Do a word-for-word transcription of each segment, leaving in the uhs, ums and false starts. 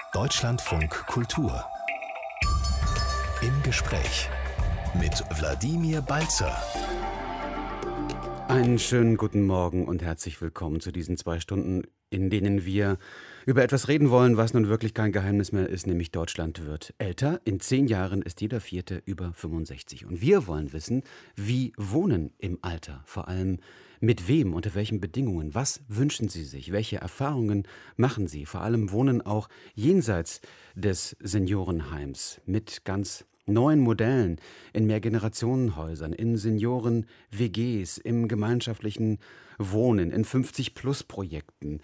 Deutschlandfunk Kultur. Im Gespräch mit Wladimir Balzer. Einen schönen guten Morgen und herzlich willkommen zu diesen zwei Stunden, in denen wir über etwas reden wollen, was nun wirklich kein Geheimnis mehr ist, nämlich Deutschland wird älter. In zehn Jahren ist jeder Vierte über fünfundsechzig. Und wir wollen wissen, wie Wohnen im Alter, vor allem mit wem, unter welchen Bedingungen, was wünschen Sie sich, welche Erfahrungen machen Sie, vor allem Wohnen auch jenseits des Seniorenheims mit ganz neuen Modellen, in Mehrgenerationenhäusern, in Senioren-W Gs, im gemeinschaftlichen Wohnen, in fünfzig-Plus-Projekten.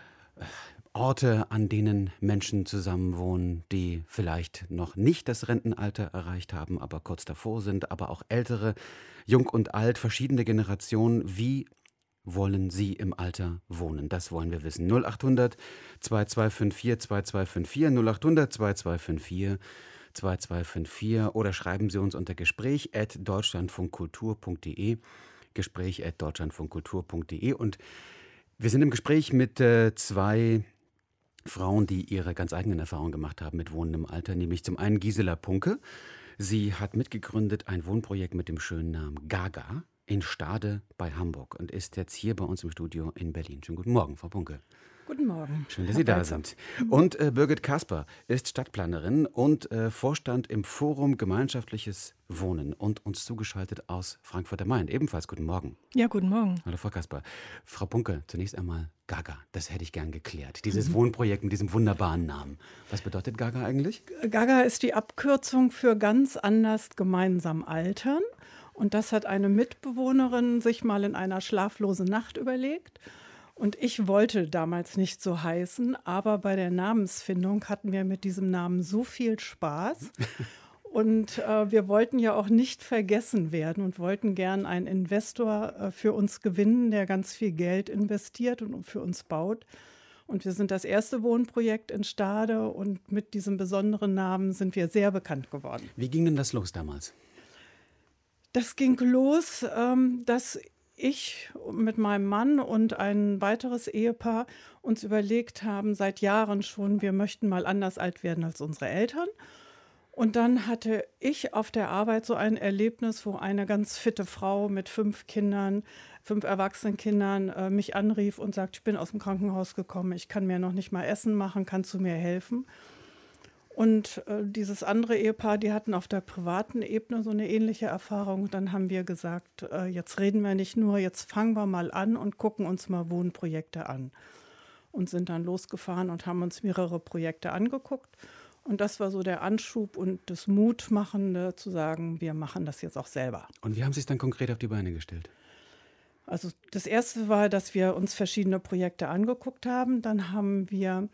Orte, an denen Menschen zusammenwohnen, die vielleicht noch nicht das Rentenalter erreicht haben, aber kurz davor sind, aber auch ältere, jung und alt, verschiedene Generationen. Wie wollen Sie im Alter wohnen? Das wollen wir wissen. null acht hundert zwei zwei fünf vier zwei zwei fünf vier, null acht hundert zwei zwei fünf vier zwei zwei fünf vier oder schreiben Sie uns unter gespräch at deutschlandfunkkultur punkt de, gespräch at deutschlandfunkkultur punkt de. Und wir sind im Gespräch mit äh, zwei Frauen, die ihre ganz eigenen Erfahrungen gemacht haben mit Wohnen im Alter, nämlich zum einen Gisela Punke. Sie hat mitgegründet ein Wohnprojekt mit dem schönen Namen Gaga in Stade bei Hamburg und ist jetzt hier bei uns im Studio in Berlin. Schönen guten Morgen, Frau Punke. Guten Morgen. Schön, dass Sie da sind. Und äh, Birgit Kasper ist Stadtplanerin und äh, Vorstand im Forum Gemeinschaftliches Wohnen und uns zugeschaltet aus Frankfurt am Main. Ebenfalls guten Morgen. Ja, guten Morgen. Hallo, Frau Kasper. Frau Punke, zunächst einmal Gaga. Das hätte ich gern geklärt. Dieses mhm. Wohnprojekt mit diesem wunderbaren Namen. Was bedeutet Gaga eigentlich? Gaga ist die Abkürzung für ganz anders gemeinsam altern. Und das hat eine Mitbewohnerin sich mal in einer schlaflosen Nacht überlegt. Und ich wollte damals nicht so heißen, aber bei der Namensfindung hatten wir mit diesem Namen so viel Spaß. Und äh, wir wollten ja auch nicht vergessen werden und wollten gern einen Investor äh, für uns gewinnen, der ganz viel Geld investiert und für uns baut. Und wir sind das erste Wohnprojekt in Stade und mit diesem besonderen Namen sind wir sehr bekannt geworden. Wie ging denn das los damals? Das ging los, ähm, dass ich mit meinem Mann und ein weiteres Ehepaar uns überlegt haben, seit Jahren schon, wir möchten mal anders alt werden als unsere Eltern. Und dann hatte ich auf der Arbeit so ein Erlebnis, wo eine ganz fitte Frau mit fünf Kindern, fünf erwachsenen Kindern äh, mich anrief und sagt, ich bin aus dem Krankenhaus gekommen, ich kann mir noch nicht mal Essen machen, kannst du mir helfen? Und äh, dieses andere Ehepaar, die hatten auf der privaten Ebene so eine ähnliche Erfahrung. Und dann haben wir gesagt, äh, jetzt reden wir nicht nur, jetzt fangen wir mal an und gucken uns mal Wohnprojekte an. Und sind dann losgefahren und haben uns mehrere Projekte angeguckt. Und das war so der Anschub und das Mutmachende, zu sagen, wir machen das jetzt auch selber. Und wie haben Sie es dann konkret auf die Beine gestellt? Also das Erste war, dass wir uns verschiedene Projekte angeguckt haben. Dann haben wir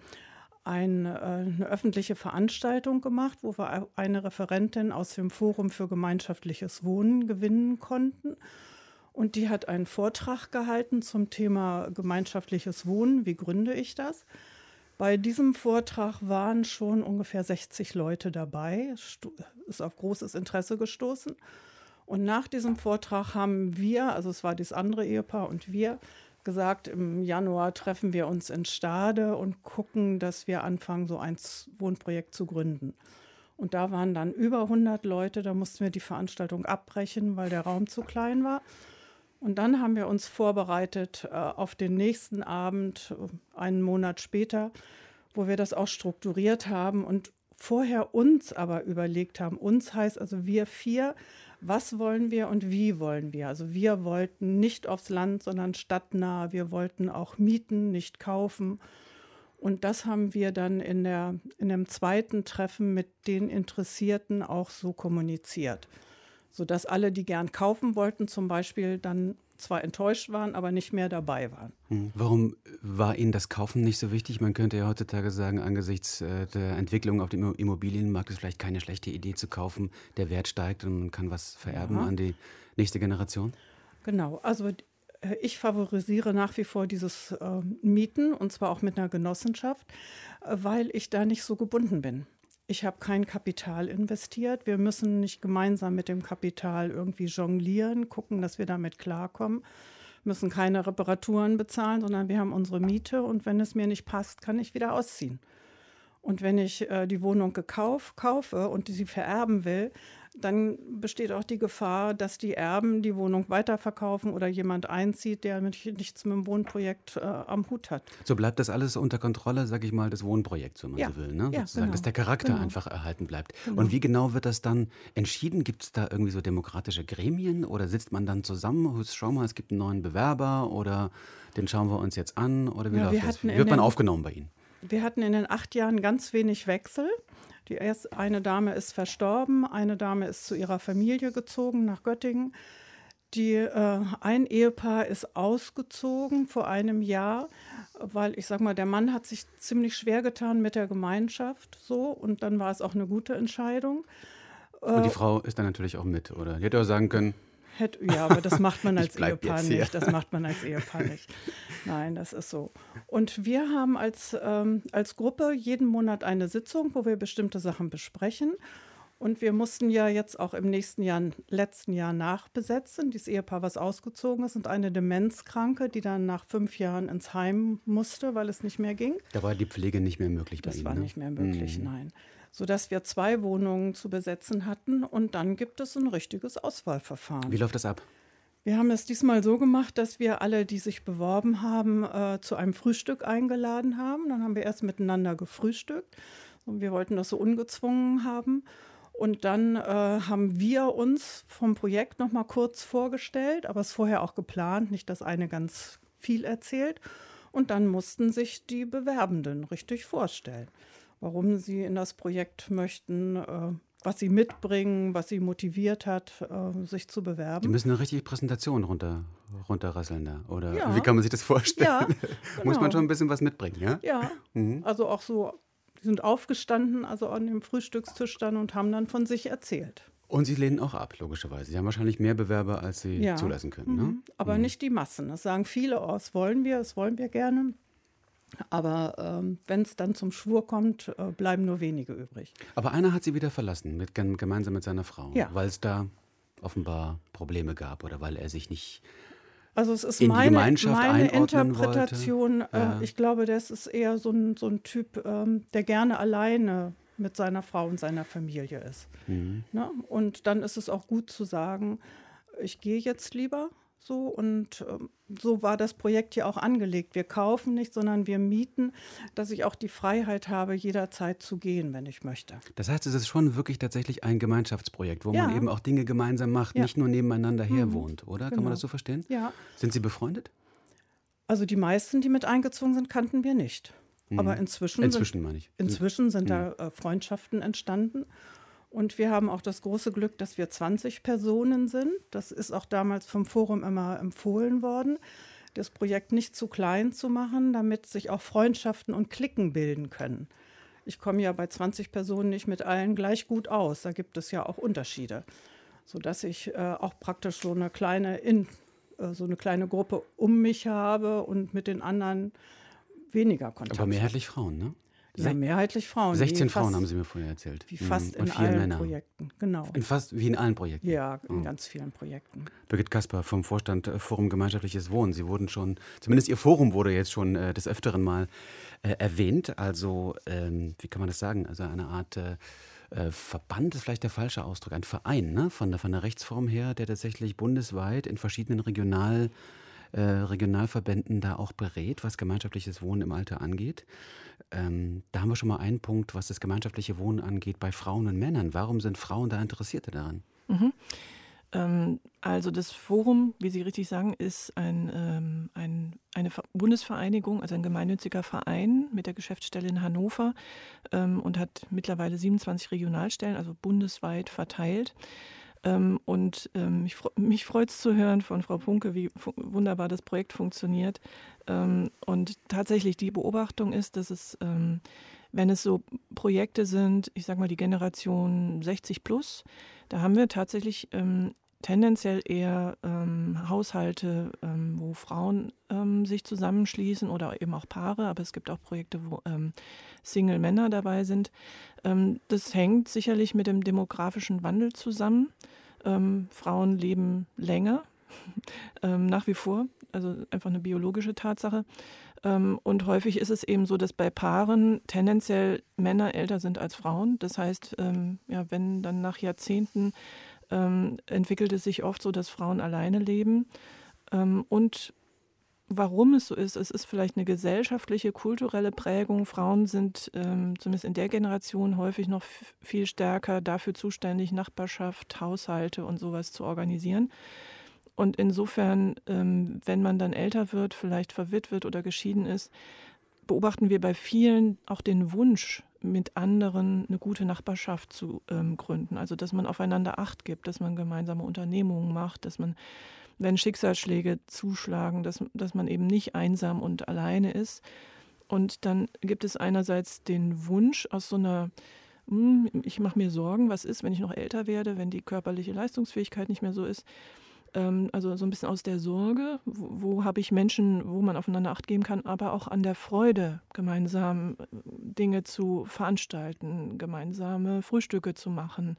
eine, eine öffentliche Veranstaltung gemacht, wo wir eine Referentin aus dem Forum für gemeinschaftliches Wohnen gewinnen konnten. Und die hat einen Vortrag gehalten zum Thema gemeinschaftliches Wohnen. Wie gründe ich das? Bei diesem Vortrag waren schon ungefähr sechzig Leute dabei. Ist auf großes Interesse gestoßen. Und nach diesem Vortrag haben wir, also es war das andere Ehepaar und wir, gesagt, im Januar treffen wir uns in Stade und gucken, dass wir anfangen, so ein Wohnprojekt zu gründen. Und da waren dann über hundert Leute, da mussten wir die Veranstaltung abbrechen, weil der Raum zu klein war. Und dann haben wir uns vorbereitet äh, auf den nächsten Abend, äh, einen Monat später, wo wir das auch strukturiert haben und vorher uns aber überlegt haben. Uns heißt also wir vier, was wollen wir und wie wollen wir? Also wir wollten nicht aufs Land, sondern stadtnah. Wir wollten auch mieten, nicht kaufen. Und das haben wir dann in der, in dem zweiten Treffen mit den Interessierten auch so kommuniziert. Sodass alle, die gern kaufen wollten, zum Beispiel dann zwar enttäuscht waren, aber nicht mehr dabei waren. Warum war Ihnen das Kaufen nicht so wichtig? Man könnte ja heutzutage sagen, angesichts äh, der Entwicklung auf dem Immobilienmarkt ist vielleicht keine schlechte Idee zu kaufen. Der Wert steigt und man kann was vererben ja. an die nächste Generation. Genau, also äh, ich favorisiere nach wie vor dieses äh, Mieten und zwar auch mit einer Genossenschaft, äh, weil ich da nicht so gebunden bin. Ich habe kein Kapital investiert. Wir müssen nicht gemeinsam mit dem Kapital irgendwie jonglieren, gucken, dass wir damit klarkommen. Müssen keine Reparaturen bezahlen, sondern wir haben unsere Miete und wenn es mir nicht passt, kann ich wieder ausziehen. Und wenn ich äh, die Wohnung gekauft, kaufe und sie vererben will, dann besteht auch die Gefahr, dass die Erben die Wohnung weiterverkaufen oder jemand einzieht, der mit, nichts mit dem Wohnprojekt äh, am Hut hat. So bleibt das alles unter Kontrolle, sag ich mal, des Wohnprojekts, wenn man Ja. so will, ne? Ja, Sozusagen, genau. dass der Charakter Genau. einfach erhalten bleibt. Genau. Und wie genau wird das dann entschieden? Gibt es da irgendwie so demokratische Gremien oder sitzt man dann zusammen? Schau mal, es gibt einen neuen Bewerber oder den schauen wir uns jetzt an oder wie Ja, läuft wir das? hatten Wie in wird man den- aufgenommen bei Ihnen? Wir hatten in den acht Jahren ganz wenig Wechsel. Die erste, eine Dame ist verstorben, eine Dame ist zu ihrer Familie gezogen nach Göttingen. Die, äh, ein Ehepaar ist ausgezogen vor einem Jahr, weil ich sag mal, der Mann hat sich ziemlich schwer getan mit der Gemeinschaft so und dann war es auch eine gute Entscheidung. Und die Frau ist dann natürlich auch mit, oder? Die hätte auch sagen können, Hätte, ja, aber das macht man Ich als bleib Ehepaar jetzt hier. nicht. Das macht man als Ehepaar nicht. Nein, das ist so. Und wir haben als, ähm, als Gruppe jeden Monat eine Sitzung, wo wir bestimmte Sachen besprechen. Und wir mussten ja jetzt auch im nächsten Jahr, letzten Jahr nachbesetzen. Dieses Ehepaar, was ausgezogen ist, und eine Demenzkranke, die dann nach fünf Jahren ins Heim musste, weil es nicht mehr ging. da war die Pflege nicht mehr möglich bei Das Ihnen. war ne? nicht mehr möglich, Mhm. nein. Sodass wir zwei Wohnungen zu besetzen hatten und dann gibt es ein richtiges Auswahlverfahren. Wie läuft das ab? Wir haben es diesmal so gemacht, dass wir alle, die sich beworben haben, äh, zu einem Frühstück eingeladen haben. Dann haben wir erst miteinander gefrühstückt und wir wollten das so ungezwungen haben. Und dann äh, haben wir uns vom Projekt noch mal kurz vorgestellt, aber es vorher auch geplant, nicht, dass eine ganz viel erzählt. Und dann mussten sich die Bewerbenden richtig vorstellen, warum sie in das Projekt möchten, äh, was sie mitbringen, was sie motiviert hat, äh, sich zu Die bewerben. müssen eine richtige Präsentation runter, runterrasseln da, oder Ja. wie kann man sich das vorstellen? Ja, Muss man genau. schon ein bisschen was mitbringen, ja? Ja, Mhm. also auch so, die sind aufgestanden, also an dem Frühstückstisch dann und haben dann von sich erzählt. Und Sie lehnen auch ab, logischerweise. Sie haben wahrscheinlich mehr Bewerber, als Sie Ja. zulassen können, ne? Mhm. Aber nicht die Massen. Das sagen viele, oh, das wollen wir, das wollen wir gerne. Aber ähm, wenn es dann zum Schwur kommt, äh, bleiben nur wenige übrig. Aber einer hat Sie wieder verlassen, mit, gem- gemeinsam mit seiner Frau, Ja. weil es da offenbar Probleme gab oder weil er sich nicht... Also es ist In die meine, Gemeinschaft meine einordnen Interpretation. wollte. Ja. Äh, ich glaube, das ist eher so ein, so ein Typ, ähm, der gerne alleine mit seiner Frau und seiner Familie ist. Mhm. Ne? Und dann ist es auch gut zu sagen, ich gehe jetzt lieber so. Und ähm, so war das Projekt ja auch angelegt. Wir kaufen nicht, sondern wir mieten, dass ich auch die Freiheit habe, jederzeit zu gehen, wenn ich möchte. Das heißt, es ist schon wirklich tatsächlich ein Gemeinschaftsprojekt, wo Ja. man eben auch Dinge gemeinsam macht, Ja. nicht nur nebeneinander her Mhm. wohnt, oder? Kann Genau. man das so verstehen? Ja, Sind Sie befreundet? also die meisten, die mit eingezogen sind, kannten wir nicht. Aber inzwischen, Inzwischen meine ich. sind, inzwischen sind da äh, Freundschaften entstanden. Und wir haben auch das große Glück, dass wir zwanzig Personen sind. Das ist auch damals vom Forum immer empfohlen worden, das Projekt nicht zu klein zu machen, damit sich auch Freundschaften und Cliquen bilden können. Ich komme ja bei zwanzig Personen nicht mit allen gleich gut aus. Da gibt es ja auch Unterschiede, sodass ich äh, auch praktisch so eine kleine in, äh, so eine kleine Gruppe um mich habe und mit den anderen weniger Kontakt. Aber mehrheitlich Frauen, ne? Ja, mehrheitlich Frauen. sechzehn wie Frauen fast, haben Sie mir vorher erzählt. Wie Mhm. fast Und in vier allen Männer. Projekten, genau. In fast wie in allen Projekten. Ja, in ganz vielen Projekten. Birgit Kasper vom Vorstand äh, Forum Gemeinschaftliches Wohnen. Sie wurden schon, zumindest Ihr Forum wurde jetzt schon äh, des Öfteren mal äh, erwähnt. Also, ähm, wie kann man das sagen? Also eine Art äh, äh, Verband ist vielleicht der falsche Ausdruck. Ein Verein, ne? Von der, von der Rechtsform her, der tatsächlich bundesweit in verschiedenen Regional, äh, Regionalverbänden da auch berät, was gemeinschaftliches Wohnen im Alter angeht. Ähm, da haben wir schon mal einen Punkt, was das gemeinschaftliche Wohnen angeht bei Frauen und Männern. Warum sind Frauen da Interessierte daran? Mhm. Ähm, also das Forum, wie Sie richtig sagen, ist ein, ähm, ein, eine Ver- Bundesvereinigung, also ein gemeinnütziger Verein mit der Geschäftsstelle in Hannover ähm, und hat mittlerweile siebenundzwanzig Regionalstellen, also bundesweit verteilt. Ähm, und ähm, mich, fre- mich freut es zu hören von Frau Funke, wie fu- wunderbar das Projekt funktioniert. Ähm, und tatsächlich die Beobachtung ist, dass es, ähm, wenn es so Projekte sind, ich sage mal die Generation sechzig plus, da haben wir tatsächlich ähm, tendenziell eher ähm, Haushalte, ähm, wo Frauen ähm, sich zusammenschließen oder eben auch Paare, aber es gibt auch Projekte, wo ähm, Single-Männer dabei sind. Ähm, das hängt sicherlich mit dem demografischen Wandel zusammen. Ähm, Frauen leben länger, ähm, nach wie vor, also einfach eine biologische Tatsache. Ähm, und häufig ist es eben so, dass bei Paaren tendenziell Männer älter sind als Frauen. Das heißt, ähm, ja, wenn dann nach Jahrzehnten ähm, entwickelt es sich oft so, dass Frauen alleine leben. Ähm, und warum es so ist, es ist vielleicht eine gesellschaftliche, kulturelle Prägung. Frauen sind ähm, zumindest in der Generation häufig noch f- viel stärker dafür zuständig, Nachbarschaft, Haushalte und sowas zu organisieren. Und insofern, ähm, wenn man dann älter wird, vielleicht verwitwet oder geschieden ist, beobachten wir bei vielen auch den Wunsch, mit anderen eine gute Nachbarschaft zu ähm, gründen. Also, dass man aufeinander Acht gibt, dass man gemeinsame Unternehmungen macht, dass man, wenn Schicksalsschläge zuschlagen, dass, dass man eben nicht einsam und alleine ist. Und dann gibt es einerseits den Wunsch aus so einer, hm, ich mache mir Sorgen, was ist, wenn ich noch älter werde, wenn die körperliche Leistungsfähigkeit nicht mehr so ist. Ähm, also so ein bisschen aus der Sorge, wo, wo habe ich Menschen, wo man aufeinander Acht geben kann, aber auch an der Freude, gemeinsam äh, Dinge zu veranstalten, gemeinsame Frühstücke zu machen.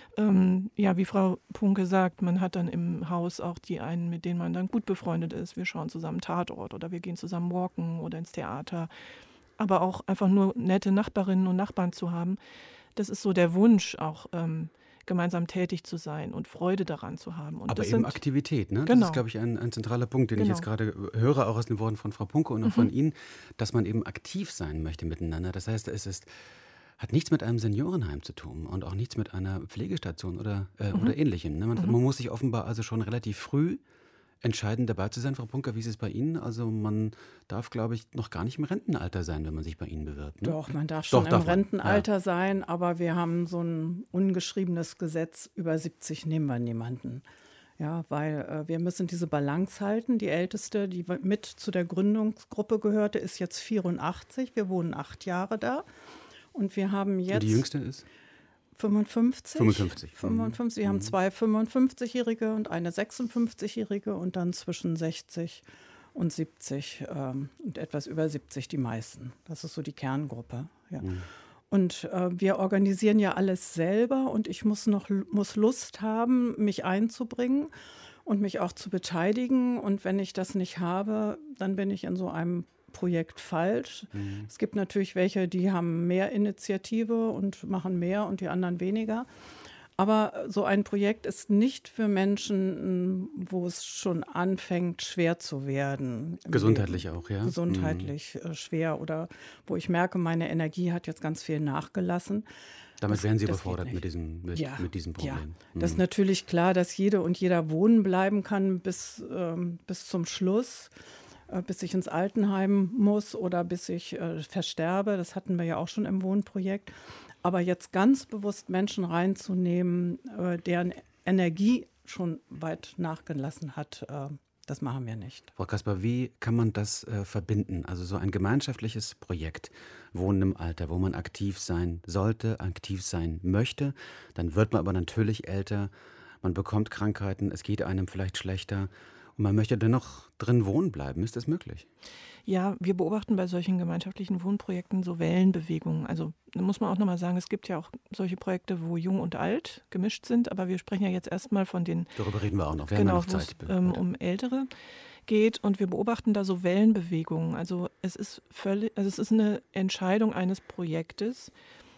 Ähm, ja, wie Frau Punke sagt, man hat dann im Haus auch die einen, mit denen man dann gut befreundet ist. Wir schauen zusammen Tatort oder wir gehen zusammen walken oder ins Theater. Aber auch einfach nur nette Nachbarinnen und Nachbarn zu haben, das ist so der Wunsch auch, ähm, gemeinsam tätig zu sein und Freude daran zu haben. Und Aber das eben sind, Aktivität, ne? Das Genau. ist, glaube ich, ein, ein zentraler Punkt, den ich Genau. jetzt gerade höre, auch aus den Worten von Frau Punke und auch von Ihnen, dass man eben aktiv sein möchte miteinander. Das heißt, es ist, hat nichts mit einem Seniorenheim zu tun und auch nichts mit einer Pflegestation oder, äh, oder Ähnlichem. Ne? Man, man muss sich offenbar also schon relativ früh entscheiden, dabei zu sein. Frau Punke, wie ist es bei Ihnen? Also man darf, glaube ich, noch gar nicht im Rentenalter sein, wenn man sich bei Ihnen bewirbt. Ne? Doch, man darf Doch, schon im darf man. Rentenalter Ja. sein, aber wir haben so ein ungeschriebenes Gesetz, über siebzig nehmen wir niemanden. Ja, weil äh, wir müssen diese Balance halten. Die Älteste, die mit zu der Gründungsgruppe gehörte, ist jetzt vierundachtzig. Wir wohnen acht Jahre da. Und wir haben jetzt Und die jüngste ist? fünfundfünfzig. fünfundfünfzig. fünfundfünfzig. Wir haben zwei fünfundfünfzigjährige und eine sechsundfünfzigjährige und dann zwischen sechzig und siebzig ähm, und etwas über siebzig die meisten. Das ist so die Kerngruppe. Ja. Mhm. Und äh, wir organisieren ja alles selber und ich muss noch muss Lust haben, mich einzubringen und mich auch zu beteiligen. Und wenn ich das nicht habe, dann bin ich in so einem Projekt falsch. Mhm. Es gibt natürlich welche, die haben mehr Initiative und machen mehr und die anderen weniger. Aber so ein Projekt ist nicht für Menschen, wo es schon anfängt, schwer zu werden. Gesundheitlich auch, ja? Gesundheitlich mhm. schwer oder wo ich merke, meine Energie hat jetzt ganz viel nachgelassen. Damit das, wären Sie überfordert mit diesem, mit, ja, mit diesem Problem. Ja. Mhm. Das ist natürlich klar, dass jede und jeder wohnen bleiben kann bis, ähm, bis zum Schluss. Bis ich ins Altenheim muss oder bis ich äh, versterbe. Das hatten wir ja auch schon im Wohnprojekt. Aber jetzt ganz bewusst Menschen reinzunehmen, äh, deren Energie schon weit nachgelassen hat, äh, das machen wir nicht. Frau Kasper, wie kann man das äh, verbinden? Also so ein gemeinschaftliches Projekt, Wohnen im Alter, wo man aktiv sein sollte, aktiv sein möchte. Dann wird man aber natürlich älter, man bekommt Krankheiten, es geht einem vielleicht schlechter. Und man möchte dennoch drin wohnen bleiben. Ist das möglich? Ja, wir beobachten bei solchen gemeinschaftlichen Wohnprojekten so Wellenbewegungen. Also da muss man auch nochmal sagen, es gibt ja auch solche Projekte, wo jung und alt gemischt sind. Aber wir sprechen ja jetzt erstmal von den, darüber reden wir auch noch. Wir genau, haben ja noch wo es Zeit. ähm, um Ältere geht. Und wir beobachten da so Wellenbewegungen. Also es ist völlig, also es ist eine Entscheidung eines Projektes.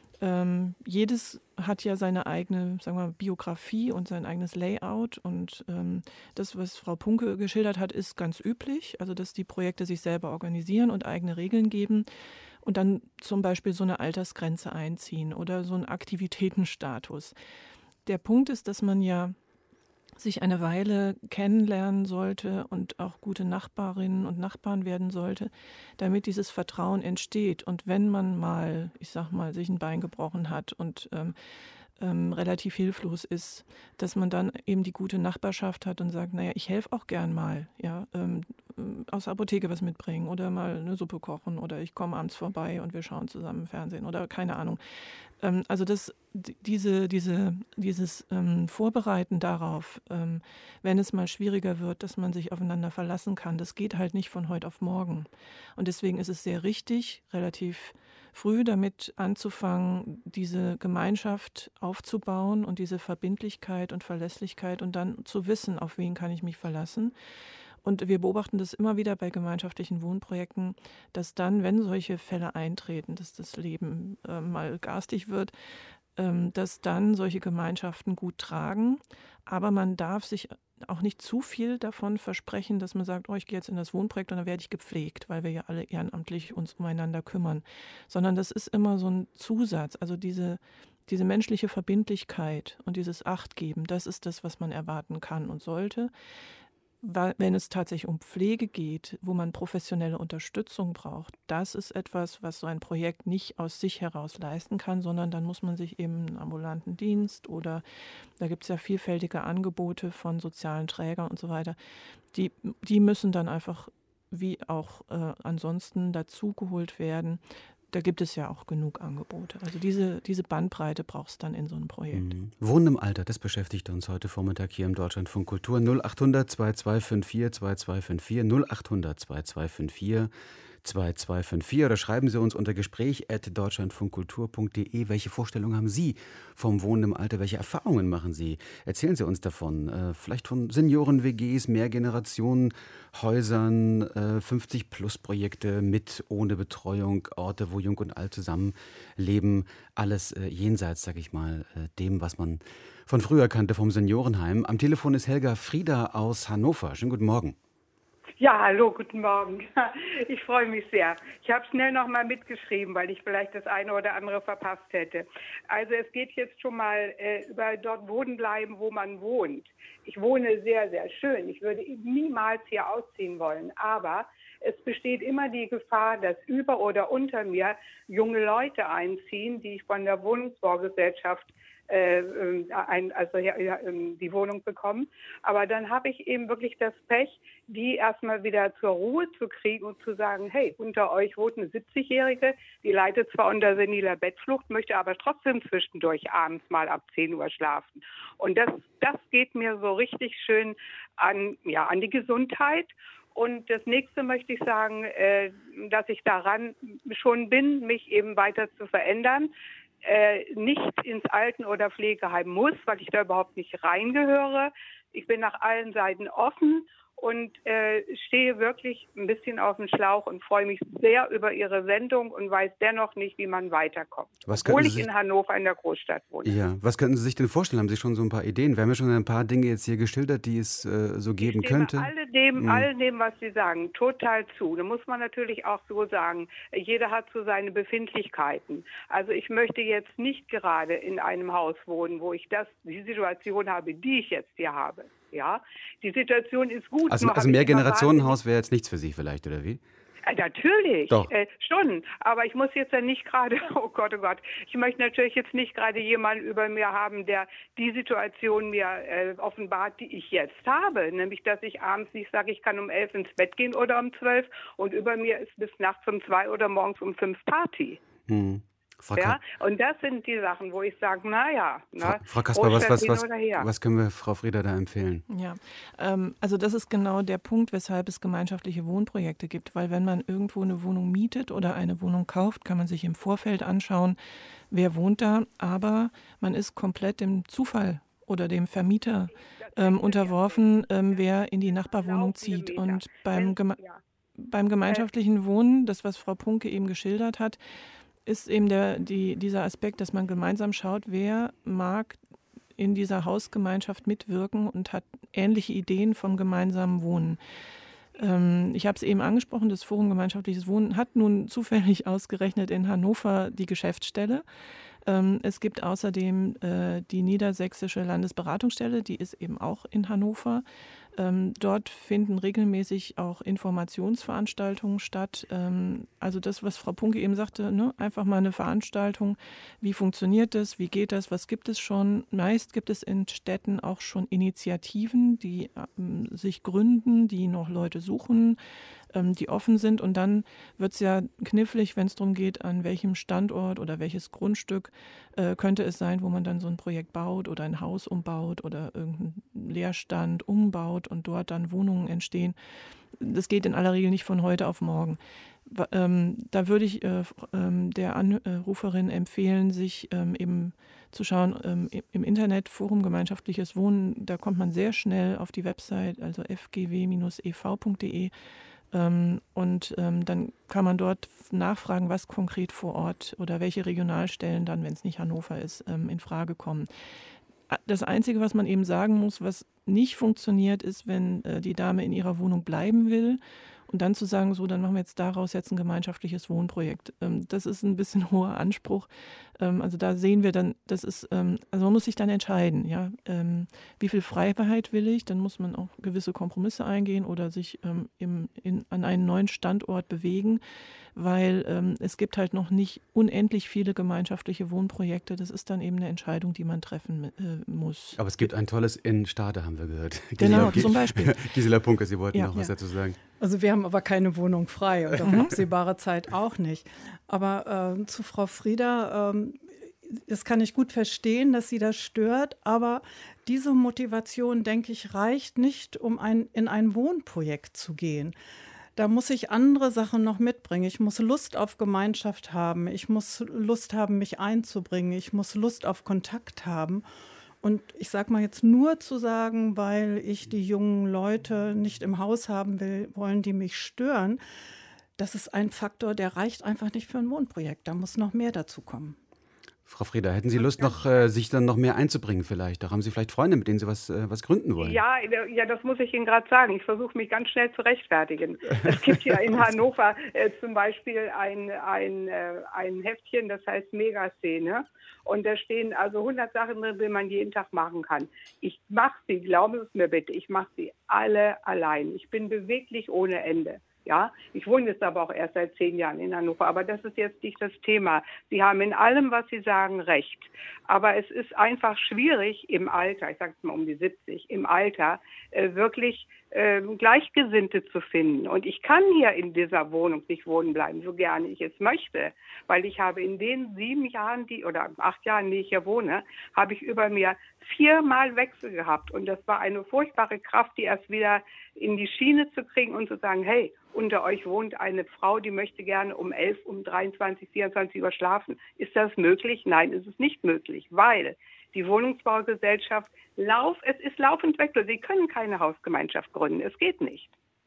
Ähm, jedes hat ja seine eigene, sagen wir mal, Biografie und sein eigenes Layout. Und ähm, das, was Frau Punke geschildert hat, ist ganz üblich. Also, dass die Projekte sich selber organisieren und eigene Regeln geben und dann zum Beispiel so eine Altersgrenze einziehen oder so einen Aktivitätenstatus. Der Punkt ist, dass man ja sich eine Weile kennenlernen sollte und auch gute Nachbarinnen und Nachbarn werden sollte, damit dieses Vertrauen entsteht. Und wenn man mal, ich sag mal, sich ein Bein gebrochen hat und ähm, ähm, relativ hilflos ist, dass man dann eben die gute Nachbarschaft hat und sagt, naja, ich helfe auch gern mal, ja, ähm, aus der Apotheke was mitbringen oder mal eine Suppe kochen oder ich komme abends vorbei und wir schauen zusammen Fernsehen oder keine Ahnung. Ähm, also das, diese, diese, dieses ähm, Vorbereiten darauf, ähm, wenn es mal schwieriger wird, dass man sich aufeinander verlassen kann, das geht halt nicht von heute auf morgen. Und deswegen ist es sehr richtig, relativ früh damit anzufangen, diese Gemeinschaft aufzubauen und diese Verbindlichkeit und Verlässlichkeit und dann zu wissen, auf wen kann ich mich verlassen. Und wir beobachten das immer wieder bei gemeinschaftlichen Wohnprojekten, dass dann, wenn solche Fälle eintreten, dass das Leben äh, mal garstig wird, ähm, dass dann solche Gemeinschaften gut tragen. Aber man darf sich auch nicht zu viel davon versprechen, dass man sagt, oh, ich gehe jetzt in das Wohnprojekt und dann werde ich gepflegt, weil wir ja alle ehrenamtlich uns umeinander kümmern. Sondern das ist immer so ein Zusatz. Also diese, diese menschliche Verbindlichkeit und dieses Achtgeben, das ist das, was man erwarten kann und sollte. Weil, wenn es tatsächlich um Pflege geht, wo man professionelle Unterstützung braucht, das ist etwas, was so ein Projekt nicht aus sich heraus leisten kann, sondern dann muss man sich eben einen ambulanten Dienst oder da gibt es ja vielfältige Angebote von sozialen Trägern und so weiter, die, die müssen dann einfach wie auch äh, ansonsten dazugeholt werden. Da gibt es ja auch genug Angebote. Also diese, diese Bandbreite braucht es dann in so einem Projekt. Mhm. Wohnen im Alter, das beschäftigt uns heute Vormittag hier im Deutschlandfunk Kultur. null acht hundert zwei zwei fünf vier zwei zwei fünf vier, null acht hundert zwei zwei fünf vier zwei zwei fünf vier oder schreiben Sie uns unter gespräch at deutschlandfunkkultur punkt de. Welche Vorstellungen haben Sie vom Wohnen im Alter? Welche Erfahrungen machen Sie? Erzählen Sie uns davon. Äh, vielleicht von Senioren-W Gs, Mehrgenerationen-Häusern, äh, fünfzig-Plus-Projekte mit, ohne Betreuung, Orte, wo Jung und Alt zusammenleben. Alles äh, jenseits, sag ich mal, äh, dem, was man von früher kannte vom Seniorenheim. Am Telefon ist Helga Frieda aus Hannover. Schönen guten Morgen. Ja, hallo, guten Morgen. Ich freue mich sehr. Ich habe schnell noch mal mitgeschrieben, weil ich vielleicht das eine oder andere verpasst hätte. Also es geht jetzt schon mal äh, über dort wohnen bleiben, wo man wohnt. Ich wohne sehr, sehr schön. Ich würde niemals hier ausziehen wollen. Aber es besteht immer die Gefahr, dass über oder unter mir junge Leute einziehen, die ich von der Wohnungsbaugesellschaft Äh, ein, also ja, ja, die Wohnung bekommen. Aber dann habe ich eben wirklich das Pech, die erstmal wieder zur Ruhe zu kriegen und zu sagen, hey, unter euch wohnt eine siebzigjährige, die leidet zwar unter seniler Bettflucht, möchte aber trotzdem zwischendurch abends mal ab zehn Uhr schlafen. Und das, das geht mir so richtig schön an, ja, an die Gesundheit. Und das nächste möchte ich sagen, äh, dass ich daran schon bin, mich eben weiter zu verändern. Äh, nicht ins Alten- oder Pflegeheim muss, weil ich da überhaupt nicht reingehöre. Ich bin nach allen Seiten offen und äh, stehe wirklich ein bisschen auf dem Schlauch und freue mich sehr über Ihre Sendung und weiß dennoch nicht, wie man weiterkommt. Was obwohl ich sich, in Hannover in der Großstadt wohne. Ja, was könnten Sie sich denn vorstellen? Haben Sie schon so ein paar Ideen? Wir haben ja schon ein paar Dinge jetzt hier geschildert, die es äh, so geben ich stimme könnte. Alle dem, hm. all dem, was Sie sagen, total zu. Da muss man natürlich auch so sagen, jeder hat so seine Befindlichkeiten. Also ich möchte jetzt nicht gerade in einem Haus wohnen, wo ich das, die Situation habe, die ich jetzt hier habe. Ja, die Situation ist gut. Also, also Mehrgenerationenhaus wäre jetzt nichts für Sie vielleicht, oder wie? Äh, natürlich, Doch. Äh, schon. Aber ich muss jetzt ja nicht gerade, oh Gott, oh Gott, ich möchte natürlich jetzt nicht gerade jemanden über mir haben, der die Situation mir äh, offenbart, die ich jetzt habe. Nämlich, dass ich abends nicht sage, ich kann um elf ins Bett gehen oder um zwölf und über mir ist bis nachts um zwei oder morgens um fünf Party. Hm. Frau Ja, und das sind die Sachen, wo ich sage, naja. Frau, ne, Frau Kasper, was, was, was, oder her. was können wir Frau Frieda da empfehlen? Ja, ähm, also das ist genau der Punkt, weshalb es gemeinschaftliche Wohnprojekte gibt. Weil wenn man irgendwo eine Wohnung mietet oder eine Wohnung kauft, kann man sich im Vorfeld anschauen, wer wohnt da. Aber man ist komplett dem Zufall oder dem Vermieter ähm, unterworfen, ähm, wer in die Nachbarwohnung zieht. Und beim, Geme- beim gemeinschaftlichen Wohnen, das was Frau Punke eben geschildert hat, ist eben der, die, dieser Aspekt, dass man gemeinsam schaut, wer mag in dieser Hausgemeinschaft mitwirken und hat ähnliche Ideen vom gemeinsamen Wohnen. Ähm, ich habe es eben angesprochen, das Forum Gemeinschaftliches Wohnen hat nun zufällig ausgerechnet in Hannover die Geschäftsstelle. Ähm, es gibt außerdem äh, die Niedersächsische Landesberatungsstelle, die ist eben auch in Hannover. Ähm, dort finden regelmäßig auch Informationsveranstaltungen statt. Ähm, also das, was Frau Punke eben sagte, ne? Einfach mal eine Veranstaltung. Wie funktioniert das? Wie geht das? Was gibt es schon? Meist gibt es in Städten auch schon Initiativen, die ähm, sich gründen, die noch Leute suchen, ähm, die offen sind. Und dann wird es ja knifflig, wenn es darum geht, an welchem Standort oder welches Grundstück äh, könnte es sein, wo man dann so ein Projekt baut oder ein Haus umbaut oder irgendeinen Leerstand umbaut und dort dann Wohnungen entstehen. Das geht in aller Regel nicht von heute auf morgen. ähm, da würde ich äh, ähm, der Anruferin empfehlen, sich ähm, eben zu schauen, ähm, im Internet Forum Gemeinschaftliches Wohnen, da kommt man sehr schnell auf die Website, also f g w Bindestrich e v punkt d e, ähm, und ähm, dann kann man dort nachfragen, was konkret vor Ort oder welche Regionalstellen dann, wenn es nicht Hannover ist, ähm, in Frage kommen. Das Einzige, was man eben sagen muss, was nicht funktioniert, ist, wenn äh, die Dame in ihrer Wohnung bleiben will und dann zu sagen, so, dann machen wir jetzt daraus jetzt ein gemeinschaftliches Wohnprojekt. Ähm, das ist ein bisschen hoher Anspruch. Ähm, also da sehen wir dann, das ist, ähm, also man muss sich dann entscheiden, ja, ähm, wie viel Freiheit will ich, dann muss man auch gewisse Kompromisse eingehen oder sich ähm, im, in, an einen neuen Standort bewegen, weil ähm, es gibt halt noch nicht unendlich viele gemeinschaftliche Wohnprojekte. Das ist dann eben eine Entscheidung, die man treffen äh, muss. Aber es gibt ein tolles in Stade, haben wir gehört. Genau, Gisela, zum Beispiel. Gisela Punke, Sie wollten Ja. noch was Ja. dazu sagen. Also wir haben aber keine Wohnung frei und auf absehbare Zeit auch nicht. Aber äh, zu Frau Frieda, ähm, das kann ich gut verstehen, dass sie das stört, aber diese Motivation, denke ich, reicht nicht, um ein, in ein Wohnprojekt zu gehen. Da muss ich andere Sachen noch mitbringen. Ich muss Lust auf Gemeinschaft haben. Ich muss Lust haben, mich einzubringen. Ich muss Lust auf Kontakt haben. Und ich sage mal jetzt nur zu sagen, weil ich die jungen Leute nicht im Haus haben will, wollen die mich stören, das ist ein Faktor, der reicht einfach nicht für ein Wohnprojekt. Da muss noch mehr dazu kommen. Frau Frieda, hätten Sie Lust, noch, äh, sich dann noch mehr einzubringen vielleicht? Da haben Sie vielleicht Freunde, mit denen Sie was, äh, was gründen wollen. Ja, ja, das muss ich Ihnen gerade sagen. Ich versuche mich ganz schnell zu rechtfertigen. Es gibt ja in Hannover äh, zum Beispiel ein, ein, äh, ein Heftchen, das heißt Megaszene. Und da stehen also hundert Sachen drin, die man jeden Tag machen kann. Ich mache sie, glauben Sie es mir bitte, ich mache sie alle allein. Ich bin beweglich ohne Ende. Ja, ich wohne jetzt aber auch erst seit zehn Jahren in Hannover, aber das ist jetzt nicht das Thema. Sie haben in allem, was Sie sagen, recht. Aber es ist einfach schwierig im Alter, ich sage es mal um die siebzig, im Alter äh, wirklich äh, Gleichgesinnte zu finden. Und ich kann hier in dieser Wohnung nicht wohnen bleiben, so gerne ich es möchte, weil ich habe in den sieben Jahren, die oder acht Jahren, die ich hier wohne, habe ich über mir viermal Wechsel gehabt. Und das war eine furchtbare Kraft, die erst wieder in die Schiene zu kriegen und zu sagen, hey, unter euch wohnt eine Frau, die möchte gerne um elf, um dreiundzwanzig, vierundzwanzig Uhr schlafen. Ist das möglich? Nein, ist es nicht möglich, weil die Wohnungsbaugesellschaft, lauf, es ist laufend Wechsel. Sie können keine Hausgemeinschaft gründen. Es geht nicht.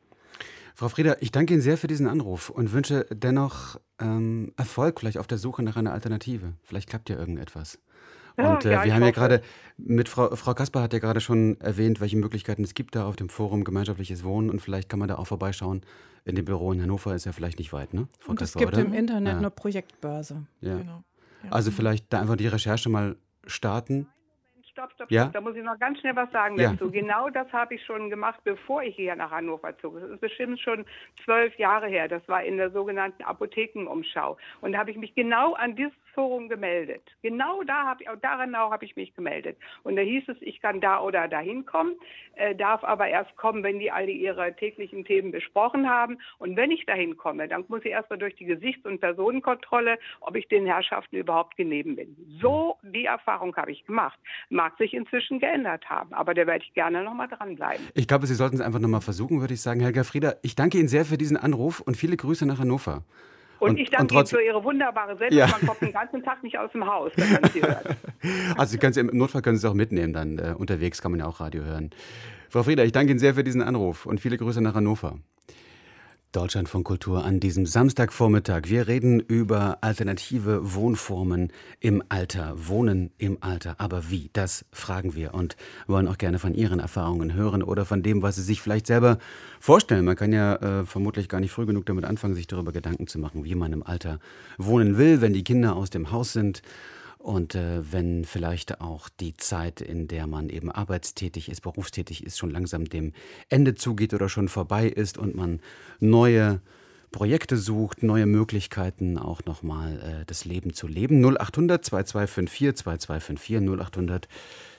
Frau Frieda, ich danke Ihnen sehr für diesen Anruf und wünsche dennoch ähm, Erfolg vielleicht auf der Suche nach einer Alternative. Vielleicht klappt ja irgendetwas. Und äh, Ja, ja, wir ich haben ja hoffe. gerade, mit Frau, Frau Kasper hat ja gerade schon erwähnt, welche Möglichkeiten es gibt da auf dem Forum Gemeinschaftliches Wohnen und vielleicht kann man da auch vorbeischauen. In dem Büro in Hannover ist ja vielleicht nicht weit, ne? Frau Und es Kasper, gibt oder? im Internet Ja. eine Projektbörse. Ja. Genau. Ja. Also vielleicht da einfach die Recherche mal starten. Stopp, stopp, stopp. Ja? Da muss ich noch ganz schnell was sagen Ja. dazu. Genau das habe ich schon gemacht, bevor ich hier nach Hannover zog. Das ist bestimmt schon zwölf Jahre her. Das war in der sogenannten Apothekenumschau. Und da habe ich mich genau an dieses Forum gemeldet. Genau da habe ich, daran auch habe ich mich gemeldet. Und da hieß es, ich kann da oder dahin kommen, äh, darf aber erst kommen, wenn die alle ihre täglichen Themen besprochen haben. Und wenn ich dahin komme, dann muss ich erstmal durch die Gesichts- und Personenkontrolle, ob ich den Herrschaften überhaupt genehm bin. So die Erfahrung habe ich gemacht. Mag sich inzwischen geändert haben, aber da werde ich gerne nochmal dranbleiben. Ich glaube, Sie sollten es einfach nochmal versuchen, würde ich sagen. Helga Frieda, ich danke Ihnen sehr für diesen Anruf und viele Grüße nach Hannover. Und, Und- ich danke und trotz- Ihnen für Ihre wunderbare Sendung. Ja. Man kommt den ganzen Tag nicht aus dem Haus, wenn man sie hört. Also Sie können es im Notfall können Sie es auch mitnehmen, dann äh, unterwegs kann man ja auch Radio hören. Frau Frieda, ich danke Ihnen sehr für diesen Anruf und viele Grüße nach Hannover. Deutschlandfunk Kultur an diesem Samstagvormittag. Wir reden über alternative Wohnformen im Alter, Wohnen im Alter. Aber wie? Das fragen wir und wollen auch gerne von Ihren Erfahrungen hören oder von dem, was Sie sich vielleicht selber vorstellen. Man kann ja äh, vermutlich gar nicht früh genug damit anfangen, sich darüber Gedanken zu machen, wie man im Alter wohnen will, wenn die Kinder aus dem Haus sind. Und äh, wenn vielleicht auch die Zeit, in der man eben arbeitstätig ist, berufstätig ist, schon langsam dem Ende zugeht oder schon vorbei ist und man neue Projekte sucht, neue Möglichkeiten auch nochmal äh, das Leben zu leben. null acht hundert zwei zwei fünf vier zwei zwei fünf vier null acht hundert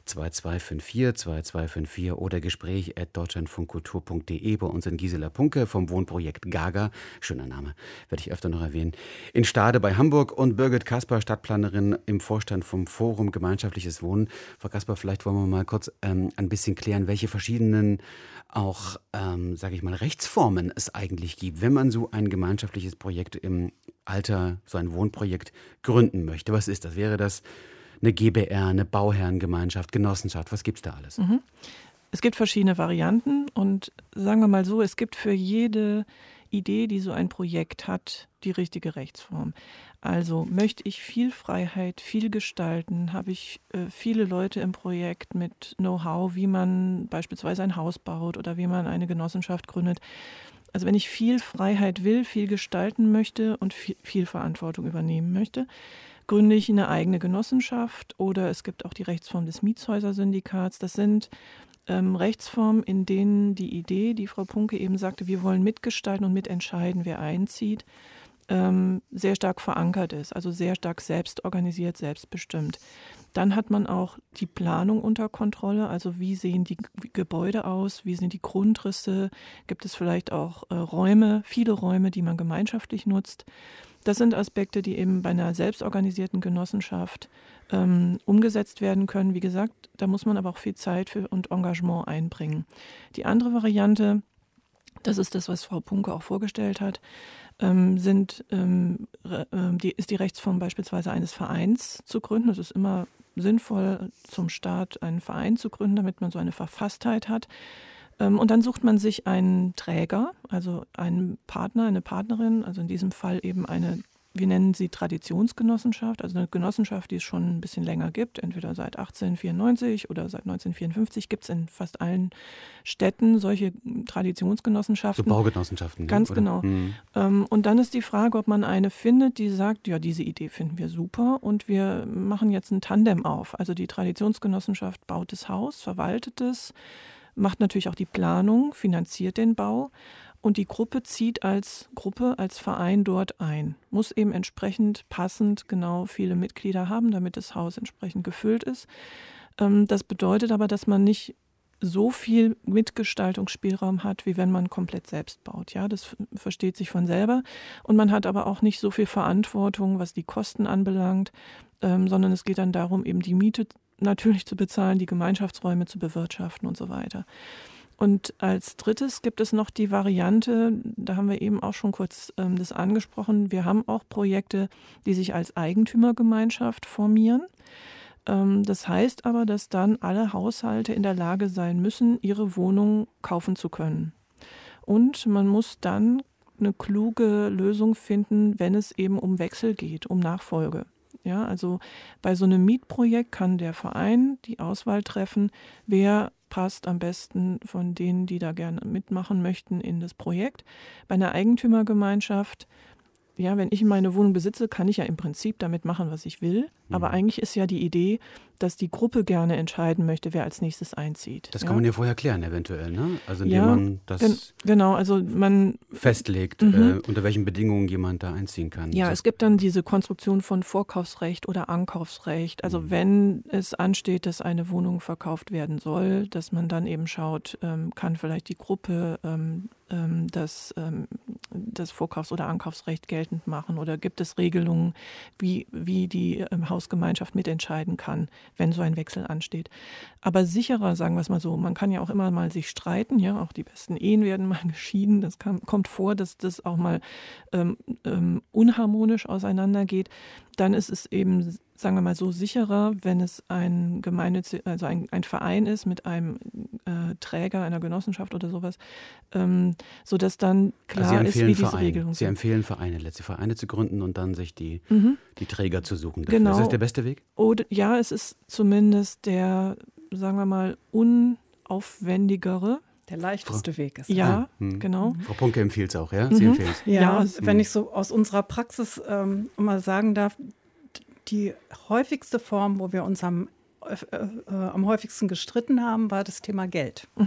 zwei zwei fünf vier zwei zwei fünf vier oder gespräch at deutschlandfunkkultur punkt de. Bei uns in Gisela Punke vom Wohnprojekt Gaga, schöner Name, werde ich öfter noch erwähnen, in Stade bei Hamburg, und Birgit Kasper, Stadtplanerin im Vorstand vom Forum Gemeinschaftliches Wohnen. Frau Kasper, vielleicht wollen wir mal kurz ähm, ein bisschen klären, welche verschiedenen auch, ähm, sage ich mal, Rechtsformen es eigentlich gibt, wenn man so ein gemeinschaftliches Projekt im Alter, so ein Wohnprojekt gründen möchte. Was ist das? Wäre das eine G b R, eine Bauherrengemeinschaft, Genossenschaft? Was gibt es da alles? Mhm. Es gibt verschiedene Varianten und sagen wir mal so, es gibt für jede Idee, die so ein Projekt hat, die richtige Rechtsform. Also möchte ich viel Freiheit, viel gestalten, habe ich äh, viele Leute im Projekt mit Know-how, wie man beispielsweise ein Haus baut oder wie man eine Genossenschaft gründet. Also wenn ich viel Freiheit will, viel gestalten möchte und viel, viel Verantwortung übernehmen möchte, gründe ich eine eigene Genossenschaft, oder es gibt auch die Rechtsform des Mietshäuser-Syndikats. Das sind ähm, Rechtsformen, in denen die Idee, die Frau Punke eben sagte, wir wollen mitgestalten und mitentscheiden, wer einzieht, ähm, sehr stark verankert ist, also sehr stark selbst organisiert, selbstbestimmt. Dann hat man auch die Planung unter Kontrolle, also wie sehen die G- Gebäude aus, wie sind die Grundrisse, gibt es vielleicht auch äh, Räume, viele Räume, die man gemeinschaftlich nutzt. Das sind Aspekte, die eben bei einer selbstorganisierten Genossenschaft ähm, umgesetzt werden können. Wie gesagt, da muss man aber auch viel Zeit für und Engagement einbringen. Die andere Variante, das ist das, was Frau Punke auch vorgestellt hat, ähm, sind, ähm, äh, die, ist die Rechtsform beispielsweise eines Vereins zu gründen. Es ist immer sinnvoll, zum Start einen Verein zu gründen, damit man so eine Verfasstheit hat. Und dann sucht man sich einen Träger, also einen Partner, eine Partnerin, also in diesem Fall eben eine, wir nennen sie Traditionsgenossenschaft, also eine Genossenschaft, die es schon ein bisschen länger gibt, entweder seit achtzehnhundertvierundneunzig oder seit neunzehnhundertvierundfünfzig gibt es in fast allen Städten solche Traditionsgenossenschaften. So Baugenossenschaften. Ganz oder? genau. Mhm. Und dann ist die Frage, ob man eine findet, die sagt, ja, diese Idee finden wir super und wir machen jetzt ein Tandem auf. Also die Traditionsgenossenschaft baut das Haus, verwaltet es, macht natürlich auch die Planung, finanziert den Bau, und die Gruppe zieht als Gruppe, als Verein dort ein. Muss eben entsprechend passend genau viele Mitglieder haben, damit das Haus entsprechend gefüllt ist. Das bedeutet aber, dass man nicht so viel Mitgestaltungsspielraum hat, wie wenn man komplett selbst baut. Ja, das versteht sich von selber. Und man hat aber auch nicht so viel Verantwortung, was die Kosten anbelangt, ähm, sondern es geht dann darum, eben die Miete natürlich zu bezahlen, die Gemeinschaftsräume zu bewirtschaften und so weiter. Und als drittes gibt es noch die Variante, da haben wir eben auch schon kurz ähm, das angesprochen, wir haben auch Projekte, die sich als Eigentümergemeinschaft formieren. Ähm, das heißt aber, dass dann alle Haushalte in der Lage sein müssen, ihre Wohnung kaufen zu können. Und man muss dann eine kluge Lösung finden, wenn es eben um Wechsel geht, um Nachfolge. Ja, also bei so einem Mietprojekt kann der Verein die Auswahl treffen, wer passt am besten von denen, die da gerne mitmachen möchten, in das Projekt. Bei einer Eigentümergemeinschaft, ja, wenn ich meine Wohnung besitze, kann ich ja im Prinzip damit machen, was ich will. Mhm. Aber eigentlich ist ja die Idee, dass die Gruppe gerne entscheiden möchte, wer als nächstes einzieht. Das ja? kann man ja vorher klären, eventuell, ne? Also indem ja, man das gen- genau, also man festlegt, mhm. äh, unter welchen Bedingungen jemand da einziehen kann. Ja, so. Es gibt dann diese Konstruktion von Vorkaufsrecht oder Ankaufsrecht. Also mhm. wenn es ansteht, dass eine Wohnung verkauft werden soll, dass man dann eben schaut, ähm, kann vielleicht die Gruppe ähm, ähm, das, ähm, das Vorkaufs- oder Ankaufsrecht geltend machen, oder gibt es Regelungen, wie, wie die ähm, Hausgemeinschaft mitentscheiden kann, wenn so ein Wechsel ansteht. Aber sicherer, sagen wir es mal so, man kann ja auch immer mal sich streiten, ja, auch die besten Ehen werden mal geschieden, das kann, kommt vor, dass das auch mal ähm, ähm, unharmonisch auseinandergeht. Dann ist es eben, sagen wir mal so, sicherer, wenn es ein Gemeinnütz- also ein, ein Verein ist mit einem äh, Träger einer Genossenschaft oder sowas, ähm, sodass dann klar also ist, wie diese Vereine. Regelungen Sie sind. empfehlen Vereine, letzte Vereine zu gründen und dann sich die, Mhm. die Träger zu suchen. Dafür. Genau. Ist das der beste Weg? Oder, ja, es ist zumindest der, sagen wir mal, unaufwendigere. Der leichteste Frau, Weg ist. Ja, hm. genau. Frau Punke empfiehlt es auch, ja? Sie Mhm. empfehlen es. Ja, Ja, wenn ich so aus unserer Praxis ähm, mal sagen darf, die häufigste Form, wo wir uns am, äh, äh, am häufigsten gestritten haben, war das Thema Geld. Mhm.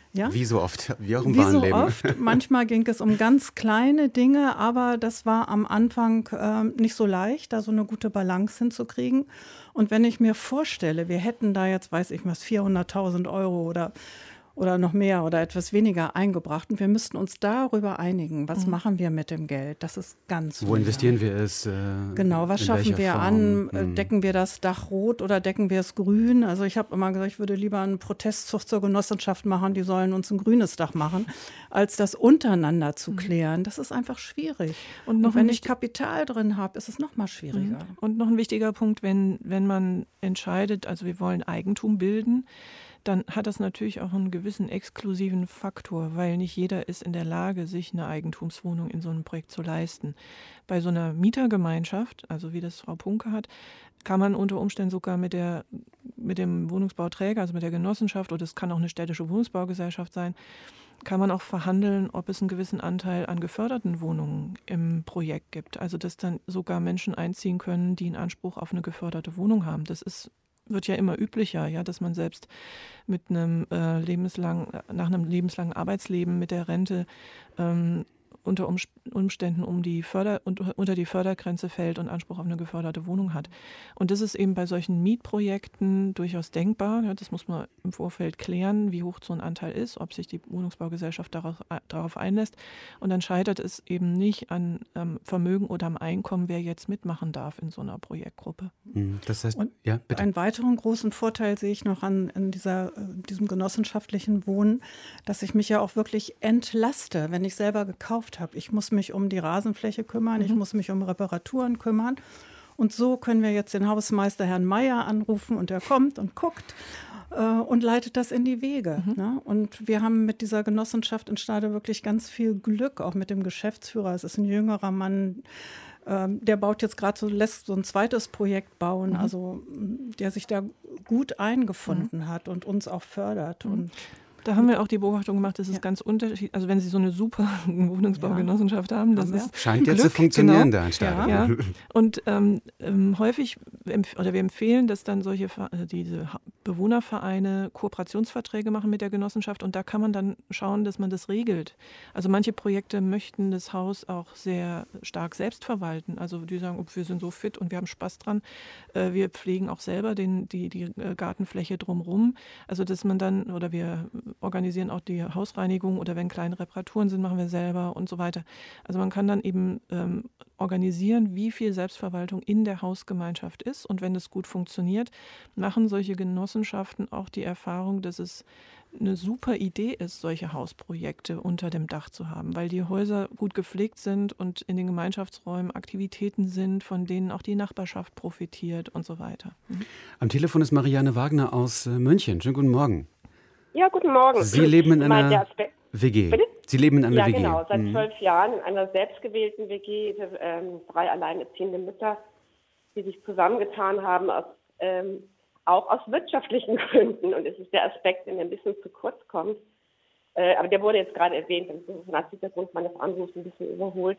Ja? Wie so oft, wie auch im Wie wahren so Leben. oft. Manchmal ging es um ganz kleine Dinge, aber das war am Anfang äh, nicht so leicht, da so eine gute Balance hinzukriegen. Und wenn ich mir vorstelle, wir hätten da jetzt, weiß ich was, vierhunderttausend Euro oder oder noch mehr oder etwas weniger eingebracht. Und wir müssten uns darüber einigen, was mhm. machen wir mit dem Geld. Das ist ganz Wo investieren wir es? Äh, genau, was schaffen wir Form? an? Hm. Decken wir das Dach rot oder decken wir es grün? Also ich habe immer gesagt, ich würde lieber einen Protestzug zur Genossenschaft machen, die sollen uns ein grünes Dach machen, als das untereinander zu klären. Das ist einfach schwierig. Und, noch Und wenn ich Kapital drin habe, ist es noch mal schwieriger. Und noch ein wichtiger Punkt, wenn, wenn man entscheidet, also wir wollen Eigentum bilden, dann hat das natürlich auch einen gewissen exklusiven Faktor, weil nicht jeder ist in der Lage, sich eine Eigentumswohnung in so einem Projekt zu leisten. Bei so einer Mietergemeinschaft, also wie das Frau Punke hat, kann man unter Umständen sogar mit der, mit dem Wohnungsbauträger, also mit der Genossenschaft, oder es kann auch eine städtische Wohnungsbaugesellschaft sein, kann man auch verhandeln, ob es einen gewissen Anteil an geförderten Wohnungen im Projekt gibt. Also dass dann sogar Menschen einziehen können, die einen Anspruch auf eine geförderte Wohnung haben. Das ist wird ja immer üblicher, ja, dass man selbst mit einem äh, lebenslang, nach einem lebenslangen Arbeitsleben mit der Rente ähm, unter Umständen um die Förder, unter die Fördergrenze fällt und Anspruch auf eine geförderte Wohnung hat. Und das ist eben bei solchen Mietprojekten durchaus denkbar. Ja, das muss man im Vorfeld klären, wie hoch so ein Anteil ist, ob sich die Wohnungsbaugesellschaft darauf, darauf einlässt. Und dann scheitert es eben nicht an ähm, Vermögen oder am Einkommen, wer jetzt mitmachen darf in so einer Projektgruppe. Das heißt, und ja, bitte. Einen weiteren großen Vorteil sehe ich noch an in dieser, diesem genossenschaftlichen Wohnen, dass ich mich ja auch wirklich entlaste, wenn ich selber gekauft habe. Ich muss mich um die Rasenfläche kümmern, mhm. ich muss mich um Reparaturen kümmern. Und so können wir jetzt den Hausmeister Herrn Meier anrufen und er kommt und guckt äh, und leitet das in die Wege. Mhm. Ne? Und wir haben mit dieser Genossenschaft in Stade wirklich ganz viel Glück, auch mit dem Geschäftsführer. Es ist ein jüngerer Mann, äh, der baut jetzt gerade so, lässt so ein zweites Projekt bauen, mhm. also der sich da gut eingefunden mhm. hat und uns auch fördert. Mhm. Und da haben wir auch die Beobachtung gemacht, das ist ja. ganz unterschiedlich. Also wenn Sie so eine super Wohnungsbaugenossenschaft ja. haben, das ist scheint Glück, jetzt zu funktionieren genau. da in Stade. Ja. Ja. Und ähm, ähm, häufig, oder wir empfehlen, dass dann solche also diese Bewohnervereine Kooperationsverträge machen mit der Genossenschaft und da kann man dann schauen, dass man das regelt. Also manche Projekte möchten das Haus auch sehr stark selbst verwalten. Also die sagen, wir sind so fit und wir haben Spaß dran. Äh, wir pflegen auch selber den, die, die Gartenfläche drumherum. Also dass man dann, oder wir organisieren auch die Hausreinigung oder wenn kleine Reparaturen sind, machen wir selber und so weiter. Also man kann dann eben ähm, organisieren, wie viel Selbstverwaltung in der Hausgemeinschaft ist und wenn das gut funktioniert, machen solche Genossenschaften auch die Erfahrung, dass es eine super Idee ist, solche Hausprojekte unter dem Dach zu haben, weil die Häuser gut gepflegt sind und in den Gemeinschaftsräumen Aktivitäten sind, von denen auch die Nachbarschaft profitiert und so weiter. Mhm. Am Telefon ist Marianne Wagner aus München. Schönen guten Morgen. Ja, guten Morgen. Sie leben in einer W G. Bitte? Sie leben in einer ja, W G. Ja, genau. Seit mhm. zwölf Jahren in einer selbstgewählten W G. Ähm, drei alleinerziehende Mütter, die sich zusammengetan haben, aus, ähm, auch aus wirtschaftlichen Gründen. Und es ist der Aspekt, der mir ein bisschen zu kurz kommt. Äh, aber der wurde jetzt gerade erwähnt. Das ist als Hintergrund meines Anrufs ein bisschen überholt.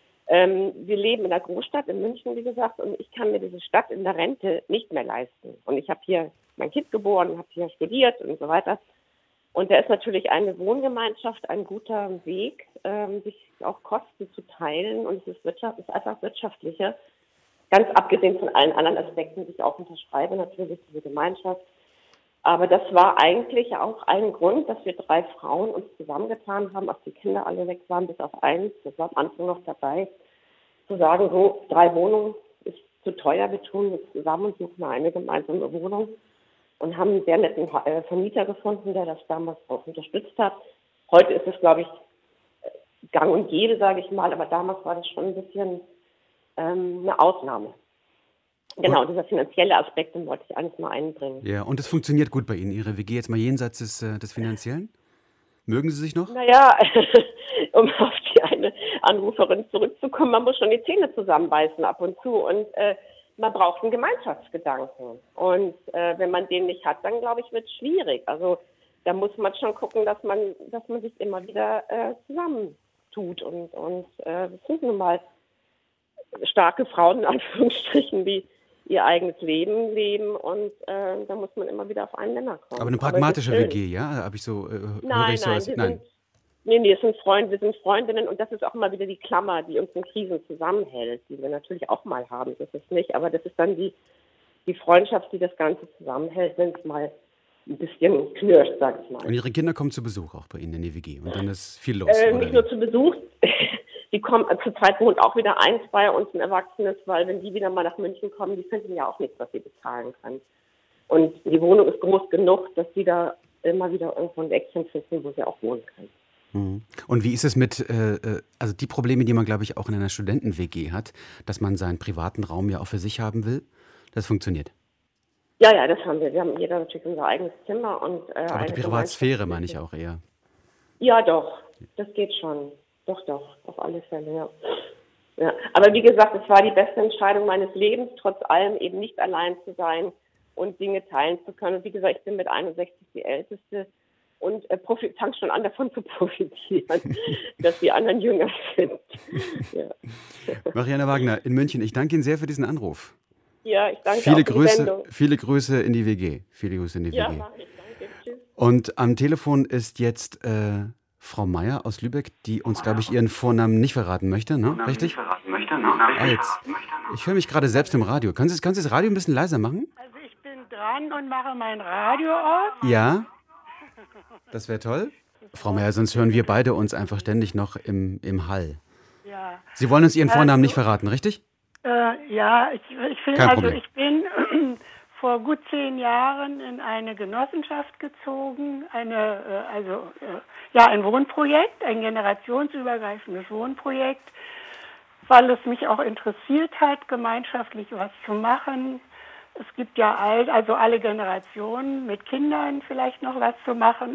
Ähm, wir leben in einer Großstadt in München, wie gesagt, und ich kann mir diese Stadt in der Rente nicht mehr leisten. Und ich habe hier mein Kind geboren, habe hier studiert und so weiter. Und da ist natürlich eine Wohngemeinschaft ein guter Weg, ähm, sich auch Kosten zu teilen. Und es ist, Wirtschaft, ist einfach wirtschaftlicher, ganz abgesehen von allen anderen Aspekten, die ich auch unterschreibe, natürlich diese Gemeinschaft. Aber das war eigentlich auch ein Grund, dass wir drei Frauen uns zusammengetan haben, als die Kinder alle weg waren, bis auf eins, das war am Anfang noch dabei, zu sagen, so drei Wohnungen ist zu teuer, wir tun jetzt zusammen und suchen eine gemeinsame Wohnung. Und haben einen sehr netten Vermieter gefunden, der das damals auch unterstützt hat. Heute ist es, glaube ich, gang und gäbe, sage ich mal, aber damals war das schon ein bisschen ähm, eine Ausnahme. Genau, dieser finanzielle Aspekt, den wollte ich eigentlich mal einbringen. Ja, und es funktioniert gut bei Ihnen, Ihre W G, jetzt mal jenseits des, äh, des Finanziellen? Mögen Sie sich noch? Naja, um auf die eine Anruferin zurückzukommen, man muss schon die Zähne zusammenbeißen ab und zu und äh, man braucht einen Gemeinschaftsgedanken. Und äh, wenn man den nicht hat, dann, glaube ich, wird es schwierig. Also da muss man schon gucken, dass man, dass man sich immer wieder äh, zusammentut. Und, und äh, das sind nun mal starke Frauen, in Anführungsstrichen, wie, ihr eigenes Leben leben und äh, da muss man immer wieder auf einen Nenner kommen. Aber eine pragmatische W G, ja? Habe ich so, äh, nein, ich so nein, was? wir Nein. Sind, nee, nee, es sind Freunde, wir sind Freundinnen und das ist auch immer wieder die Klammer, die uns in Krisen zusammenhält, die wir natürlich auch mal haben, das ist nicht, aber das ist dann die, die Freundschaft, die das Ganze zusammenhält, wenn es mal ein bisschen knirscht, sag ich mal. Und Ihre Kinder kommen zu Besuch auch bei Ihnen in der W G und dann ist viel los, Äh, oder nicht wie? nur zu Besuch, die kommen, zur Zeit wohnt auch wieder eins bei uns, ein Erwachsenes, weil wenn die wieder mal nach München kommen, die finden ja auch nichts, was sie bezahlen können. Und die Wohnung ist groß genug, dass sie da immer wieder irgendwo ein Eckchen finden, wo sie auch wohnen können. Mhm. Und wie ist es mit, äh, also die Probleme, die man, glaube ich, auch in einer Studenten-W G hat, dass man seinen privaten Raum ja auch für sich haben will? Das funktioniert. Ja, ja, das haben wir. Wir haben jeder natürlich unser eigenes Zimmer. Und, äh, Aber die Privatsphäre meine ich auch eher. Ja, doch. Das geht schon. Doch, doch. Auf alle Fälle, ja. ja. Aber wie gesagt, es war die beste Entscheidung meines Lebens, trotz allem eben nicht allein zu sein und Dinge teilen zu können. Und wie gesagt, ich bin mit einundsechzig die Älteste und äh, fange schon an, davon zu profitieren, dass die anderen jünger sind. Ja. Marianne Wagner in München, ich danke Ihnen sehr für diesen Anruf. Ja, ich danke viele auch für die Grüße, Sendung. Viele Grüße in die W G. Viele Grüße in die Ja, W G. mach ich. Danke. Tschüss. Und am Telefon ist jetzt äh, Frau Meier aus Lübeck, die uns, glaube ich, ihren Vornamen nicht verraten möchte, ne? Richtig? verraten möchte, ne? Ah, jetzt. Ich höre mich gerade selbst im Radio. Können Sie, können Sie das Radio ein bisschen leiser machen? Also ich bin dran und mache mein Radio auf. Ja? Das wäre toll. Frau Meier, sonst hören wir beide uns einfach ständig noch im, im Hall. Ja, Sie wollen uns Ihren Vornamen Also- nicht verraten, richtig? äh, ja ich, ich, find, Kein also Problem. ich bin vor gut zehn Jahren in eine Genossenschaft gezogen, eine, äh, also äh, ja, ein Wohnprojekt, ein generationsübergreifendes Wohnprojekt, weil es mich auch interessiert hat, gemeinschaftlich was zu machen. Es gibt ja all, also alle Generationen mit Kindern vielleicht noch was zu machen.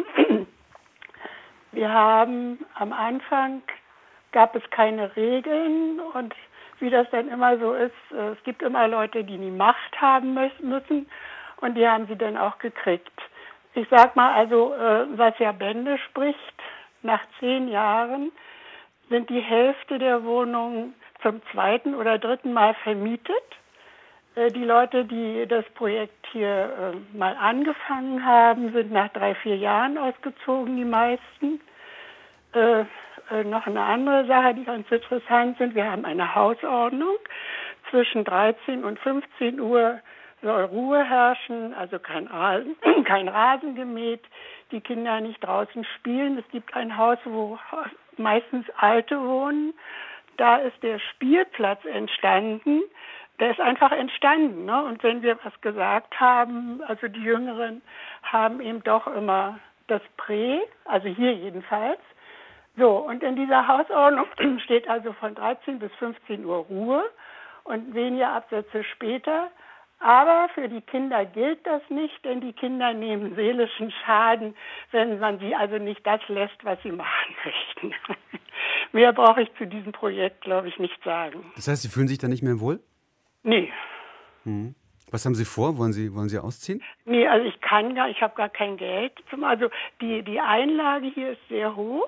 Wir haben am Anfang, gab es keine Regeln und wie das dann immer so ist, äh, es gibt immer Leute, die die Macht haben müssen und die haben sie dann auch gekriegt. Ich sag mal also, äh, was ja Bände spricht, nach zehn Jahren sind die Hälfte der Wohnungen zum zweiten oder dritten Mal vermietet. Äh, die Leute, die das Projekt hier äh, mal angefangen haben, sind nach drei, vier Jahren ausgezogen, die meisten. Äh, Äh, noch eine andere Sache, die ganz interessant sind. Wir haben eine Hausordnung. Zwischen dreizehn und fünfzehn Uhr soll Ruhe herrschen, also kein Rasen, kein Rasen gemäht, die Kinder nicht draußen spielen. Es gibt ein Haus, wo meistens Alte wohnen. Da ist der Spielplatz entstanden. Der ist einfach entstanden, ne? Und wenn wir was gesagt haben, also die Jüngeren haben eben doch immer das Prä, also hier jedenfalls. So, und in dieser Hausordnung steht also von dreizehn bis fünfzehn Uhr Ruhe und weniger Absätze später. Aber für die Kinder gilt das nicht, denn die Kinder nehmen seelischen Schaden, wenn man sie also nicht das lässt, was sie machen möchten. Mehr brauche ich zu diesem Projekt, glaube ich, nicht sagen. Das heißt, Sie fühlen sich da nicht mehr wohl? Nee. Mhm. Was haben Sie vor? Wollen Sie, wollen Sie ausziehen? Nee, also ich kann gar, ich habe gar kein Geld. Zum, also die, die Einlage hier ist sehr hoch.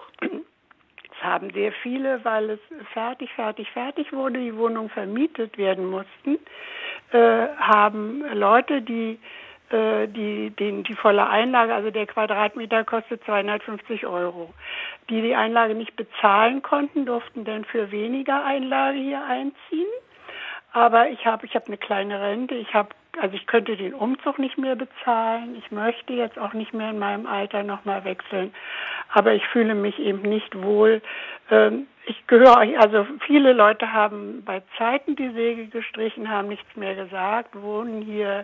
Es haben sehr viele, weil es fertig, fertig, fertig wurde, die Wohnungen vermietet werden mussten, äh, haben Leute, die, äh, die, die die volle Einlage, also der Quadratmeter kostet zweihundertfünfzig Euro, die die Einlage nicht bezahlen konnten, durften dann für weniger Einlage hier einziehen. Aber ich habe ich habe eine kleine Rente, ich habe also ich könnte den Umzug nicht mehr bezahlen. Ich möchte jetzt auch nicht mehr in meinem Alter nochmal wechseln. Aber ich fühle mich eben nicht wohl. Ich gehöre, also viele Leute haben bei Zeiten die Säge gestrichen, haben nichts mehr gesagt, wohnen hier.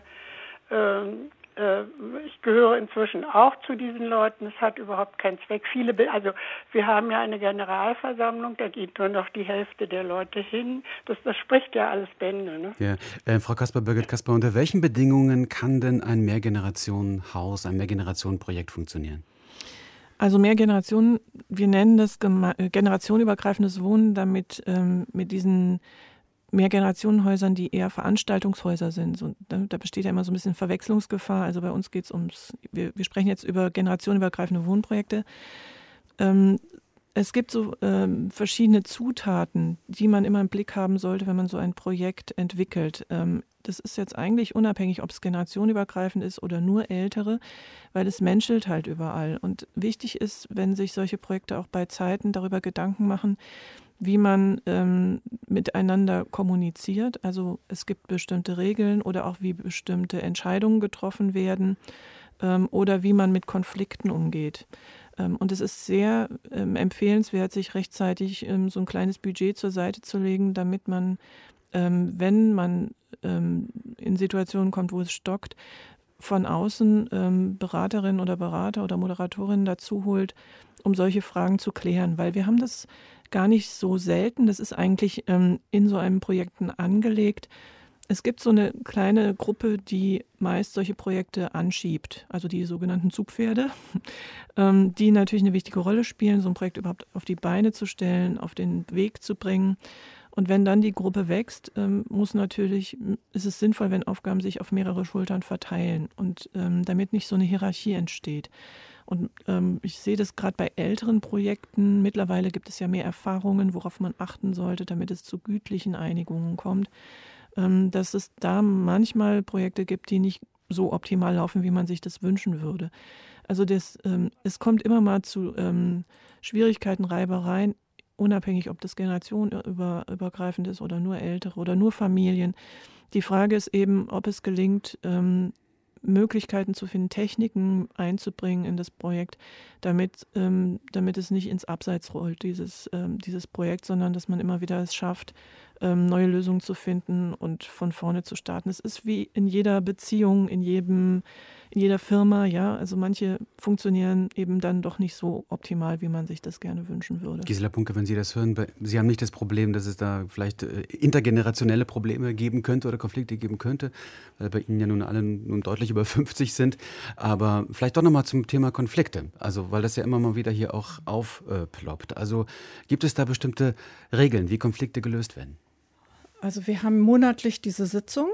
Ich gehöre inzwischen auch zu diesen Leuten. Es hat überhaupt keinen Zweck. Viele, also wir haben ja eine Generalversammlung, da geht nur noch die Hälfte der Leute hin. Das, das spricht ja alles Bände. Ne? Ja. Äh, Frau Kasper, Birgit Kasper, unter welchen Bedingungen kann denn ein Mehrgenerationenhaus, ein Mehrgenerationenprojekt funktionieren? Also Mehrgenerationen, wir nennen das geme- generationenübergreifendes Wohnen, damit ähm, mit diesen Mehrgenerationenhäusern, die eher Veranstaltungshäuser sind. So, da, da besteht ja immer so ein bisschen Verwechslungsgefahr. Also bei uns geht es ums, wir, wir sprechen jetzt über generationenübergreifende Wohnprojekte. Ähm, es gibt so ähm, verschiedene Zutaten, die man immer im Blick haben sollte, wenn man so ein Projekt entwickelt. Ähm, das ist jetzt eigentlich unabhängig, ob es generationenübergreifend ist oder nur ältere, weil es menschelt halt überall. Und wichtig ist, wenn sich solche Projekte auch bei Zeiten darüber Gedanken machen, wie man ähm, miteinander kommuniziert. Also es gibt bestimmte Regeln oder auch wie bestimmte Entscheidungen getroffen werden ähm, oder wie man mit Konflikten umgeht. Ähm, und es ist sehr ähm, empfehlenswert, sich rechtzeitig ähm, so ein kleines Budget zur Seite zu legen, damit man, ähm, wenn man ähm, in Situationen kommt, wo es stockt, von außen ähm, Beraterinnen oder Berater oder Moderatorinnen dazu holt, um solche Fragen zu klären. Weil wir haben das gar nicht so selten. Das ist eigentlich ähm, in so einem Projekten angelegt. Es gibt so eine kleine Gruppe, die meist solche Projekte anschiebt, also die sogenannten Zugpferde, ähm, die natürlich eine wichtige Rolle spielen, so ein Projekt überhaupt auf die Beine zu stellen, auf den Weg zu bringen. Und wenn dann die Gruppe wächst, ähm, muss natürlich, ist es sinnvoll, wenn Aufgaben sich auf mehrere Schultern verteilen und ähm, damit nicht so eine Hierarchie entsteht. Und ähm, ich sehe das gerade bei älteren Projekten. Mittlerweile gibt es ja mehr Erfahrungen, worauf man achten sollte, damit es zu gütlichen Einigungen kommt. Ähm, dass es da manchmal Projekte gibt, die nicht so optimal laufen, wie man sich das wünschen würde. Also das, ähm, es kommt immer mal zu ähm, Schwierigkeiten, Reibereien, unabhängig, ob das generationenübergreifend ist oder nur Ältere oder nur Familien. Die Frage ist eben, ob es gelingt, ähm, Möglichkeiten zu finden, Techniken einzubringen in das Projekt, damit, ähm, damit es nicht ins Abseits rollt, dieses, ähm, dieses Projekt, sondern dass man immer wieder es schafft, ähm, neue Lösungen zu finden und von vorne zu starten. Es ist wie in jeder Beziehung, in jedem, in jeder Firma, ja, also manche funktionieren eben dann doch nicht so optimal, wie man sich das gerne wünschen würde. Gisela Punke, wenn Sie das hören, Sie haben nicht das Problem, dass es da vielleicht intergenerationelle Probleme geben könnte oder Konflikte geben könnte, weil bei Ihnen ja nun alle nun deutlich über fünfzig sind, aber vielleicht doch nochmal zum Thema Konflikte, also weil das ja immer mal wieder hier auch aufploppt. Also gibt es da bestimmte Regeln, wie Konflikte gelöst werden? Also wir haben monatlich diese Sitzung.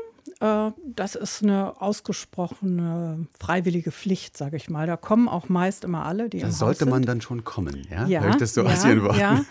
Das ist eine ausgesprochene freiwillige Pflicht, sage ich mal. Da kommen auch meist immer alle, die im Haus sind. Da sollte man dann schon kommen, ja? Ja, Hör ich das so ja, aus Ihren Worten? Ja,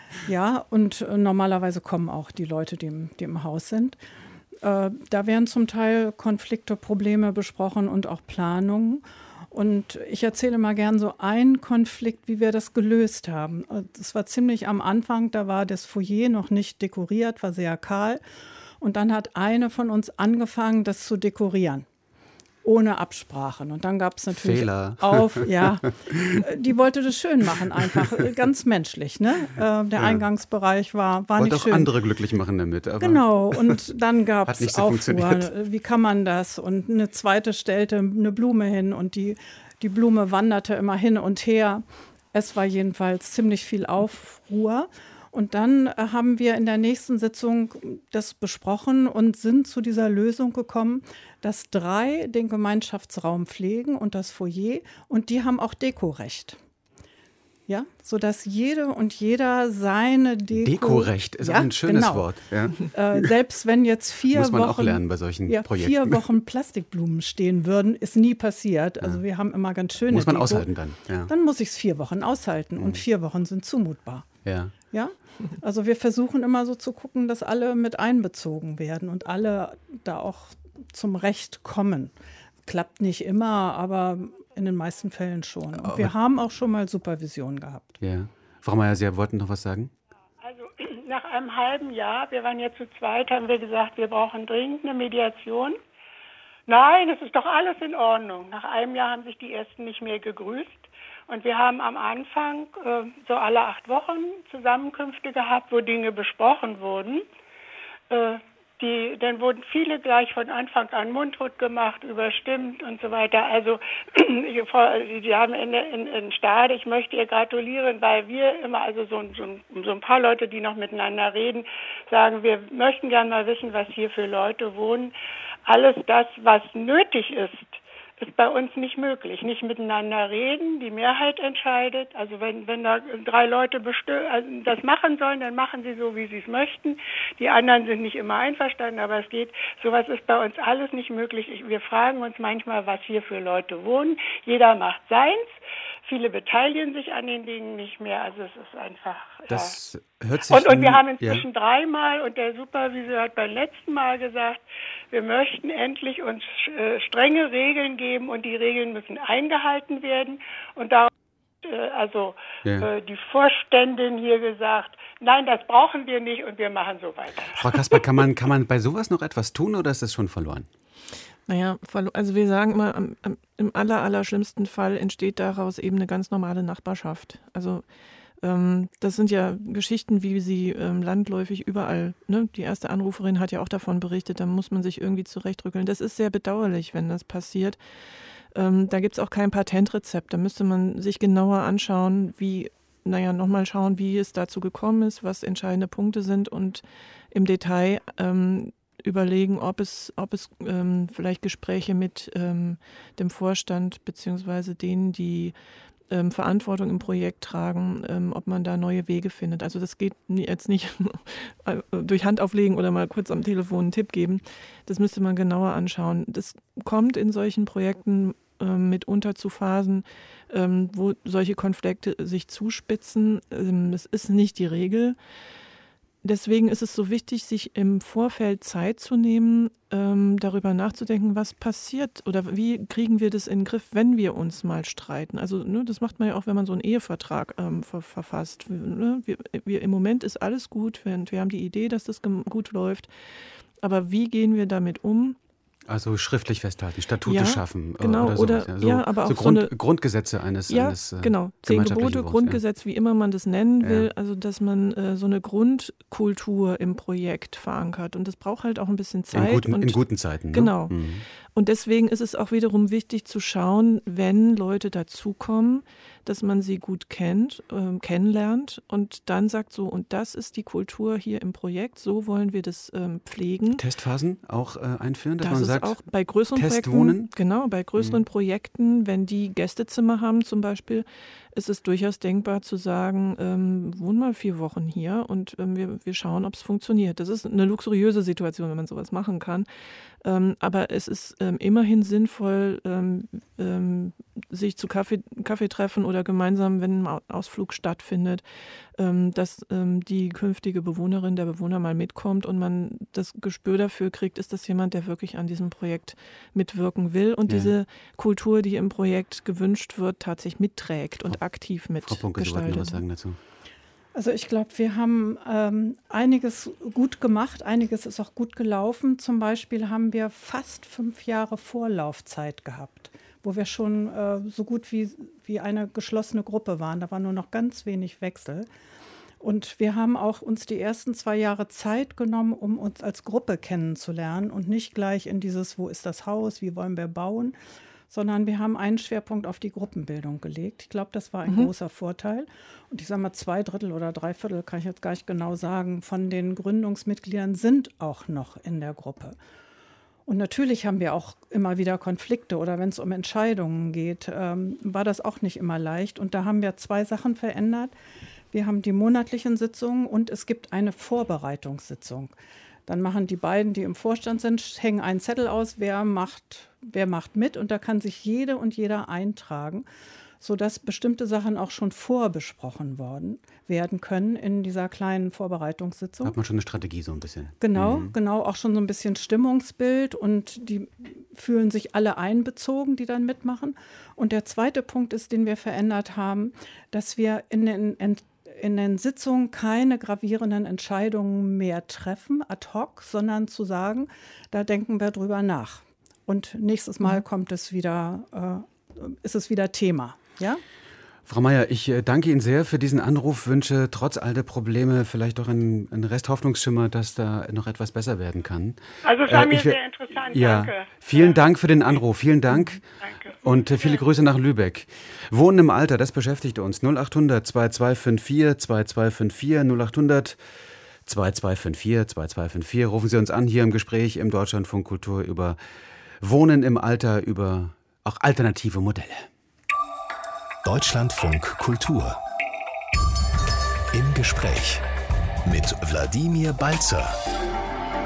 ja, und normalerweise kommen auch die Leute, die im, die im Haus sind. Da werden zum Teil Konflikte, Probleme besprochen und auch Planungen. Und ich erzähle mal gern so einen Konflikt, wie wir das gelöst haben. Das war ziemlich am Anfang, da war das Foyer noch nicht dekoriert, war sehr kahl. Und dann hat eine von uns angefangen, das zu dekorieren, ohne Absprachen. Und dann gab es natürlich Fehler. auf, ja, die wollte das schön machen, einfach ganz menschlich. Ne? Der ja. Eingangsbereich war, war Wollte nicht auch schön. andere glücklich machen damit. Aber genau, und dann gab es so Aufruhr, wie kann man das? Und eine zweite stellte eine Blume hin und die, die Blume wanderte immer hin und her. Es war jedenfalls ziemlich viel Aufruhr. Und dann haben wir in der nächsten Sitzung das besprochen und sind zu dieser Lösung gekommen, dass drei den Gemeinschaftsraum pflegen und das Foyer und die haben auch Dekorecht. Ja, sodass jede und jeder seine Deko... Dekorecht ist ja, auch ein schönes genau. Wort. Ja. Äh, selbst wenn jetzt vier Muss man Wochen, auch lernen bei solchen ja, Projekten. vier Wochen Plastikblumen stehen würden, ist nie passiert. Also ja. wir haben immer ganz schöne Muss man Deko. aushalten dann. Ja. Dann muss ich es vier Wochen aushalten mhm. und vier Wochen sind zumutbar. Ja. Ja, also wir versuchen immer so zu gucken, dass alle mit einbezogen werden und alle da auch zum Recht kommen. Klappt nicht immer, aber in den meisten Fällen schon. Und wir haben auch schon mal Supervision gehabt. Ja. Frau Meier, Sie wollten noch was sagen? Also nach einem halben Jahr, wir waren jetzt zu zweit, haben wir gesagt, wir brauchen dringend eine Mediation. Nein, es ist doch alles in Ordnung. Nach einem Jahr haben sich die Ersten nicht mehr gegrüßt. Und wir haben am Anfang äh, so alle acht Wochen Zusammenkünfte gehabt, wo Dinge besprochen wurden. Äh, die, dann wurden viele gleich von Anfang an mundtot gemacht, überstimmt und so weiter. Also Sie haben in, in, in Stade, ich möchte ihr gratulieren, weil wir immer, also so, so, so ein paar Leute, die noch miteinander reden, sagen, wir möchten gerne mal wissen, was hier für Leute wohnen. Alles das, was nötig ist, ist bei uns nicht möglich. Nicht miteinander reden, die Mehrheit entscheidet. Also wenn, wenn da drei Leute besti- also das machen sollen, dann machen sie so, wie sie es möchten. Die anderen sind nicht immer einverstanden, aber es geht, sowas ist bei uns alles nicht möglich. Ich, wir fragen uns manchmal, was hier für Leute wohnen. Jeder macht seins. viele beteiligen sich an den Dingen nicht mehr. Also es ist einfach... Das ja. hört sich und, und wir an, haben inzwischen ja. dreimal, und der Supervisor hat beim letzten Mal gesagt, wir möchten endlich uns äh, strenge Regeln geben und die Regeln müssen eingehalten werden. Und da äh, also ja. äh, die Vorständin hier gesagt, nein, das brauchen wir nicht und wir machen so weiter. Frau Kasper, kann man, kann man bei sowas noch etwas tun oder ist das schon verloren? Naja, also wir sagen immer, am, am, im aller, aller schlimmsten Fall entsteht daraus eben eine ganz normale Nachbarschaft. Also ähm, das sind ja Geschichten, wie sie ähm, landläufig überall, ne? Die erste Anruferin hat ja auch davon berichtet, da muss man sich irgendwie zurechtrückeln. Das ist sehr bedauerlich, wenn das passiert. Ähm, da gibt es auch kein Patentrezept. Da müsste man sich genauer anschauen, wie, naja, nochmal schauen, wie es dazu gekommen ist, was entscheidende Punkte sind und im Detail ähm, überlegen, ob es, ob es ähm, vielleicht Gespräche mit ähm, dem Vorstand beziehungsweise denen, die ähm, Verantwortung im Projekt tragen, ähm, ob man da neue Wege findet. Also das geht jetzt nicht durch Hand auflegen oder mal kurz am Telefon einen Tipp geben. Das müsste man genauer anschauen. Das kommt in solchen Projekten ähm, mitunter zu Phasen, ähm, wo solche Konflikte sich zuspitzen. Ähm, das ist nicht die Regel. Deswegen ist es so wichtig, sich im Vorfeld Zeit zu nehmen, ähm, darüber nachzudenken, was passiert oder wie kriegen wir das in den Griff, wenn wir uns mal streiten. Also ne, das macht man ja auch, wenn man so einen Ehevertrag ähm, ver- verfasst. Ne? Wir, wir, im Moment ist alles gut, wir, wir haben die Idee, dass das gem- gut läuft. Aber wie gehen wir damit um? Also schriftlich festhalten, Statute ja, schaffen genau, oder sowas. oder, Ja, so, ja, aber auch so, so Grund, eine, Grundgesetze eines, ja, eines äh, genau, zehn Gebote, Wurfs, Grundgesetz, ja. Wie immer man das nennen will, ja. Also dass man äh, so eine Grundkultur im Projekt verankert und das braucht halt auch ein bisschen Zeit. In guten, und, in guten Zeiten. Ne? Genau. Mhm. Und deswegen ist es auch wiederum wichtig zu schauen, wenn Leute dazukommen, dass man sie gut kennt, äh, kennenlernt und dann sagt so, und das ist die Kultur hier im Projekt, so wollen wir das ähm, pflegen. Testphasen auch äh, einführen, dass das man ist sagt, auch bei größeren Testwohnen? Projekten, genau, bei größeren mhm. Projekten, wenn die Gästezimmer haben zum Beispiel, ist es durchaus denkbar zu sagen, ähm, wohn mal vier Wochen hier und ähm, wir, wir schauen, ob es funktioniert. Das ist eine luxuriöse Situation, wenn man sowas machen kann. Ähm, aber es ist ähm, immerhin sinnvoll, ähm, ähm, sich zu Kaffee, Kaffee treffen oder gemeinsam, wenn ein Ausflug stattfindet, ähm, dass ähm, die künftige Bewohnerin, der Bewohner mal mitkommt und man das Gespür dafür kriegt, ist das jemand, der wirklich an diesem Projekt mitwirken will und ja. diese Kultur, die im Projekt gewünscht wird, tatsächlich mitträgt und Frau, aktiv mitgestaltet. Frau Bunke, Sie wollten noch was sagen dazu? Also ich glaube, wir haben ähm, einiges gut gemacht, einiges ist auch gut gelaufen. Zum Beispiel haben wir fast fünf Jahre Vorlaufzeit gehabt, wo wir schon äh, so gut wie, wie eine geschlossene Gruppe waren. Da war nur noch ganz wenig Wechsel. Und wir haben auch uns die ersten zwei Jahre Zeit genommen, um uns als Gruppe kennenzulernen und nicht gleich in dieses, wo ist das Haus, wie wollen wir bauen, sondern wir haben einen Schwerpunkt auf die Gruppenbildung gelegt. Ich glaube, das war ein mhm. großer Vorteil. Und ich sage mal, zwei Drittel oder drei Viertel, kann ich jetzt gar nicht genau sagen, von den Gründungsmitgliedern sind auch noch in der Gruppe. Und natürlich haben wir auch immer wieder Konflikte oder wenn es um Entscheidungen geht, ähm, war das auch nicht immer leicht. Und da haben wir zwei Sachen verändert. Wir haben die monatlichen Sitzungen und es gibt eine Vorbereitungssitzung. Dann machen die beiden, die im Vorstand sind, hängen einen Zettel aus, wer macht, wer macht mit. Und da kann sich jede und jeder eintragen, sodass bestimmte Sachen auch schon vorbesprochen worden werden können in dieser kleinen Vorbereitungssitzung. Hat man schon eine Strategie so ein bisschen. Genau, mhm. genau, auch schon so ein bisschen Stimmungsbild und die fühlen sich alle einbezogen, die dann mitmachen. Und der zweite Punkt ist, den wir verändert haben, dass wir in den Ent- in den Sitzungen keine gravierenden Entscheidungen mehr treffen, ad hoc, sondern zu sagen, da denken wir drüber nach. Und nächstes Mal mhm. kommt es wieder, äh, ist es wieder Thema. Ja? Frau Meier, ich danke Ihnen sehr für diesen Anruf, wünsche trotz all der Probleme vielleicht doch einen, einen Rest Hoffnungsschimmer, dass da noch etwas besser werden kann. Also es war äh, mir ich, sehr interessant, ja, danke. Vielen ja. Dank für den Anruf, vielen Dank. Danke. Und äh, viele Grüße nach Lübeck. Wohnen im Alter, das beschäftigt uns. null acht hundert zwei zwei fünf vier zwei zwei fünf vier, null acht hundert zwei zwei fünf vier zwei zwei fünf vier. Rufen Sie uns an hier im Gespräch im Deutschlandfunk Kultur über Wohnen im Alter, über auch alternative Modelle. Deutschlandfunk Kultur. Im Gespräch mit Wladimir Balzer.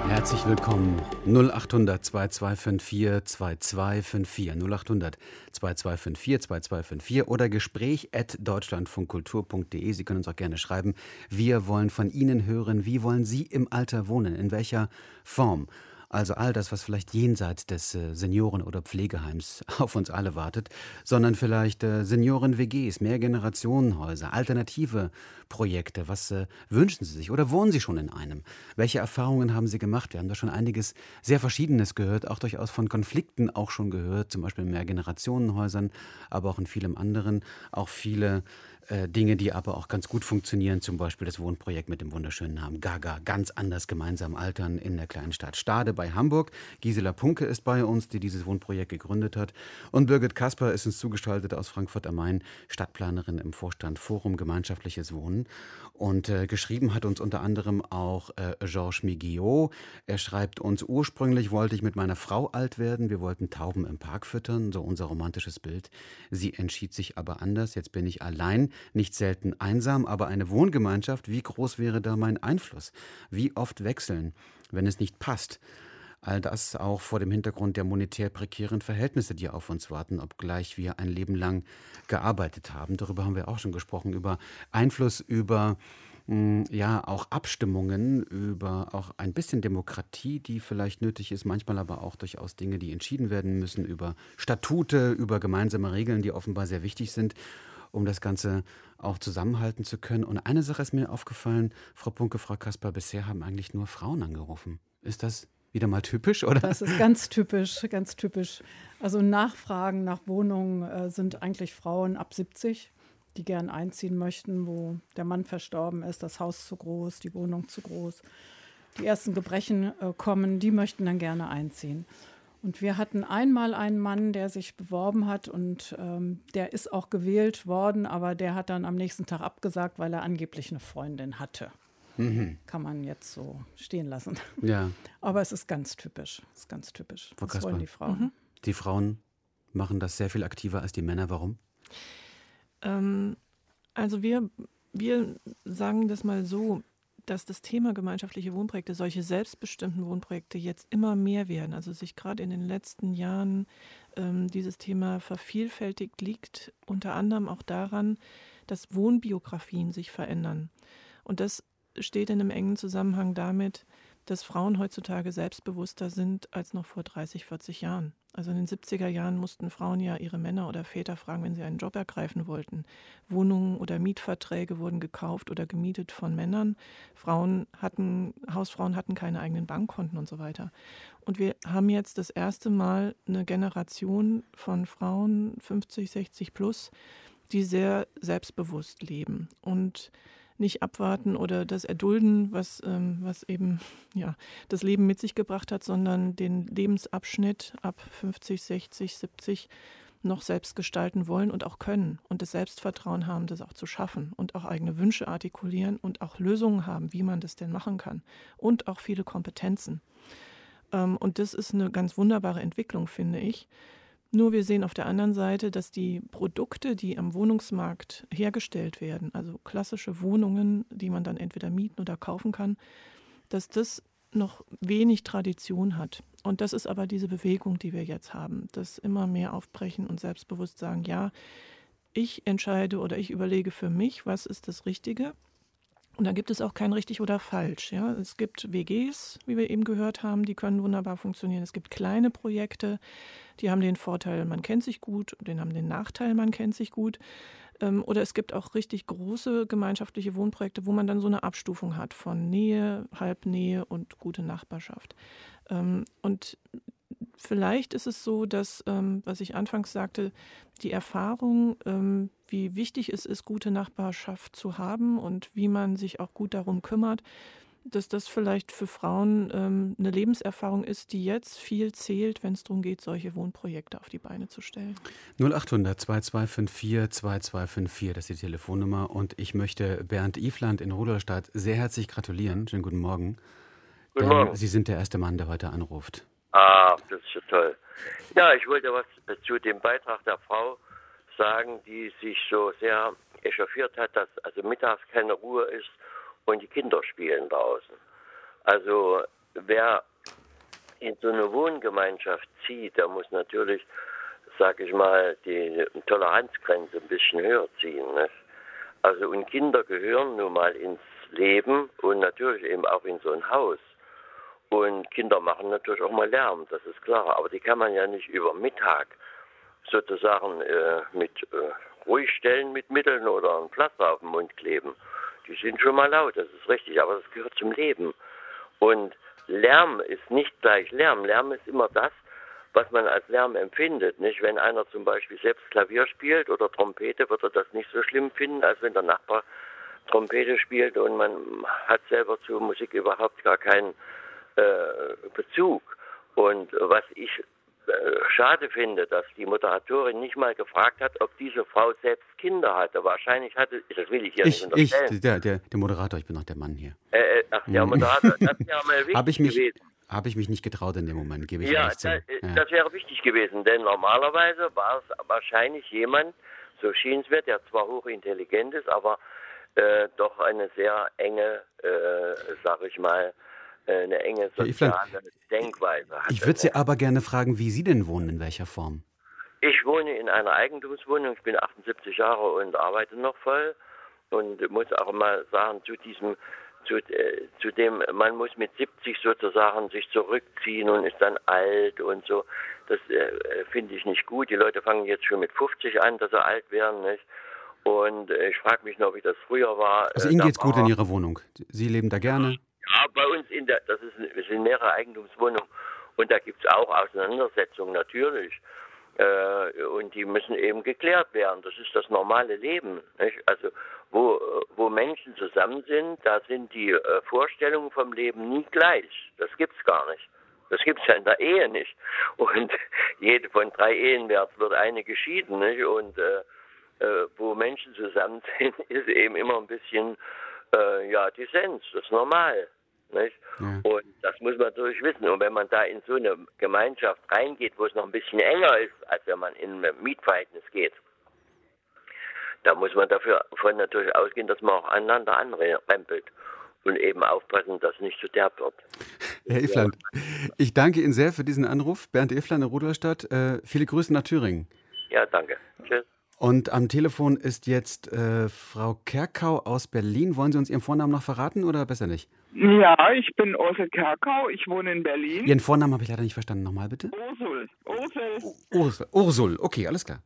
Herzlich willkommen. null achthundert zweitausendzweihundertfünfundvier zweiundzwanzig null achthundert zweitausendzweihundertfünfundvier zweiundzwanzig oder gespräch at deutschlandfunkkultur punkt de. Sie können uns auch gerne schreiben. Wir wollen von Ihnen hören, wie wollen Sie im Alter wohnen, in welcher Form. Also all das, was vielleicht jenseits des äh, Senioren- oder Pflegeheims auf uns alle wartet, sondern vielleicht äh, Senioren-W Gs, Mehrgenerationenhäuser, alternative Projekte. Was äh, wünschen Sie sich oder wohnen Sie schon in einem? Welche Erfahrungen haben Sie gemacht? Wir haben da schon einiges sehr Verschiedenes gehört, auch durchaus von Konflikten auch schon gehört, zum Beispiel in Mehrgenerationenhäusern, aber auch in vielem anderen. Auch viele äh, Dinge, die aber auch ganz gut funktionieren, zum Beispiel das Wohnprojekt mit dem wunderschönen Namen Gaga, ganz anders gemeinsam altern in der kleinen Stadt Stade bei Hamburg. Gisela Punke ist bei uns, die dieses Wohnprojekt gegründet hat. Und Birgit Kasper ist uns zugeschaltet aus Frankfurt am Main, Stadtplanerin im Vorstand Forum Gemeinschaftliches Wohnen. Und äh, geschrieben hat uns unter anderem auch äh, Georges Miguiot. Er schreibt uns, ursprünglich wollte ich mit meiner Frau alt werden. Wir wollten Tauben im Park füttern, so unser romantisches Bild. Sie entschied sich aber anders. Jetzt bin ich allein, nicht selten einsam, aber eine Wohngemeinschaft. Wie groß wäre da mein Einfluss? Wie oft wechseln, wenn es nicht passt? All das auch vor dem Hintergrund der monetär prekären Verhältnisse, die auf uns warten, obgleich wir ein Leben lang gearbeitet haben. Darüber haben wir auch schon gesprochen, über Einfluss, über mh, ja auch Abstimmungen, über auch ein bisschen Demokratie, die vielleicht nötig ist, manchmal aber auch durchaus Dinge, die entschieden werden müssen, über Statute, über gemeinsame Regeln, die offenbar sehr wichtig sind, um das Ganze auch zusammenhalten zu können. Und eine Sache ist mir aufgefallen, Frau Punke, Frau Kasper, bisher haben eigentlich nur Frauen angerufen. Ist das wieder mal typisch, oder? Das ist ganz typisch, ganz typisch. Also Nachfragen nach Wohnungen äh, sind eigentlich Frauen ab siebzig, die gern einziehen möchten, wo der Mann verstorben ist, das Haus zu groß, die Wohnung zu groß. Die ersten Gebrechen äh, kommen, die möchten dann gerne einziehen. Und wir hatten einmal einen Mann, der sich beworben hat und ähm, der ist auch gewählt worden, aber der hat dann am nächsten Tag abgesagt, weil er angeblich eine Freundin hatte. Mhm. Kann man jetzt so stehen lassen. Ja. Aber es ist ganz typisch. Es ist ganz typisch. Frau Das Kasper, wollen die Frauen. Mhm. Die Frauen machen das sehr viel aktiver als die Männer. Warum? Ähm, also wir, wir sagen das mal so, dass das Thema gemeinschaftliche Wohnprojekte, solche selbstbestimmten Wohnprojekte jetzt immer mehr werden. Also sich gerade in den letzten Jahren ähm, dieses Thema vervielfältigt, liegt unter anderem auch daran, dass Wohnbiografien sich verändern. Und das steht in einem engen Zusammenhang damit, dass Frauen heutzutage selbstbewusster sind als noch vor dreißig, vierzig Jahren. Also in den siebziger Jahren mussten Frauen ja ihre Männer oder Väter fragen, wenn sie einen Job ergreifen wollten. Wohnungen oder Mietverträge wurden gekauft oder gemietet von Männern. Frauen hatten, Hausfrauen hatten keine eigenen Bankkonten und so weiter. Und wir haben jetzt das erste Mal eine Generation von Frauen, fünfzig, sechzig plus, die sehr selbstbewusst leben und nicht abwarten oder das erdulden, was, ähm, was eben ja, das Leben mit sich gebracht hat, sondern den Lebensabschnitt ab fünfzig, sechzig, siebzig noch selbst gestalten wollen und auch können und das Selbstvertrauen haben, das auch zu schaffen und auch eigene Wünsche artikulieren und auch Lösungen haben, wie man das denn machen kann und auch viele Kompetenzen. Ähm, und das ist eine ganz wunderbare Entwicklung, finde ich. Nur wir sehen auf der anderen Seite, dass die Produkte, die am Wohnungsmarkt hergestellt werden, also klassische Wohnungen, die man dann entweder mieten oder kaufen kann, dass das noch wenig Tradition hat. Und das ist aber diese Bewegung, die wir jetzt haben, dass immer mehr aufbrechen und selbstbewusst sagen, ja, ich entscheide oder ich überlege für mich, was ist das Richtige. Und dann gibt es auch kein richtig oder falsch. Ja? Es gibt W Gs, wie wir eben gehört haben, die können wunderbar funktionieren. Es gibt kleine Projekte, die haben den Vorteil, man kennt sich gut, und den haben den Nachteil, man kennt sich gut. Oder es gibt auch richtig große gemeinschaftliche Wohnprojekte, wo man dann so eine Abstufung hat von Nähe, Halbnähe und gute Nachbarschaft. Und vielleicht ist es so, dass, was ich anfangs sagte, die Erfahrung, wie wichtig es ist, gute Nachbarschaft zu haben und wie man sich auch gut darum kümmert, dass das vielleicht für Frauen ähm, eine Lebenserfahrung ist, die jetzt viel zählt, wenn es darum geht, solche Wohnprojekte auf die Beine zu stellen. null achthundert zweitausendzweihundertfünfundvier zweiundzwanzig das ist die Telefonnummer. Und ich möchte Bernd Ifland in Rudolstadt sehr herzlich gratulieren. Schönen guten Morgen. Guten Denn Morgen. Sie sind der erste Mann, der heute anruft. Ah, das ist ja toll. Ja, ich wollte was zu dem Beitrag der Frau sagen, die sich so sehr echauffiert hat, dass also mittags keine Ruhe ist und die Kinder spielen draußen. Also wer in so eine Wohngemeinschaft zieht, der muss natürlich, sag ich mal, die Toleranzgrenze ein bisschen höher ziehen. Nicht? Also und Kinder gehören nun mal ins Leben und natürlich eben auch in so ein Haus. Und Kinder machen natürlich auch mal Lärm, das ist klar. Aber die kann man ja nicht über Mittag sozusagen äh, mit äh, ruhig stellen mit Mitteln oder ein Pflaster auf den Mund kleben. Die sind schon mal laut, das ist richtig, aber das gehört zum Leben. Und Lärm ist nicht gleich Lärm. Lärm ist immer das, was man als Lärm empfindet. Nicht? Wenn einer zum Beispiel selbst Klavier spielt oder Trompete, wird er das nicht so schlimm finden, als wenn der Nachbar Trompete spielt und man hat selber zur Musik überhaupt gar keinen äh, Bezug. Und was ich äh, schade finde, dass die Moderatorin nicht mal gefragt hat, ob diese Frau selbst Kinder hatte. Wahrscheinlich hatte, das will ich hier ich, nicht unterstellen. Ich, der, der, der Moderator, ich bin noch der Mann hier. Äh, ach, der Moderator, das wäre mal wichtig Habe ich mich, gewesen. Habe ich mich nicht getraut in dem Moment, gebe ich Ja, ehrlich zu. da, Ja, das wäre wichtig gewesen, denn normalerweise war es wahrscheinlich jemand, so schien es mir, der zwar hochintelligent ist, aber äh, doch eine sehr enge, äh, sag ich mal, äh, eine enge Herr Iffland, soziale Denkweise hat. ich würde Sie aber gerne fragen, wie Sie denn wohnen, in welcher Form? Ich wohne in einer Eigentumswohnung, ich bin achtundsiebzig Jahre und arbeite noch voll und muss auch mal sagen, zu diesem Zu, äh, zu dem, man muss mit siebzig sozusagen sich zurückziehen und ist dann alt und so. Das äh, finde ich nicht gut. Die Leute fangen jetzt schon mit fünfzig an, dass sie alt werden, nicht? Und äh, ich frage mich noch, wie das früher war. Also Ihnen geht's gut in Ihrer Wohnung? Sie leben da gerne? Ja, bei uns in der, das ist, wir sind mehrere Eigentumswohnungen und da gibt es auch Auseinandersetzungen natürlich. Äh, und die müssen eben geklärt werden. Das ist das normale Leben, nicht? Also wo, wo Menschen zusammen sind, da sind die äh, Vorstellungen vom Leben nie gleich. Das gibt's gar nicht. Das gibt's ja in der Ehe nicht. Und jede von drei Ehen wird, wird eine geschieden, nicht? Und äh, äh, wo Menschen zusammen sind, ist eben immer ein bisschen äh, ja Dissens. Das ist normal. Nicht? Ja. Und das muss man natürlich wissen. Und wenn man da in so eine Gemeinschaft reingeht, wo es noch ein bisschen enger ist, als wenn man in ein Mietverhältnis geht, da muss man dafür von natürlich ausgehen, dass man auch aneinander anrempelt und eben aufpassen, dass es nicht zu derb wird. Herr Iffland, ich danke Ihnen sehr für diesen Anruf. Bernd Iffland in Rudolstadt. Äh, viele Grüße nach Thüringen. Ja, danke. Tschüss. Und am Telefon ist jetzt äh, Frau Kerkau aus Berlin. Wollen Sie uns Ihren Vornamen noch verraten oder besser nicht? Ja, ich bin Ursel Kerkau, ich wohne in Berlin. Ihren Vornamen habe ich leider nicht verstanden. Nochmal bitte. Ursel. Ursel. Ursel. Ursel. Okay, alles klar.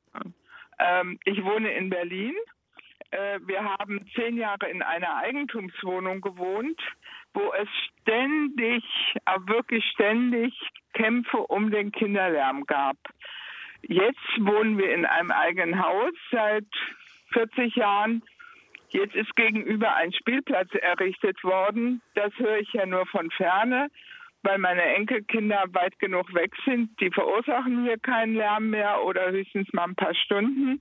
Ähm, ich wohne in Berlin. Äh, wir haben zehn Jahre in einer Eigentumswohnung gewohnt, wo es ständig, aber wirklich ständig Kämpfe um den Kinderlärm gab. Jetzt wohnen wir in einem eigenen Haus seit vierzig Jahren. Jetzt ist gegenüber ein Spielplatz errichtet worden. Das höre ich ja nur von Ferne, weil meine Enkelkinder weit genug weg sind. Die verursachen hier keinen Lärm mehr oder höchstens mal ein paar Stunden.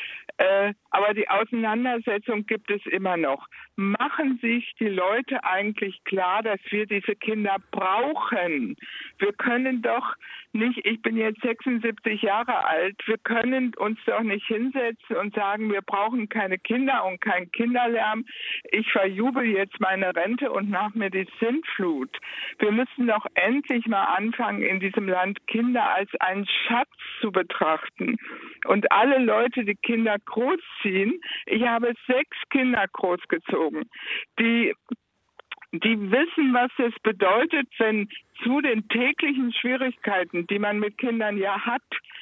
Äh, aber die Auseinandersetzung gibt es immer noch. Machen sich die Leute eigentlich klar, dass wir diese Kinder brauchen? Wir können doch nicht, ich bin jetzt sechsundsiebzig Jahre alt, wir können uns doch nicht hinsetzen und sagen, wir brauchen keine Kinder und keinen Kinderlärm. Ich verjubel jetzt meine Rente und mache mir die Sintflut. Wir müssen doch endlich mal anfangen, in diesem Land Kinder als einen Schatz zu betrachten. Und alle Leute, die Kinder großziehen, ich habe sechs Kinder großgezogen, die die wissen, was es bedeutet, wenn zu den täglichen Schwierigkeiten, die man mit Kindern ja hat,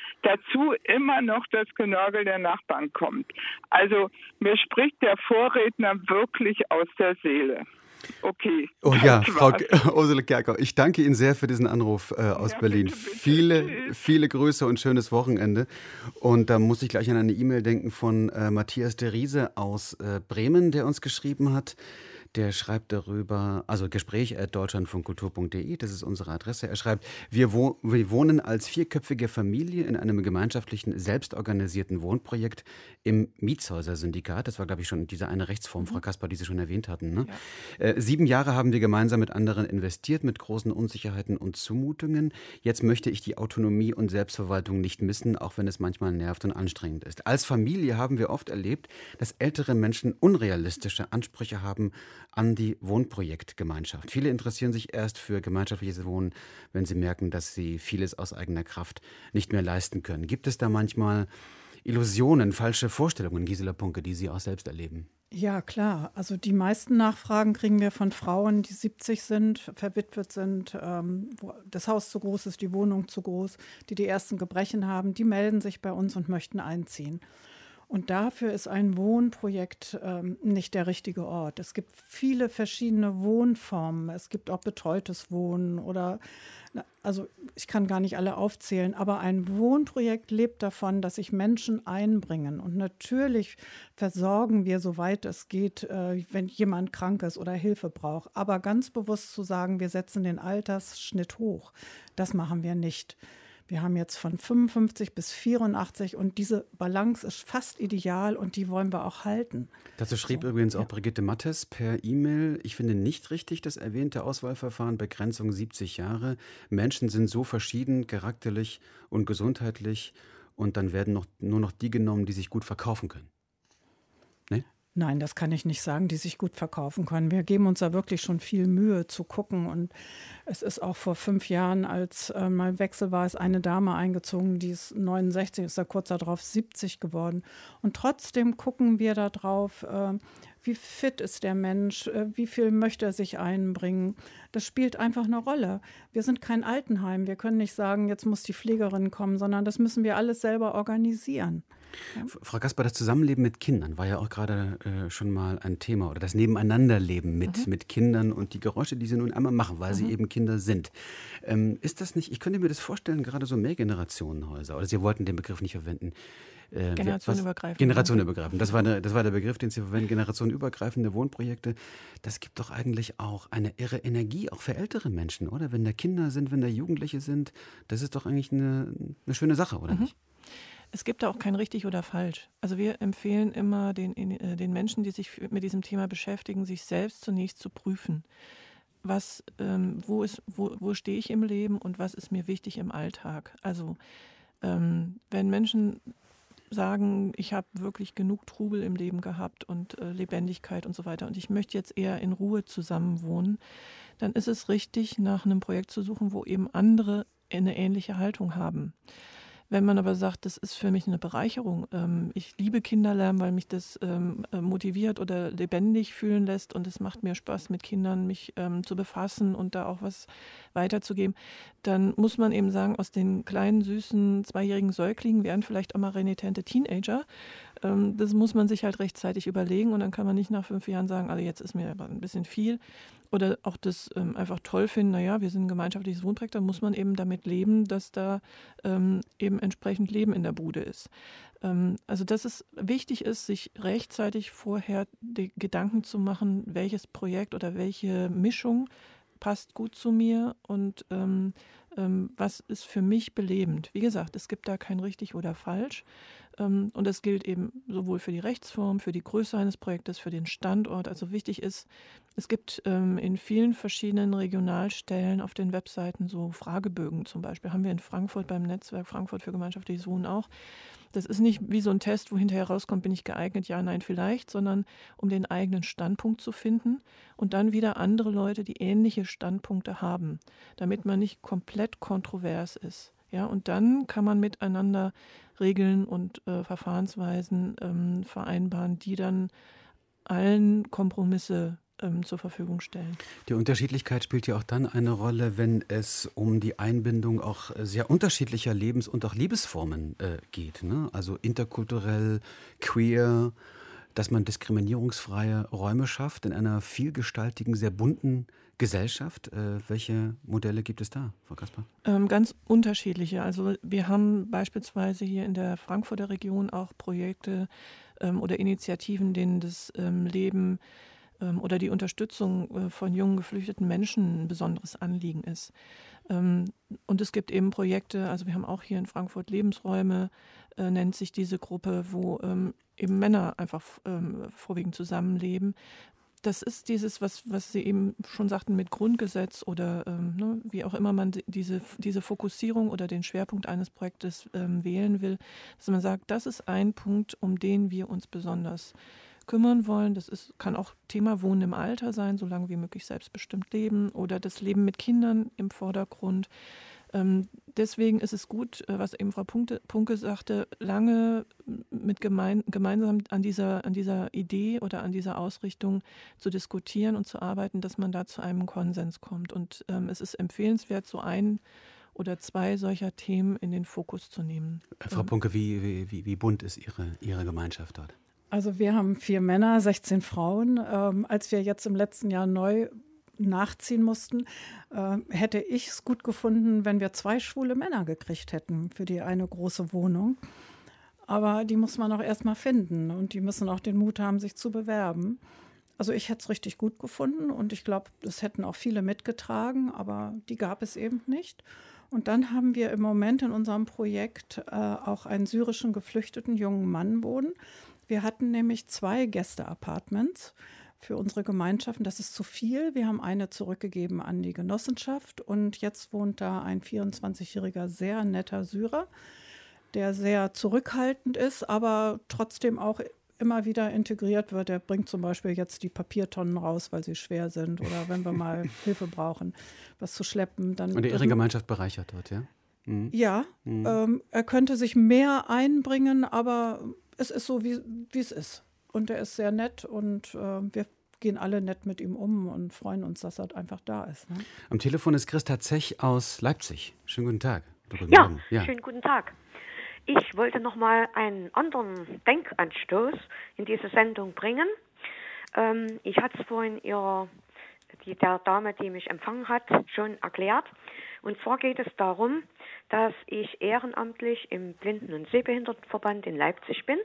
dazu immer noch das Genörgel der Nachbarn kommt. Also mir spricht der Vorredner wirklich aus der Seele. Okay. Oh ja, Frau Ursula Kerkau, ich danke Ihnen sehr für diesen Anruf äh, aus ja, Berlin. Bitte, bitte. Viele, viele Grüße und schönes Wochenende. Und da muss ich gleich an eine E-Mail denken von äh, Matthias de Riese aus äh, Bremen, der uns geschrieben hat. Der schreibt darüber, also gespräch at deutschlandfunkkultur punkt de, das ist unsere Adresse. Er schreibt, wir, wo, wir wohnen als vierköpfige Familie in einem gemeinschaftlichen, selbstorganisierten Wohnprojekt im Mietshäuser-Syndikat. Das war, glaube ich, schon diese eine Rechtsform, Frau Kasper, die Sie schon erwähnt hatten. Ne? Ja. Äh, sieben Jahre haben wir gemeinsam mit anderen investiert, mit großen Unsicherheiten und Zumutungen. Jetzt möchte ich die Autonomie und Selbstverwaltung nicht missen, auch wenn es manchmal nervt und anstrengend ist. Als Familie haben wir oft erlebt, dass ältere Menschen unrealistische Ansprüche haben, an die Wohnprojektgemeinschaft. Viele interessieren sich erst für gemeinschaftliches Wohnen, wenn sie merken, dass sie vieles aus eigener Kraft nicht mehr leisten können. Gibt es da manchmal Illusionen, falsche Vorstellungen, Gisela Punke, die Sie auch selbst erleben? Ja, klar. Also die meisten Nachfragen kriegen wir von Frauen, die siebzig sind, verwitwet sind, ähm, wo das Haus zu groß ist, die Wohnung zu groß, die die ersten Gebrechen haben. Die melden sich bei uns und möchten einziehen. Und dafür ist ein Wohnprojekt ähm, nicht der richtige Ort. Es gibt viele verschiedene Wohnformen. Es gibt auch betreutes Wohnen oder, also ich kann gar nicht alle aufzählen, aber ein Wohnprojekt lebt davon, dass sich Menschen einbringen. Und natürlich versorgen wir, soweit es geht, äh, wenn jemand krank ist oder Hilfe braucht. Aber ganz bewusst zu sagen, wir setzen den Altersschnitt hoch, das machen wir nicht. Wir haben jetzt von fünfundfünfzig bis vierundachtzig und diese Balance ist fast ideal und die wollen wir auch halten. Dazu schrieb so, übrigens auch ja. Brigitte Mattes per E-Mail: Ich finde nicht richtig das erwähnte Auswahlverfahren, Begrenzung siebzig Jahre. Menschen sind so verschieden, charakterlich und gesundheitlich, und dann werden noch, nur noch die genommen, die sich gut verkaufen können. Ne? Nein, das kann ich nicht sagen, die sich gut verkaufen können. Wir geben uns da wirklich schon viel Mühe zu gucken. Und es ist auch vor fünf Jahren, als äh, mein Wechsel war, ist eine Dame eingezogen, die ist neunundsechzig, ist da kurz darauf siebzig geworden. Und trotzdem gucken wir da drauf, äh, wie fit ist der Mensch, äh, wie viel möchte er sich einbringen. Das spielt einfach eine Rolle. Wir sind kein Altenheim. Wir können nicht sagen, jetzt muss die Pflegerin kommen, sondern das müssen wir alles selber organisieren. Ja. Frau Gasper, das Zusammenleben mit Kindern war ja auch gerade äh, schon mal ein Thema, oder das Nebeneinanderleben mit, mhm. mit Kindern und die Geräusche, die sie nun einmal machen, weil mhm. sie eben Kinder sind. Ähm, ist das nicht, ich könnte mir das vorstellen, gerade so Mehrgenerationenhäuser, oder Sie wollten den Begriff nicht verwenden. Äh, Generationenübergreifend. Generationenübergreifend, das war, der, das war der Begriff, den Sie verwenden, generationenübergreifende Wohnprojekte. Das gibt doch eigentlich auch eine irre Energie, auch für ältere Menschen, oder? Wenn da Kinder sind, wenn da Jugendliche sind, das ist doch eigentlich eine, eine schöne Sache, oder mhm. nicht? Es gibt da auch kein richtig oder falsch. Also wir empfehlen immer den, den Menschen, die sich mit diesem Thema beschäftigen, sich selbst zunächst zu prüfen. Was, ähm, wo, ist, wo, wo stehe ich im Leben und was ist mir wichtig im Alltag? Also ähm, wenn Menschen sagen, ich habe wirklich genug Trubel im Leben gehabt und äh, Lebendigkeit und so weiter und ich möchte jetzt eher in Ruhe zusammenwohnen, dann ist es richtig, nach einem Projekt zu suchen, wo eben andere eine ähnliche Haltung haben. Wenn man aber sagt, das ist für mich eine Bereicherung, ähm, ich liebe Kinderlärm, weil mich das ähm, motiviert oder lebendig fühlen lässt und es macht mir Spaß, mit Kindern mich ähm, zu befassen und da auch was weiterzugeben, dann muss man eben sagen, aus den kleinen, süßen, zweijährigen Säuglingen werden vielleicht auch mal renitente Teenager. Ähm, das muss man sich halt rechtzeitig überlegen und dann kann man nicht nach fünf Jahren sagen, also jetzt ist mir aber ein bisschen viel. Oder auch das ähm, einfach toll finden, naja, wir sind ein gemeinschaftliches Wohnprojekt, da muss man eben damit leben, dass da ähm, eben entsprechend Leben in der Bude ist. Ähm, also dass es wichtig ist, sich rechtzeitig vorher die Gedanken zu machen, welches Projekt oder welche Mischung passt gut zu mir und ähm, ähm, was ist für mich belebend. Wie gesagt, es gibt da kein richtig oder falsch. Ähm, und das gilt eben sowohl für die Rechtsform, für die Größe eines Projektes, für den Standort. Also wichtig ist, es gibt ähm, in vielen verschiedenen Regionalstellen auf den Webseiten so Fragebögen zum Beispiel. Haben wir in Frankfurt beim Netzwerk Frankfurt für gemeinschaftliches Wohnen auch. Das ist nicht wie so ein Test, wo hinterher rauskommt, bin ich geeignet, ja, nein, vielleicht, sondern um den eigenen Standpunkt zu finden und dann wieder andere Leute, die ähnliche Standpunkte haben, damit man nicht komplett kontrovers ist. Ja, und dann kann man miteinander Regeln und äh, Verfahrensweisen ähm, vereinbaren, die dann allen Kompromisse ähm, zur Verfügung stellen. Die Unterschiedlichkeit spielt ja auch dann eine Rolle, wenn es um die Einbindung auch sehr unterschiedlicher Lebens- und auch Liebesformen äh, geht, ne? Also interkulturell, queer, dass man diskriminierungsfreie Räume schafft in einer vielgestaltigen, sehr bunten Gesellschaft. Äh, welche Modelle gibt es da, Frau Gasper? Ähm, ganz unterschiedliche. Also wir haben beispielsweise hier in der Frankfurter Region auch Projekte ähm, oder Initiativen, denen das ähm, Leben ähm, oder die Unterstützung äh, von jungen geflüchteten Menschen ein besonderes Anliegen ist. Ähm, und es gibt eben Projekte, also wir haben auch hier in Frankfurt Lebensräume, äh, nennt sich diese Gruppe, wo ähm, eben Männer einfach ähm, vorwiegend zusammenleben. Das ist dieses, was, was Sie eben schon sagten, mit Grundgesetz oder ähm, ne, wie auch immer man diese, diese Fokussierung oder den Schwerpunkt eines Projektes ähm, wählen will, dass man sagt, das ist ein Punkt, um den wir uns besonders kümmern wollen. Das ist, kann auch Thema Wohnen im Alter sein, so lange wie möglich selbstbestimmt leben oder das Leben mit Kindern im Vordergrund. Ähm, deswegen ist es gut, äh, was eben Frau Punke, Punke sagte, lange mit gemein, gemeinsam an dieser, an dieser Idee oder an dieser Ausrichtung zu diskutieren und zu arbeiten, dass man da zu einem Konsens kommt. Und ähm, es ist empfehlenswert, so ein oder zwei solcher Themen in den Fokus zu nehmen. Frau Punke, wie, wie, wie bunt ist Ihre, Ihre Gemeinschaft dort? Also wir haben vier Männer, sechzehn Frauen. Ähm, als wir jetzt im letzten Jahr neu nachziehen mussten, äh, hätte ich es gut gefunden, wenn wir zwei schwule Männer gekriegt hätten für die eine große Wohnung. Aber die muss man auch erst mal finden und die müssen auch den Mut haben, sich zu bewerben. Also ich hätte es richtig gut gefunden und ich glaube, das hätten auch viele mitgetragen, aber die gab es eben nicht. Und dann haben wir im Moment in unserem Projekt äh, auch einen syrischen geflüchteten jungen Mann wohnen. Wir hatten nämlich zwei Gäste-Apartments für unsere Gemeinschaften. Das ist zu viel. Wir haben eine zurückgegeben an die Genossenschaft und jetzt wohnt da ein vierundzwanzigjähriger, sehr netter Syrer, der sehr zurückhaltend ist, aber trotzdem auch immer wieder integriert wird. Er bringt zum Beispiel jetzt die Papiertonnen raus, weil sie schwer sind oder wenn wir mal Hilfe brauchen, was zu schleppen. Dann und Ihre Gemeinschaft bereichert dort, ja? Mhm. Ja, mhm. Ähm, er könnte sich mehr einbringen, aber es ist so, wie, wie es ist. Und er ist sehr nett und äh, wir gehen alle nett mit ihm um und freuen uns, dass er einfach da ist. Ne? Am Telefon ist Christa Zech aus Leipzig. Schönen guten Tag. Guten ja, ja, schönen guten Tag. Ich wollte noch mal einen anderen Denkanstoß in diese Sendung bringen. Ähm, ich hatte es vorhin ihrer, die, der Dame, die mich empfangen hat, schon erklärt. Und zwar geht es darum, dass ich ehrenamtlich im Blinden- und Sehbehindertenverband in Leipzig bin.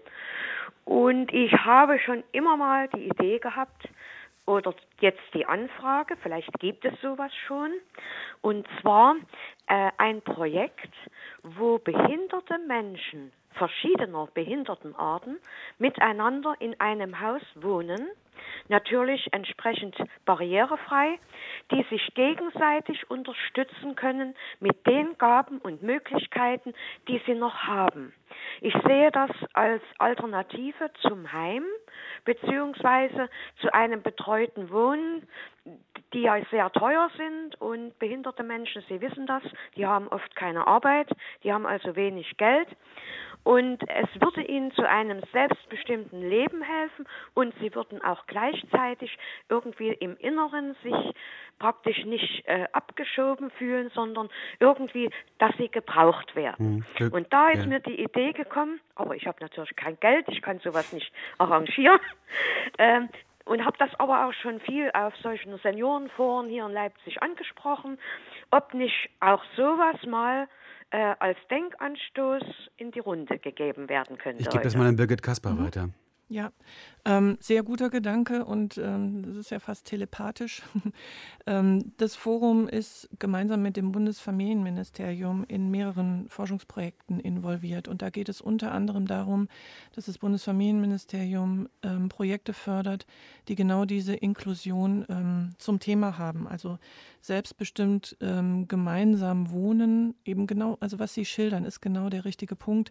Und ich habe schon immer mal die Idee gehabt, oder jetzt die Anfrage, vielleicht gibt es sowas schon, und zwar äh, ein Projekt, wo behinderte Menschen verschiedener Behindertenarten miteinander in einem Haus wohnen, natürlich entsprechend barrierefrei, die sich gegenseitig unterstützen können mit den Gaben und Möglichkeiten, die sie noch haben. Ich sehe das als Alternative zum Heim beziehungsweise zu einem betreuten Wohnen, die ja sehr teuer sind und behinderte Menschen, Sie wissen das, die haben oft keine Arbeit, die haben also wenig Geld. Und es würde ihnen zu einem selbstbestimmten Leben helfen und sie würden auch gleichzeitig irgendwie im Inneren sich praktisch nicht äh, abgeschoben fühlen, sondern irgendwie, dass sie gebraucht werden. Hm, und da ist ja. mir die Idee gekommen, aber ich habe natürlich kein Geld, ich kann sowas nicht arrangieren, ähm, und habe das aber auch schon viel auf solchen Seniorenforen hier in Leipzig angesprochen, ob nicht auch sowas mal äh, als Denkanstoß in die Runde gegeben werden könnte. Ich gebe das mal an Birgit Kasper mhm. weiter. Ja, ähm, sehr guter Gedanke und ähm, das ist ja fast telepathisch. ähm, das Forum ist gemeinsam mit dem Bundesfamilienministerium in mehreren Forschungsprojekten involviert und da geht es unter anderem darum, dass das Bundesfamilienministerium ähm, Projekte fördert, die genau diese Inklusion ähm, zum Thema haben, also selbstbestimmt ähm, gemeinsam wohnen, eben genau, also was Sie schildern, ist genau der richtige Punkt.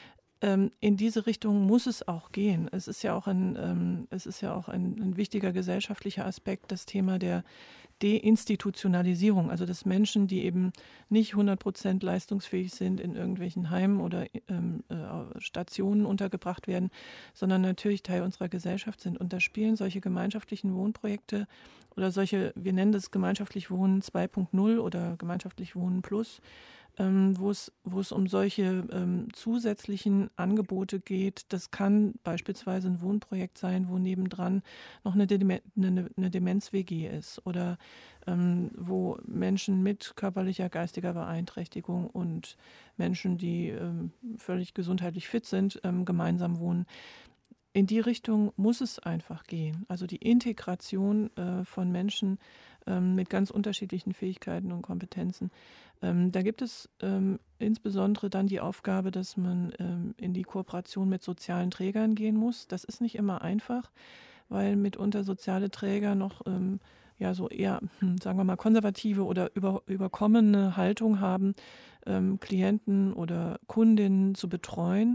In diese Richtung muss es auch gehen. Es ist ja auch ein, ähm, es ist ja auch ein, ein wichtiger gesellschaftlicher Aspekt, das Thema der Deinstitutionalisierung, also dass Menschen, die eben nicht hundert Prozent leistungsfähig sind, in irgendwelchen Heimen oder ähm, äh, Stationen untergebracht werden, sondern natürlich Teil unserer Gesellschaft sind. Und da spielen solche gemeinschaftlichen Wohnprojekte oder solche, wir nennen das gemeinschaftlich Wohnen zwei Punkt null oder gemeinschaftlich Wohnen Plus, Ähm, wo es, wo es um solche ähm, zusätzlichen Angebote geht. Das kann beispielsweise ein Wohnprojekt sein, wo nebendran noch eine, Dem- eine, eine Demenz-W G ist oder ähm, wo Menschen mit körperlicher, geistiger Beeinträchtigung und Menschen, die ähm, völlig gesundheitlich fit sind, ähm, gemeinsam wohnen. In die Richtung muss es einfach gehen. Also die Integration äh, von Menschen ähm, mit ganz unterschiedlichen Fähigkeiten und Kompetenzen. Ähm, da gibt es ähm, insbesondere dann die Aufgabe, dass man ähm, in die Kooperation mit sozialen Trägern gehen muss. Das ist nicht immer einfach, weil mitunter soziale Träger noch ähm, ja so eher, sagen wir mal, konservative oder über, überkommene Haltung haben, ähm, Klienten oder Kundinnen zu betreuen.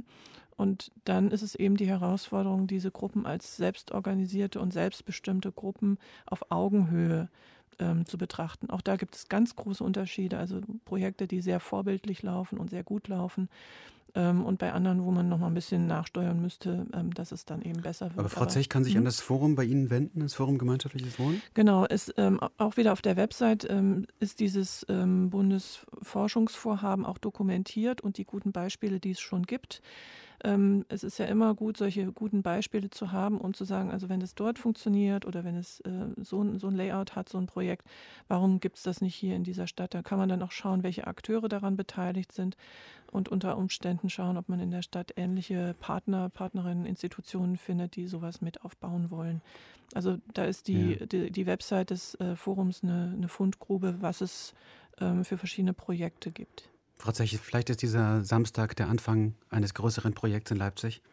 Und dann ist es eben die Herausforderung, diese Gruppen als selbstorganisierte und selbstbestimmte Gruppen auf Augenhöhe ähm, zu betrachten. Auch da gibt es ganz große Unterschiede, also Projekte, die sehr vorbildlich laufen und sehr gut laufen. Ähm, und bei anderen, wo man noch mal ein bisschen nachsteuern müsste, ähm, dass es dann eben besser wird. Aber Frau Zech kann sich an das Forum bei Ihnen wenden, das Forum Gemeinschaftliches Wohnen? Genau, es, ähm, auch wieder auf der Website ähm, ist dieses ähm, Bundesforschungsvorhaben auch dokumentiert und die guten Beispiele, die es schon gibt. Ähm, es ist ja immer gut, solche guten Beispiele zu haben und zu sagen, also wenn es dort funktioniert oder wenn es äh, so, ein, so ein Layout hat, so ein Projekt, warum gibt es das nicht hier in dieser Stadt? Da kann man dann auch schauen, welche Akteure daran beteiligt sind und unter Umständen schauen, ob man in der Stadt ähnliche Partner, Partnerinnen, Institutionen findet, die sowas mit aufbauen wollen. Also da ist die, ja. die, die Website des äh, Forums eine, eine Fundgrube, was es ähm, für verschiedene Projekte gibt. Frau Zech, vielleicht ist dieser Samstag der Anfang eines größeren Projekts in Leipzig?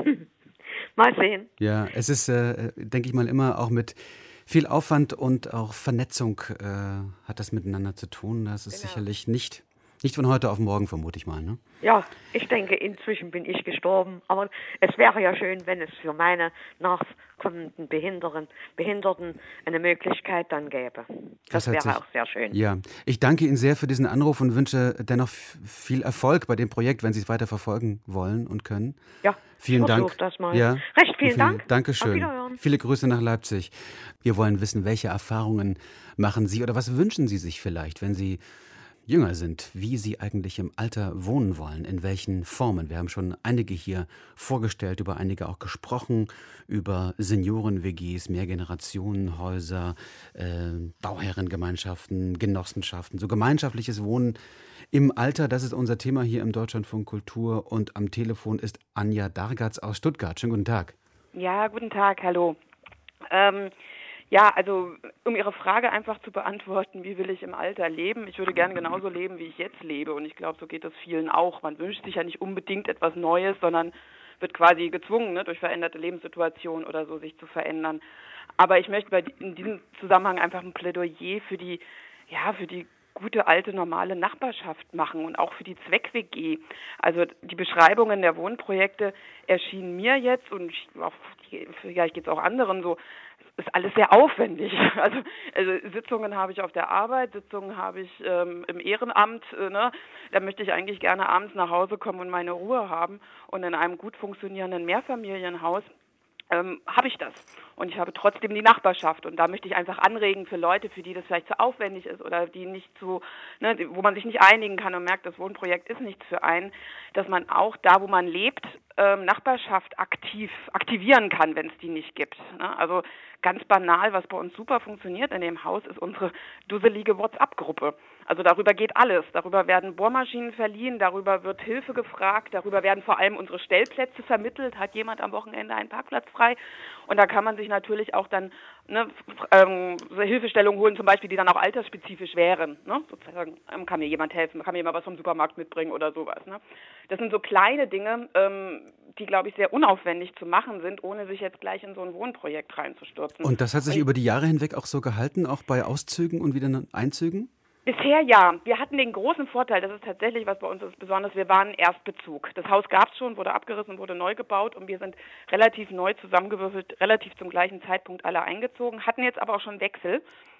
Mal sehen. Ja, es ist, äh, denke ich mal, immer auch mit viel Aufwand und auch Vernetzung äh, hat das miteinander zu tun. Das ist genau. sicherlich nicht, nicht von heute auf morgen, vermute ich mal, ne? Ja, ich denke, inzwischen bin ich gestorben. Aber es wäre ja schön, wenn es für meine nachkommenden Behinderten, Behinderten eine Möglichkeit dann gäbe. Das, das wäre sich, auch sehr schön. Ja, ich danke Ihnen sehr für diesen Anruf und wünsche dennoch viel Erfolg bei dem Projekt, wenn Sie es weiter verfolgen wollen und können. Ja, vielen Dank. Das mal. Ja, recht vielen viel, Dank. Dankeschön. Viele Grüße nach Leipzig. Wir wollen wissen, welche Erfahrungen machen Sie oder was wünschen Sie sich vielleicht, wenn Sie jünger sind, wie sie eigentlich im Alter wohnen wollen, in welchen Formen. Wir haben schon einige hier vorgestellt, über einige auch gesprochen, über Senioren-W Gs, Mehrgenerationenhäuser, äh, Bauherrengemeinschaften, Genossenschaften, so gemeinschaftliches Wohnen im Alter. Das ist unser Thema hier im Deutschlandfunk Kultur und am Telefon ist Anja Dargatz aus Stuttgart. Schönen guten Tag. Ja, guten Tag, hallo. Ähm, Ja, also um Ihre Frage einfach zu beantworten, wie will ich im Alter leben? Ich würde gerne genauso leben, wie ich jetzt lebe und ich glaube, so geht das vielen auch. Man wünscht sich ja nicht unbedingt etwas Neues, sondern wird quasi gezwungen, ne, durch veränderte Lebenssituationen oder so sich zu verändern. Aber ich möchte bei, in diesem Zusammenhang einfach ein Plädoyer für die, ja, für die gute alte normale Nachbarschaft machen und auch für die Zweck-W G. Also die Beschreibungen der Wohnprojekte erschienen mir jetzt und auch, vielleicht geht es auch anderen so, ist alles sehr aufwendig. Also, also Sitzungen habe ich auf der Arbeit, Sitzungen habe ich ähm, im Ehrenamt. Äh, ne? Da möchte ich eigentlich gerne abends nach Hause kommen und meine Ruhe haben. Und in einem gut funktionierenden Mehrfamilienhaus ähm, habe ich das. Und ich habe trotzdem die Nachbarschaft. Und da möchte ich einfach anregen für Leute, für die das vielleicht zu aufwendig ist oder die nicht zu, ne, wo man sich nicht einigen kann und merkt, das Wohnprojekt ist nichts für einen, dass man auch da, wo man lebt, ähm, Nachbarschaft aktiv aktivieren kann, wenn es die nicht gibt. Ne? Also ganz banal, was bei uns super funktioniert in dem Haus, ist unsere dusselige WhatsApp-Gruppe. Also darüber geht alles. Darüber werden Bohrmaschinen verliehen, darüber wird Hilfe gefragt, darüber werden vor allem unsere Stellplätze vermittelt. Hat jemand am Wochenende einen Parkplatz frei? Und da kann man sich natürlich auch dann ne, ähm, Hilfestellungen holen, zum Beispiel, die dann auch altersspezifisch wären. Ne? Sozusagen, ähm, kann mir jemand helfen, kann mir jemand was vom Supermarkt mitbringen oder sowas. Ne? Das sind so kleine Dinge, ähm, die, glaube ich, sehr unaufwendig zu machen sind, ohne sich jetzt gleich in so ein Wohnprojekt reinzustürzen. Und das hat sich und über die Jahre hinweg auch so gehalten, auch bei Auszügen und wieder Einzügen? Bisher ja. Wir hatten den großen Vorteil, das ist tatsächlich, was bei uns ist besonders, wir waren Erstbezug. Das Haus gab es schon, wurde abgerissen, wurde neu gebaut und wir sind relativ neu zusammengewürfelt, relativ zum gleichen Zeitpunkt alle eingezogen, hatten jetzt aber auch schon Wechsel,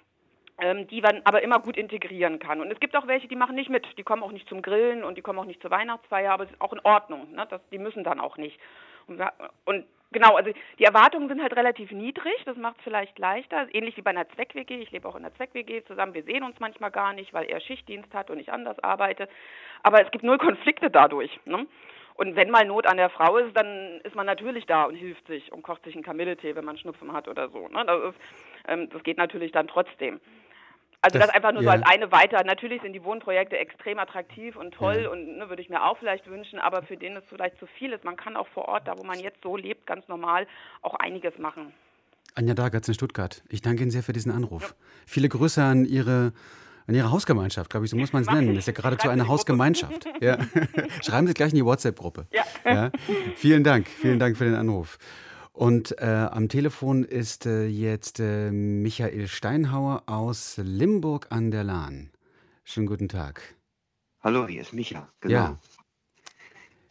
ähm, die man aber immer gut integrieren kann. Und es gibt auch welche, die machen nicht mit, die kommen auch nicht zum Grillen und die kommen auch nicht zur Weihnachtsfeier, aber es ist auch in Ordnung, ne? Das, die müssen dann auch nicht. Und, und genau, also die Erwartungen sind halt relativ niedrig, das macht es vielleicht leichter, ähnlich wie bei einer Zweck-W G, ich lebe auch in einer Zweck-W G zusammen, wir sehen uns manchmal gar nicht, weil er Schichtdienst hat und ich anders arbeite, aber es gibt null Konflikte dadurch, ne? Und wenn mal Not an der Frau ist, dann ist man natürlich da und hilft sich und kocht sich einen Kamilletee, wenn man Schnupfen hat oder so, ne? Das ist, ähm, das geht natürlich dann trotzdem. Also das, das einfach nur ja. so als eine weiter. Natürlich sind die Wohnprojekte extrem attraktiv und toll ja. und ne, würde ich mir auch vielleicht wünschen, aber für den es vielleicht zu viel ist. Man kann auch vor Ort, da wo man jetzt so lebt, ganz normal auch einiges machen. Anja Dargatz in Stuttgart, ich danke Ihnen sehr für diesen Anruf. Ja. Viele Grüße an Ihre, an Ihre Hausgemeinschaft, glaube ich, so muss man es nennen. Das ist ja geradezu eine Hausgemeinschaft. Ja. Schreiben Sie gleich in die WhatsApp-Gruppe. Ja. Ja. Vielen Dank, vielen Dank für den Anruf. Und äh, am Telefon ist äh, jetzt äh, Michael Steinhauer aus Limburg an der Lahn. Schönen guten Tag. Hallo, hier ist Micha, genau. Ja.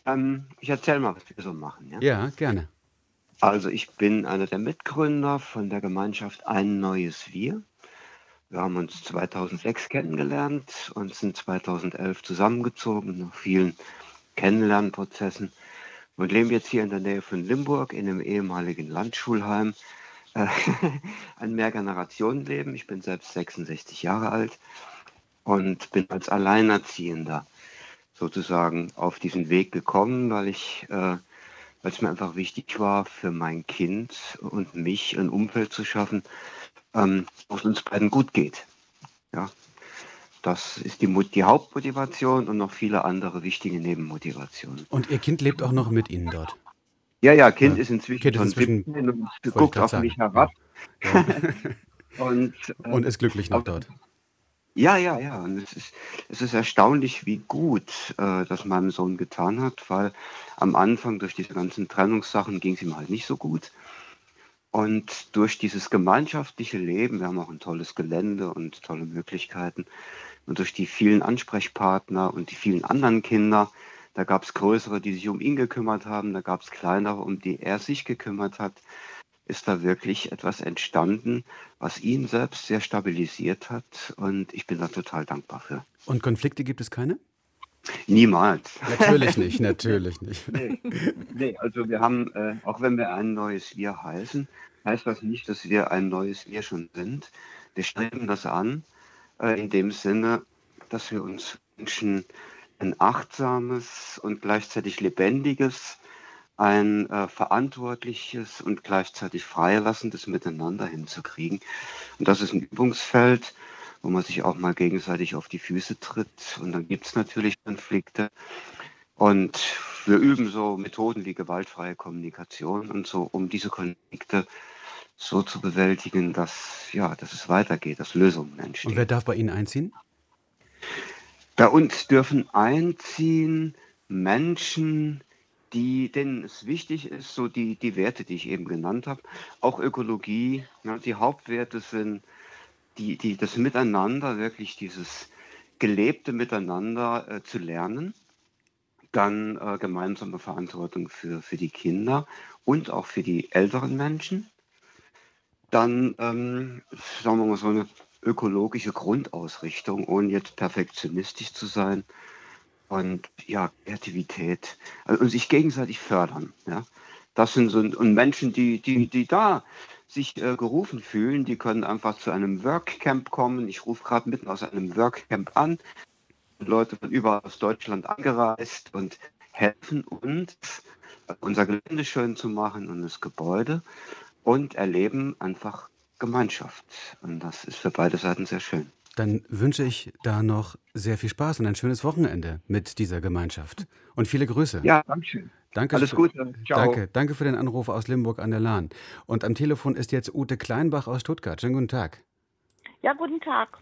Ähm, ich erzähle mal, was wir so machen. Ja? Ja, gerne. Also ich bin einer der Mitgründer von der Gemeinschaft Ein Neues Wir. Wir haben uns zweitausendsechs kennengelernt und sind zweitausendelf zusammengezogen nach vielen Kennenlernprozessen und leben jetzt hier in der Nähe von Limburg in einem ehemaligen Landschulheim. Äh, ein Mehrgenerationenleben. Ich bin selbst sechsundsechzig Jahre alt und bin als Alleinerziehender sozusagen auf diesen Weg gekommen, weil ich, äh, weil es mir einfach wichtig war, für mein Kind und mich ein Umfeld zu schaffen, ähm, wo es uns beiden gut geht. Ja, das ist die, Mut- die Hauptmotivation und noch viele andere wichtige Nebenmotivationen. Und Ihr Kind lebt auch noch mit Ihnen dort? Ja, ja, Kind Ja. ist inzwischen Kind ist schon inzwischen, siebzehn und wollte ich guckt grad auf sagen. mich herab. Ja. und, äh, Und ist glücklich noch aber- dort. Ja, ja, ja. Und es ist, es ist erstaunlich, wie gut äh, das meinem Sohn getan hat, weil am Anfang durch diese ganzen Trennungssachen ging es ihm halt nicht so gut. Und durch dieses gemeinschaftliche Leben, wir haben auch ein tolles Gelände und tolle Möglichkeiten, und durch die vielen Ansprechpartner und die vielen anderen Kinder, da gab es größere, die sich um ihn gekümmert haben, da gab es kleinere, um die er sich gekümmert hat, ist da wirklich etwas entstanden, was ihn selbst sehr stabilisiert hat. Und ich bin da total dankbar für. Und Konflikte gibt es keine? Niemals. Natürlich nicht, natürlich nicht. Nee, nee, also wir haben, äh, auch wenn wir ein neues Wir heißen, heißt das nicht, dass wir ein neues Wir schon sind. Wir streben das an, äh, in dem Sinne, dass wir uns wünschen, ein achtsames und gleichzeitig lebendiges, ein äh, verantwortliches und gleichzeitig freilassendes Miteinander hinzukriegen. Und das ist ein Übungsfeld, wo man sich auch mal gegenseitig auf die Füße tritt. Und dann gibt es natürlich Konflikte. Und wir üben so Methoden wie gewaltfreie Kommunikation und so, um diese Konflikte so zu bewältigen, dass, ja, dass es weitergeht, dass Lösungen entstehen. Und wer darf bei Ihnen einziehen? Bei uns dürfen einziehen Menschen, die, denen es wichtig ist, so die, die Werte, die ich eben genannt habe, auch Ökologie, ja, die Hauptwerte sind die, die, das Miteinander, wirklich dieses gelebte Miteinander äh, zu lernen, dann äh, gemeinsame Verantwortung für, für die Kinder und auch für die älteren Menschen, dann, ähm, sagen wir mal, so eine ökologische Grundausrichtung, ohne jetzt perfektionistisch zu sein. Und ja, Kreativität. Also, und sich gegenseitig fördern. Ja? Das sind so und Menschen, die, die, die da sich äh, gerufen fühlen, die können einfach zu einem Workcamp kommen. Ich rufe gerade mitten aus einem Workcamp an. Leute von überall aus Deutschland angereist und helfen uns, unser Gelände schön zu machen und das Gebäude und erleben einfach Gemeinschaft. Und das ist für beide Seiten sehr schön. Dann wünsche ich da noch sehr viel Spaß und ein schönes Wochenende mit dieser Gemeinschaft. Und viele Grüße. Ja, danke schön. Danke Alles für, Gute. Ciao. Danke, danke für den Anruf aus Limburg an der Lahn. Und am Telefon ist jetzt Ute Kleinbach aus Stuttgart. Schönen guten Tag. Ja, guten Tag.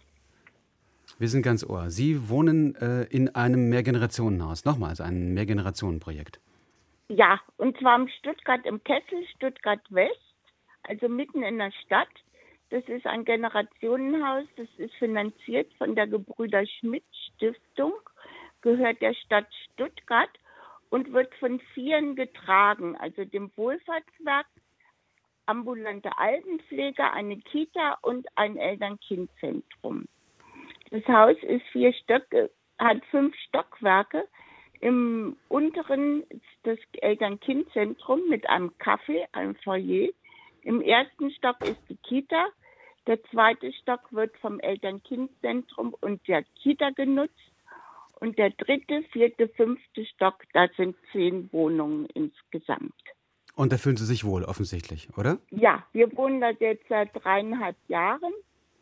Wir sind ganz ohr. Sie wohnen äh, in einem Mehrgenerationenhaus. Nochmals ein Mehrgenerationenprojekt. Ja, und zwar in Stuttgart im Kessel, Stuttgart West, also mitten in der Stadt. Das ist ein Generationenhaus, das ist finanziert von der Gebrüder Schmidt Stiftung, gehört der Stadt Stuttgart und wird von Vieren getragen, also dem Wohlfahrtswerk, ambulante Altenpflege, eine Kita und ein Eltern-Kind-Zentrum. Das Haus ist vier Stöcke, hat fünf Stockwerke. Im unteren ist das Eltern-Kind-Zentrum mit einem Café, einem Foyer. Im ersten Stock ist die Kita. Der zweite Stock wird vom Eltern-Kind-Zentrum und der Kita genutzt. Und der dritte, vierte, fünfte Stock, da sind zehn Wohnungen insgesamt. Und da fühlen Sie sich wohl, offensichtlich, oder? Ja, wir wohnen da jetzt seit dreieinhalb Jahren.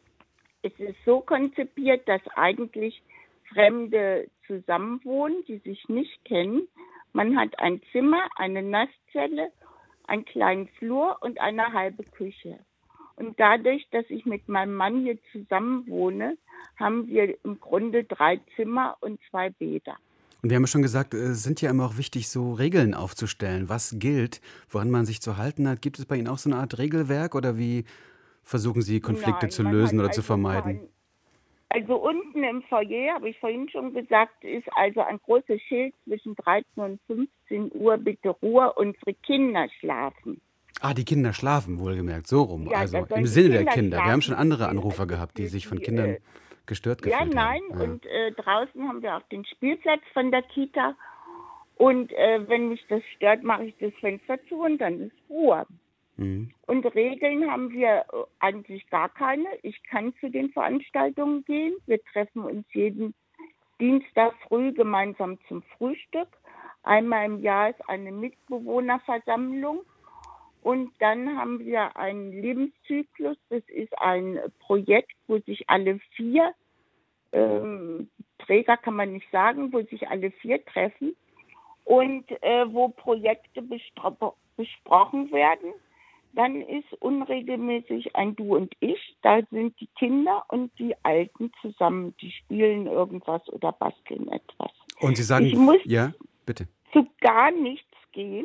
Es ist so konzipiert, dass eigentlich Fremde zusammenwohnen, die sich nicht kennen. Man hat ein Zimmer, eine Nasszelle, einen kleinen Flur und eine halbe Küche. Und dadurch, dass ich mit meinem Mann hier zusammen wohne, haben wir im Grunde drei Zimmer und zwei Bäder. Und wir haben ja schon gesagt, es sind ja immer auch wichtig, so Regeln aufzustellen. Was gilt, woran man sich zu halten hat? Gibt es bei Ihnen auch so eine Art Regelwerk oder wie versuchen Sie, Konflikte Nein, zu man lösen hat oder zu also vermeiden? Also unten im Foyer, habe ich vorhin schon gesagt, ist also ein großes Schild zwischen dreizehn und fünfzehn Uhr, bitte Ruhe, unsere Kinder schlafen. Ah, die Kinder schlafen, wohlgemerkt, so rum. Ja, also da sollen im die Sinne der Kinder Kinder. Wir haben schon schlafen. andere Anrufer gehabt, die sich von die, Kindern äh, gestört Ja, gefühlt nein, haben. Ja. und äh, draußen haben wir auch den Spielplatz von der Kita. Und äh, wenn mich das stört, mache ich das Fenster zu und dann ist Ruhe. Mhm. Und Regeln haben wir äh, eigentlich gar keine. Ich kann zu den Veranstaltungen gehen. Wir treffen uns jeden Dienstag früh gemeinsam zum Frühstück. Einmal im Jahr ist eine Mitbewohnerversammlung. Und dann haben wir einen Lebenszyklus. Das ist ein Projekt, wo sich alle vier ähm, Träger, kann man nicht sagen, wo sich alle vier treffen und äh, wo Projekte bestro- besprochen werden. Dann ist unregelmäßig ein Du und Ich. Da sind die Kinder und die Alten zusammen. Die spielen irgendwas oder basteln etwas. Und Sie sagen, ich muss ja, bitte. zu gar nichts gehen.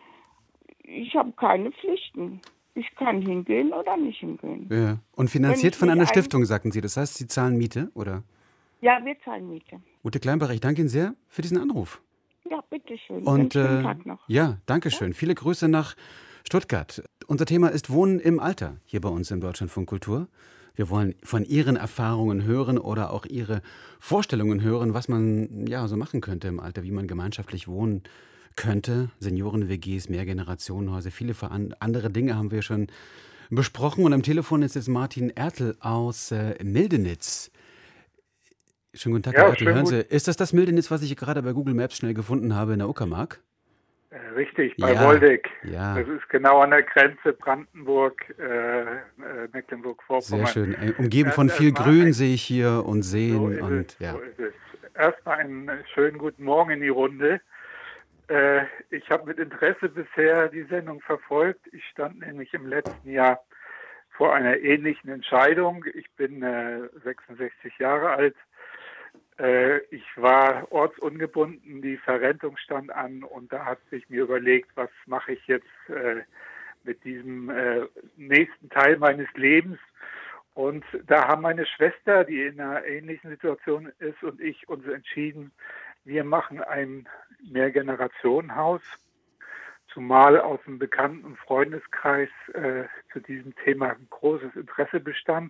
Ich habe keine Pflichten. Ich kann hingehen oder nicht hingehen. Ja. Und finanziert Wenn von ich einer ein- Stiftung, sagten Sie. Das heißt, Sie zahlen Miete, oder? Ja, wir zahlen Miete. Ute Kleinbach, ich danke Ihnen sehr für diesen Anruf. Ja, bitteschön. Und Einen schönen äh, Tag noch. ja, danke schön. Viele Grüße nach Stuttgart. Unser Thema ist Wohnen im Alter hier bei uns im Deutschlandfunk Kultur. Wir wollen von Ihren Erfahrungen hören oder auch Ihre Vorstellungen hören, was man ja so machen könnte im Alter, wie man gemeinschaftlich wohnen könnte. Senioren-W Gs, Mehrgenerationenhäuser, viele veran- andere Dinge haben wir schon besprochen. Und am Telefon ist jetzt Martin Ertl aus äh, Mildenitz. Schönen guten Tag, Ja, Herr Ertl. schönen Hören guten- Sie, ist das das Mildenitz, was ich gerade bei Google Maps schnell gefunden habe in der Uckermark? Äh, Richtig, bei Ja, Woldeck. ja. Das ist genau an der Grenze Brandenburg, äh, äh, Mecklenburg-Vorpommern. Sehr schön. Äh, Umgeben von Erst viel erstmal Grün ein- sehe ich hier und Seen. So ist und es, ja. so ist es. Erstmal einen schönen guten Morgen in die Runde. Äh, ich habe mit Interesse bisher die Sendung verfolgt. Ich stand nämlich im letzten Jahr vor einer ähnlichen Entscheidung. Ich bin äh, sechsundsechzig Jahre alt. Äh, ich war ortsungebunden, die Verrentung stand an und da hat sich mir überlegt, was mache ich jetzt äh, mit diesem äh, nächsten Teil meines Lebens. Und da haben meine Schwester, die in einer ähnlichen Situation ist, und ich uns entschieden, wir machen ein Mehrgenerationenhaus, zumal aus dem bekannten Freundeskreis äh, zu diesem Thema ein großes Interesse bestand.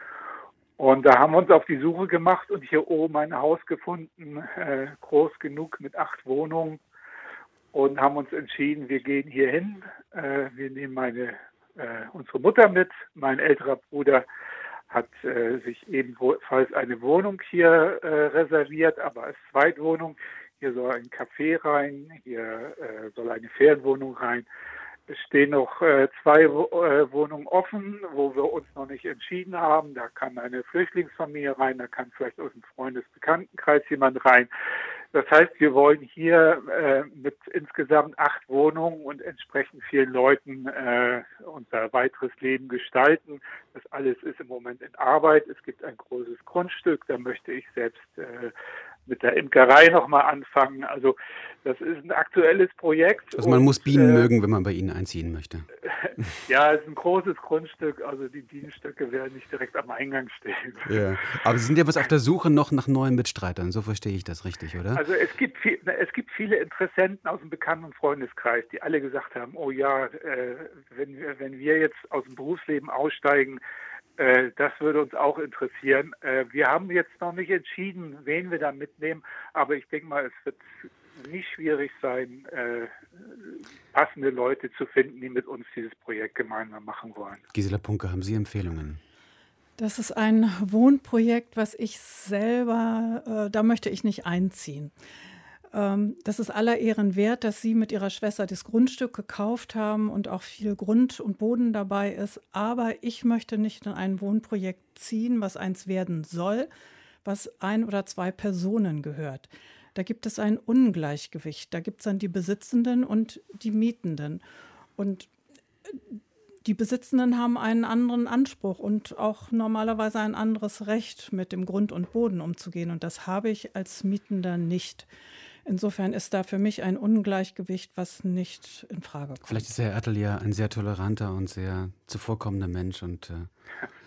Und da haben wir uns auf die Suche gemacht und hier oben ein Haus gefunden, äh, groß genug mit acht Wohnungen, und haben uns entschieden, wir gehen hier hin. Äh, wir nehmen meine, äh, unsere Mutter mit. Mein älterer Bruder hat äh, sich ebenfalls eine Wohnung hier äh, reserviert, aber als Zweitwohnung. Hier soll ein Café rein, hier äh, soll eine Ferienwohnung rein. Es stehen noch äh, zwei Wo- äh, Wohnungen offen, wo wir uns noch nicht entschieden haben. Da kann eine Flüchtlingsfamilie rein, da kann vielleicht aus dem Freundesbekanntenkreis jemand rein. Das heißt, wir wollen hier äh, mit insgesamt acht Wohnungen und entsprechend vielen Leuten äh, unser weiteres Leben gestalten. Das alles ist im Moment in Arbeit. Es gibt ein großes Grundstück, da möchte ich selbst äh, mit der Imkerei nochmal anfangen. Also das ist ein aktuelles Projekt. Also man und, muss Bienen äh, mögen, wenn man bei Ihnen einziehen möchte. Ja, es ist ein großes Grundstück, also die Bienenstöcke werden nicht direkt am Eingang stehen. Ja. Aber Sie sind ja was auf der Suche noch nach neuen Mitstreitern, so verstehe ich das richtig, oder? Also es gibt, viel, es gibt viele Interessenten aus dem Bekannten- und Freundeskreis, die alle gesagt haben, oh ja, äh, wenn, wir, wenn wir jetzt aus dem Berufsleben aussteigen, äh, das würde uns auch interessieren. Äh, wir haben jetzt noch nicht entschieden, wen wir da mitnehmen, aber ich denke mal, es wird nicht schwierig sein, äh, passende Leute zu finden, die mit uns dieses Projekt gemeinsam machen wollen. Gisela Punke, haben Sie Empfehlungen? Das ist ein Wohnprojekt, was ich selber, äh, da möchte ich nicht einziehen. Ähm, das ist aller Ehren wert, dass Sie mit Ihrer Schwester das Grundstück gekauft haben und auch viel Grund und Boden dabei ist. Aber ich möchte nicht in ein Wohnprojekt ziehen, was eins werden soll, was ein oder zwei Personen gehört. Da gibt es ein Ungleichgewicht. Da gibt es dann die Besitzenden und die Mietenden. Und die Besitzenden haben einen anderen Anspruch und auch normalerweise ein anderes Recht, mit dem Grund und Boden umzugehen. Und das habe ich als Mietender nicht. Insofern ist da für mich ein Ungleichgewicht, was nicht in Frage kommt. Vielleicht ist Herr Ertl ja ein sehr toleranter und sehr zuvorkommender Mensch und äh,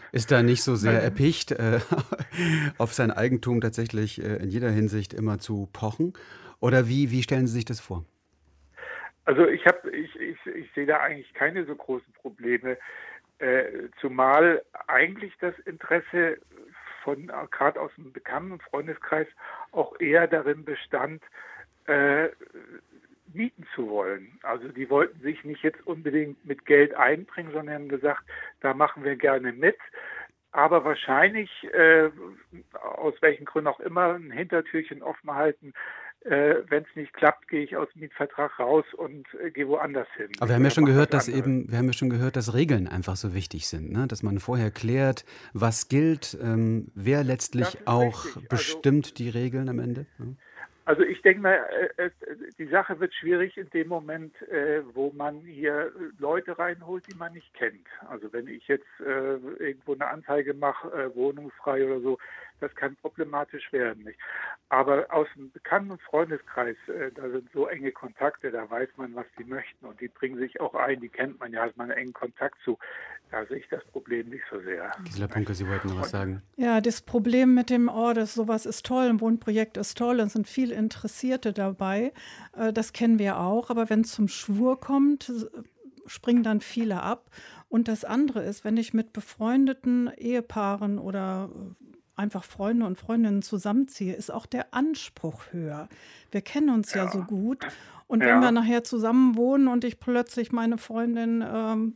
Ist da nicht so sehr Nein. erpicht, äh, auf sein Eigentum tatsächlich äh, in jeder Hinsicht immer zu pochen? Oder wie, wie stellen Sie sich das vor? Also ich habe, ich, ich, ich sehe da eigentlich keine so großen Probleme, äh, zumal eigentlich das Interesse von gerade aus dem Bekannten- und Freundeskreis auch eher darin bestand, äh, mieten zu wollen. Also die wollten sich nicht jetzt unbedingt mit Geld einbringen, sondern haben gesagt, da machen wir gerne mit. Aber wahrscheinlich, äh, aus welchen Gründen auch immer, ein Hintertürchen offen halten. Äh, wenn es nicht klappt, gehe ich aus dem Mietvertrag raus und äh, gehe woanders hin. Aber wir haben ja Oder schon mach gehört, was dass anderes. eben, wir haben ja schon gehört, dass Regeln einfach so wichtig sind, ne? Dass man vorher klärt, was gilt, ähm, wer letztlich auch richtig. bestimmt die Regeln am Ende. Ne? Also ich denke mal, äh, äh, die Sache wird schwierig in dem Moment, äh, wo man hier Leute reinholt, die man nicht kennt. Also wenn ich jetzt äh, irgendwo eine Anzeige mache, äh, wohnungsfrei oder so, das kann problematisch werden. Nicht? Aber aus dem Bekannten- und Freundeskreis, äh, da sind so enge Kontakte, da weiß man, was die möchten und die bringen sich auch ein, die kennt man ja, hat man einen engen Kontakt zu. Da sehe ich das Problem nicht so sehr. Gisela Punke, Sie wollten noch was sagen. Ja, das Problem mit dem, oh, das, sowas ist toll, ein Wohnprojekt ist toll, es sind viele Interessierte dabei, äh, das kennen wir auch, aber wenn es zum Schwur kommt, springen dann viele ab. Und das andere ist, wenn ich mit befreundeten Ehepaaren oder einfach Freunde und Freundinnen zusammenziehe, ist auch der Anspruch höher. Wir kennen uns ja, ja so gut. Und ja. wenn wir nachher zusammen wohnen und ich plötzlich meine Freundin ähm,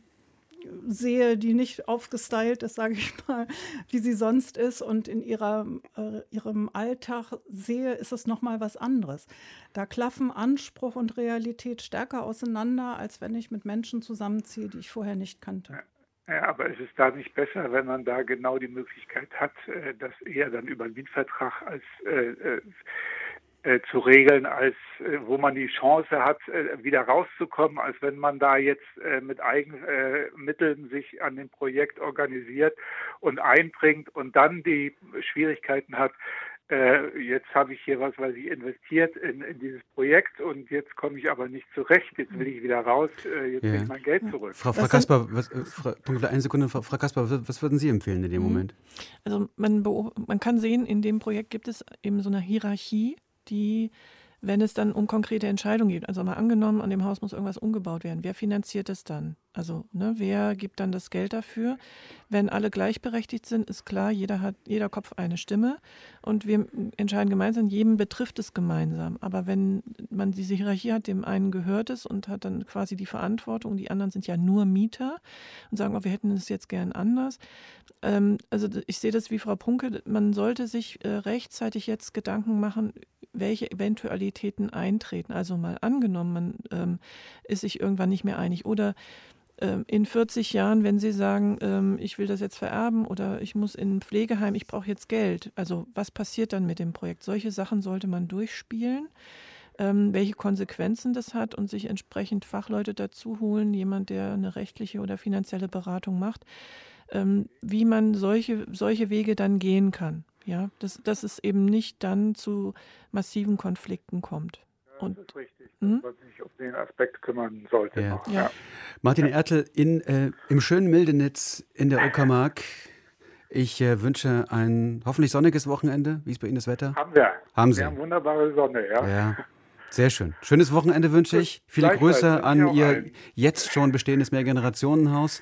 sehe, die nicht aufgestylt ist, sage ich mal, wie sie sonst ist und in ihrer, äh, ihrem Alltag sehe, ist es nochmal was anderes. Da klaffen Anspruch und Realität stärker auseinander, als wenn ich mit Menschen zusammenziehe, die ich vorher nicht kannte. Ja, aber ist es da nicht besser, wenn man da genau die Möglichkeit hat, das eher dann über einen Mietvertrag als äh, äh, zu regeln, als äh, wo man die Chance hat, äh, wieder rauszukommen, als wenn man da jetzt äh, mit Eigenmitteln äh, sich an dem Projekt organisiert und einbringt und dann die Schwierigkeiten hat, äh, jetzt habe ich hier was, weil ich investiert in, in dieses Projekt und jetzt komme ich aber nicht zurecht, jetzt will ich wieder raus, äh, jetzt ja. will ich mein Geld zurück. Frau, Frau Kasper, was, äh, Frau, eine Sekunde, Frau, Frau Kasper, was würden Sie empfehlen in dem Moment? Also man, man kann sehen, in dem Projekt gibt es eben so eine Hierarchie, die, wenn es dann um konkrete Entscheidungen geht, also mal angenommen, an dem Haus muss irgendwas umgebaut werden, wer finanziert es dann? Also ne, wer gibt dann das Geld dafür? Wenn alle gleichberechtigt sind, ist klar, jeder hat, jeder Kopf eine Stimme und wir entscheiden gemeinsam, jedem betrifft es gemeinsam. Aber wenn man diese Hierarchie hat, dem einen gehört es und hat dann quasi die Verantwortung, die anderen sind ja nur Mieter und sagen, oh, wir hätten es jetzt gern anders. Ähm, also ich sehe das wie Frau Punke, man sollte sich äh, rechtzeitig jetzt Gedanken machen, welche Eventualitäten eintreten. Also mal angenommen, man ähm, ist sich irgendwann nicht mehr einig oder ähm, in vierzig Jahren, wenn Sie sagen, ähm, ich will das jetzt vererben oder ich muss in ein Pflegeheim, ich brauche jetzt Geld. Also was passiert dann mit dem Projekt? Solche Sachen sollte man durchspielen, ähm, welche Konsequenzen das hat und sich entsprechend Fachleute dazu holen, jemand, der eine rechtliche oder finanzielle Beratung macht, ähm, wie man solche, solche Wege dann gehen kann. Ja, dass, dass es eben nicht dann zu massiven Konflikten kommt. Und, das ist richtig, hm? dass man sich um den Aspekt kümmern sollte. Ja. Noch. Ja. Ja. Martin Ertl in, äh, im schönen Mildenitz in der Uckermark. Ich äh, wünsche ein hoffentlich sonniges Wochenende. Wie ist bei Ihnen das Wetter? Haben wir. Haben Sie. Wir haben wunderbare Sonne, ja. Ja. Sehr schön. Schönes Wochenende wünsche ich. Viele Grüße an Ihr jetzt schon bestehendes Mehrgenerationenhaus.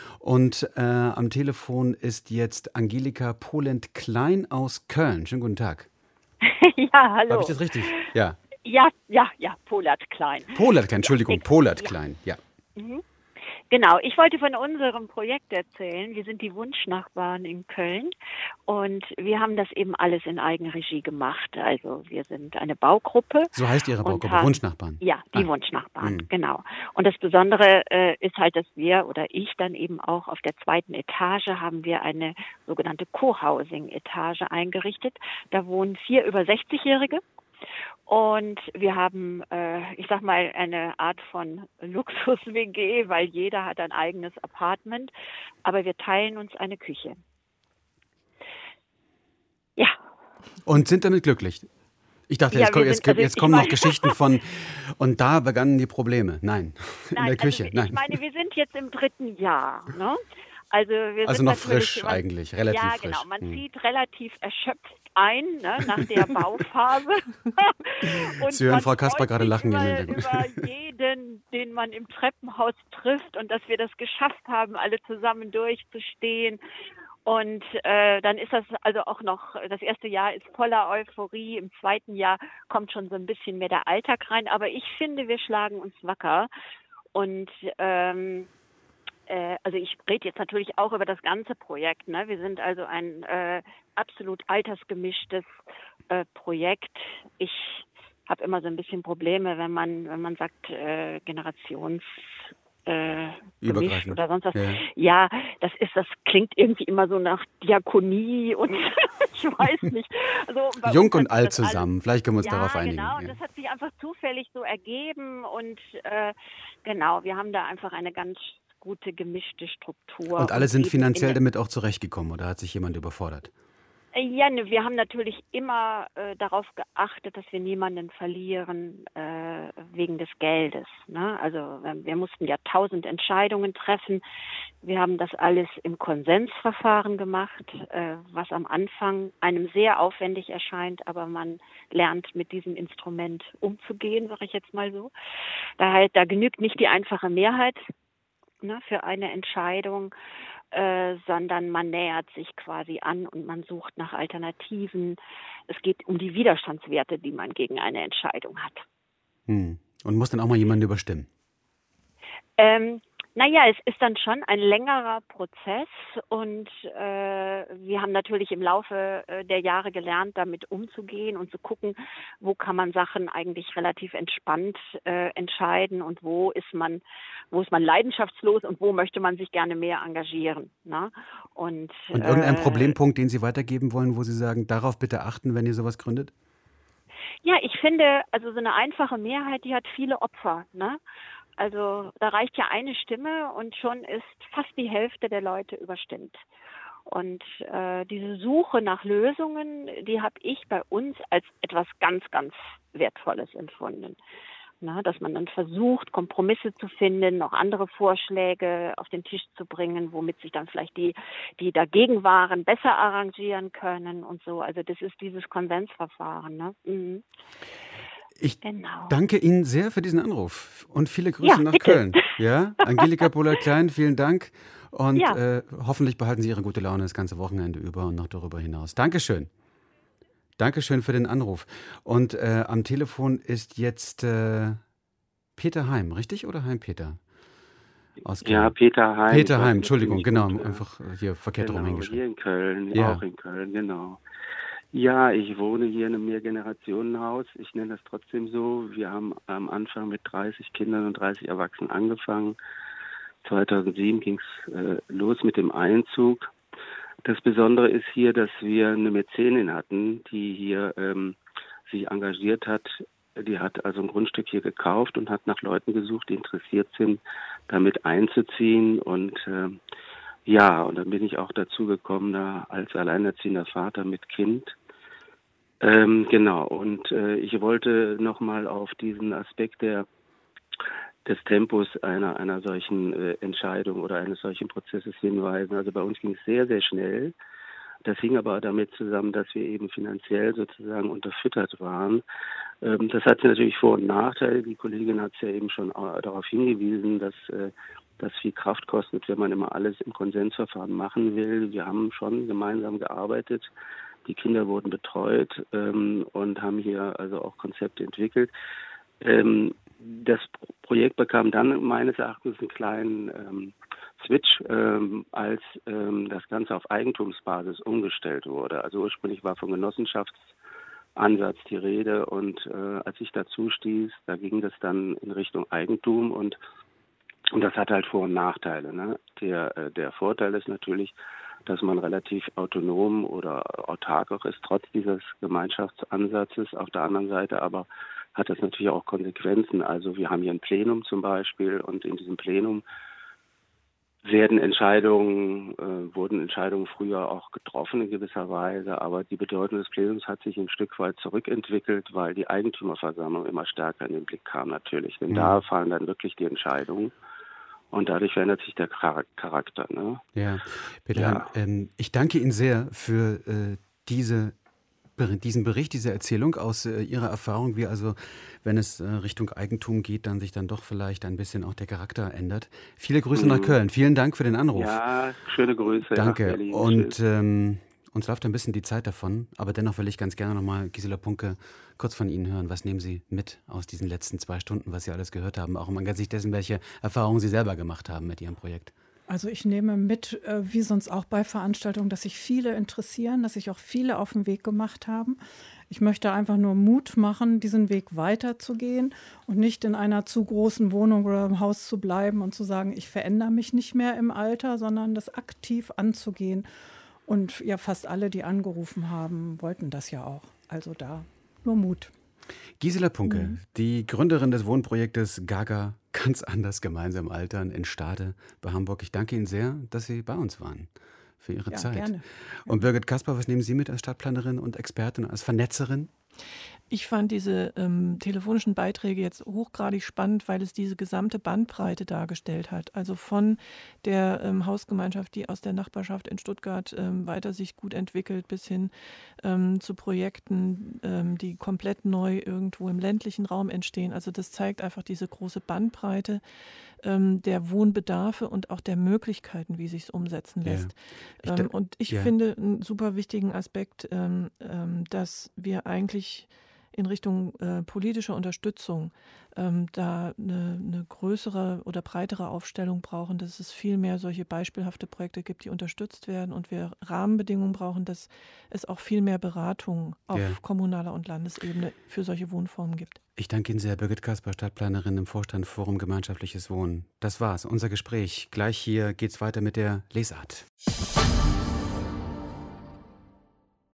Und äh, am Telefon ist jetzt Angelika Polent-Klein aus Köln. Schönen guten Tag. Ja, hallo. Habe ich das richtig? Ja. Ja, ja, ja, Polert-Klein. Polert-Klein, Entschuldigung, Polert-Klein, ja. Mhm. Genau, ich wollte von unserem Projekt erzählen. Wir sind die Wunschnachbarn in Köln und wir haben das eben alles in Eigenregie gemacht. Also wir sind eine Baugruppe. So heißt Ihre Baugruppe, haben, Wunschnachbarn? Ja, die ah. Wunschnachbarn, mhm. genau. Und das Besondere äh, ist halt, dass wir oder ich dann eben auch auf der zweiten Etage haben wir eine sogenannte Co-Housing-Etage eingerichtet. Da wohnen vier über sechzig-Jährige. Und wir haben, äh, ich sag mal, eine Art von Luxus-W G, weil jeder hat ein eigenes Apartment, aber wir teilen uns eine Küche. Ja. Und sind damit glücklich? Ich dachte, Ja, jetzt, kommen, wir jetzt, sind- also jetzt ich kommen noch meine- Geschichten von, und da begannen die Probleme. Nein, in Nein, der Küche, also, nein. ich meine, wir sind jetzt im dritten Jahr, ne? Also, wir also sind noch natürlich, frisch man, eigentlich, relativ ja, frisch. genau. Man Hm. zieht relativ erschöpft ein, ne, nach der Bauphase. Und Sie hören man Frau Kasper freut gerade sich lachen hier im über, Hintergrund. über jeden, den man im Treppenhaus trifft und dass wir das geschafft haben, alle zusammen durchzustehen. Und äh, dann ist das also auch noch, das erste Jahr ist voller Euphorie, im zweiten Jahr kommt schon so ein bisschen mehr der Alltag rein. Aber ich finde, wir schlagen uns wacker. Und ähm, äh, also ich rede jetzt natürlich auch über das ganze Projekt. Ne? Wir sind also ein äh, absolut altersgemischtes äh, Projekt. Ich habe immer so ein bisschen Probleme, wenn man, wenn man sagt, äh, Generations... Äh, gemischt oder sonst was. Ja. ja, das ist, das klingt irgendwie immer so nach Diakonie und ich weiß nicht. Also, Jung und alt zusammen, alles, vielleicht können wir uns ja, darauf einigen. Genau, ja. Das hat sich einfach zufällig so ergeben und äh, genau, wir haben da einfach eine ganz gute gemischte Struktur. Und alle und sind finanziell damit auch zurechtgekommen oder hat sich jemand überfordert? Ja, ne, wir haben natürlich immer äh, darauf geachtet, dass wir niemanden verlieren äh, wegen des Geldes. Ne? Also wir, wir mussten ja tausend Entscheidungen treffen. Wir haben das alles im Konsensverfahren gemacht, äh, was am Anfang einem sehr aufwendig erscheint, aber man lernt mit diesem Instrument umzugehen, sage ich jetzt mal so. Da, halt, da genügt nicht die einfache Mehrheit, ne, für eine Entscheidung. Äh, sondern man nähert sich quasi an und man sucht nach Alternativen. Es geht um die Widerstandswerte, die man gegen eine Entscheidung hat. Hm. Und muss dann auch mal jemanden überstimmen? Ähm, naja, es ist dann schon ein längerer Prozess und äh, wir haben natürlich im Laufe äh, der Jahre gelernt, damit umzugehen und zu gucken, wo kann man Sachen eigentlich relativ entspannt äh, entscheiden und wo ist man, wo ist man leidenschaftslos und wo möchte man sich gerne mehr engagieren. Ne? Und, und irgendein äh, Problempunkt, den Sie weitergeben wollen, wo Sie sagen, darauf bitte achten, wenn ihr sowas gründet? Ja, ich finde, also so eine einfache Mehrheit, die hat viele Opfer, ne? Also da reicht ja eine Stimme und schon ist fast die Hälfte der Leute überstimmt. Und äh, diese Suche nach Lösungen, die habe ich bei uns als etwas ganz, ganz Wertvolles empfunden. Na, dass man dann versucht, Kompromisse zu finden, noch andere Vorschläge auf den Tisch zu bringen, womit sich dann vielleicht die, die dagegen waren, besser arrangieren können und so. Also das ist dieses Konsensverfahren. Ne? Mhm. Ich genau. danke Ihnen sehr für diesen Anruf und viele Grüße ja, nach bitte. Köln. Ja, Angelika Bohler-Klein, vielen Dank und ja. äh, hoffentlich behalten Sie Ihre gute Laune das ganze Wochenende über und noch darüber hinaus. Dankeschön. Dankeschön für den Anruf. Und äh, am Telefon ist jetzt äh, Peter Heim, richtig oder Heim-Peter? Aus ja, Peter Heim. Peter Heim, Entschuldigung, genau, gut, einfach hier verkehrt genau, rum hingeschrieben. Hier in Köln, ja. auch in Köln, genau. Ja, ich wohne hier in einem Mehrgenerationenhaus. Ich nenne das trotzdem so. Wir haben am Anfang mit dreißig Kindern und dreißig Erwachsenen angefangen. zweitausendsieben ging es äh, los mit dem Einzug. Das Besondere ist hier, dass wir eine Mäzenin hatten, die hier ähm, sich engagiert hat. Die hat also ein Grundstück hier gekauft und hat nach Leuten gesucht, die interessiert sind, damit einzuziehen. Und äh, ja, und dann bin ich auch dazu gekommen, da als alleinerziehender Vater mit Kind. Ähm, genau, und äh, ich wollte nochmal auf diesen Aspekt der, des Tempos einer, einer solchen äh, Entscheidung oder eines solchen Prozesses hinweisen. Also bei uns ging es sehr, sehr schnell. Das hing aber damit zusammen, dass wir eben finanziell sozusagen unterfüttert waren. Ähm, das hat natürlich Vor- und Nachteile. Die Kollegin hat es ja eben schon darauf hingewiesen, dass äh, das viel Kraft kostet, wenn man immer alles im Konsensverfahren machen will. Wir haben schon gemeinsam gearbeitet. Die Kinder wurden betreut ähm, und haben hier also auch Konzepte entwickelt. Ähm, das Projekt bekam dann meines Erachtens einen kleinen ähm, Switch, ähm, als ähm, das Ganze auf Eigentumsbasis umgestellt wurde. Also ursprünglich war von Genossenschaftsansatz die Rede und äh, als ich dazu stieß, da ging das dann in Richtung Eigentum und und das hat halt Vor- und Nachteile. Ne? Der, äh, der Vorteil ist natürlich, dass man relativ autonom oder autark auch ist, trotz dieses Gemeinschaftsansatzes. Auf der anderen Seite aber hat das natürlich auch Konsequenzen. Also wir haben hier ein Plenum zum Beispiel und in diesem Plenum werden Entscheidungen, äh, wurden Entscheidungen früher auch getroffen in gewisser Weise, aber die Bedeutung des Plenums hat sich ein Stück weit zurückentwickelt, weil die Eigentümerversammlung immer stärker in den Blick kam natürlich. Denn mhm. da fallen dann wirklich die Entscheidungen. Und dadurch verändert sich der Charakter. Ne? Ja, Peter, ja. Ähm, ich danke Ihnen sehr für äh, diese diesen Bericht, diese Erzählung aus äh, Ihrer Erfahrung, wie also, wenn es äh, Richtung Eigentum geht, dann sich dann doch vielleicht ein bisschen auch der Charakter ändert. Viele Grüße Mhm. nach Köln. Vielen Dank für den Anruf. Ja, schöne Grüße. Danke. Nach Berlin. Und ähm, uns läuft ein bisschen die Zeit davon, aber dennoch will ich ganz gerne nochmal, Gisela Punke, kurz von Ihnen hören. Was nehmen Sie mit aus diesen letzten zwei Stunden, was Sie alles gehört haben, auch im Angesicht dessen, welche Erfahrungen Sie selber gemacht haben mit Ihrem Projekt? Also ich nehme mit, äh, wie sonst auch bei Veranstaltungen, dass sich viele interessieren, dass sich auch viele auf den Weg gemacht haben. Ich möchte einfach nur Mut machen, diesen Weg weiterzugehen und nicht in einer zu großen Wohnung oder im Haus zu bleiben und zu sagen, ich verändere mich nicht mehr im Alter, sondern das aktiv anzugehen. Und ja, fast alle, die angerufen haben, wollten das ja auch. Also da nur Mut. Gisela Punke, Mhm. die Gründerin des Wohnprojektes Gaga ganz anders gemeinsam altern in Stade bei Hamburg. Ich danke Ihnen sehr, dass Sie bei uns waren für Ihre Ja, Zeit. gerne. Und Birgit Kasper, was nehmen Sie mit als Stadtplanerin und Expertin, als Vernetzerin? Ich fand diese ähm, telefonischen Beiträge jetzt hochgradig spannend, weil es diese gesamte Bandbreite dargestellt hat. Also von der ähm, Hausgemeinschaft, die aus der Nachbarschaft in Stuttgart ähm, weiter sich gut entwickelt, bis hin ähm, zu Projekten, ähm, die komplett neu irgendwo im ländlichen Raum entstehen. Also das zeigt einfach diese große Bandbreite ähm, der Wohnbedarfe und auch der Möglichkeiten, wie sich es umsetzen Ja. lässt. Ich Ähm, da- und ich ja. finde einen super wichtigen Aspekt, ähm, ähm, dass wir eigentlich in Richtung äh, politischer Unterstützung ähm, da eine, eine größere oder breitere Aufstellung brauchen, dass es viel mehr solche beispielhafte Projekte gibt, die unterstützt werden und wir Rahmenbedingungen brauchen, dass es auch viel mehr Beratung auf Ja. kommunaler und Landesebene für solche Wohnformen gibt. Ich danke Ihnen sehr, Birgit Kasper, Stadtplanerin im Vorstand Forum Gemeinschaftliches Wohnen. Das war's, unser Gespräch. Gleich hier geht's weiter mit der Lesart.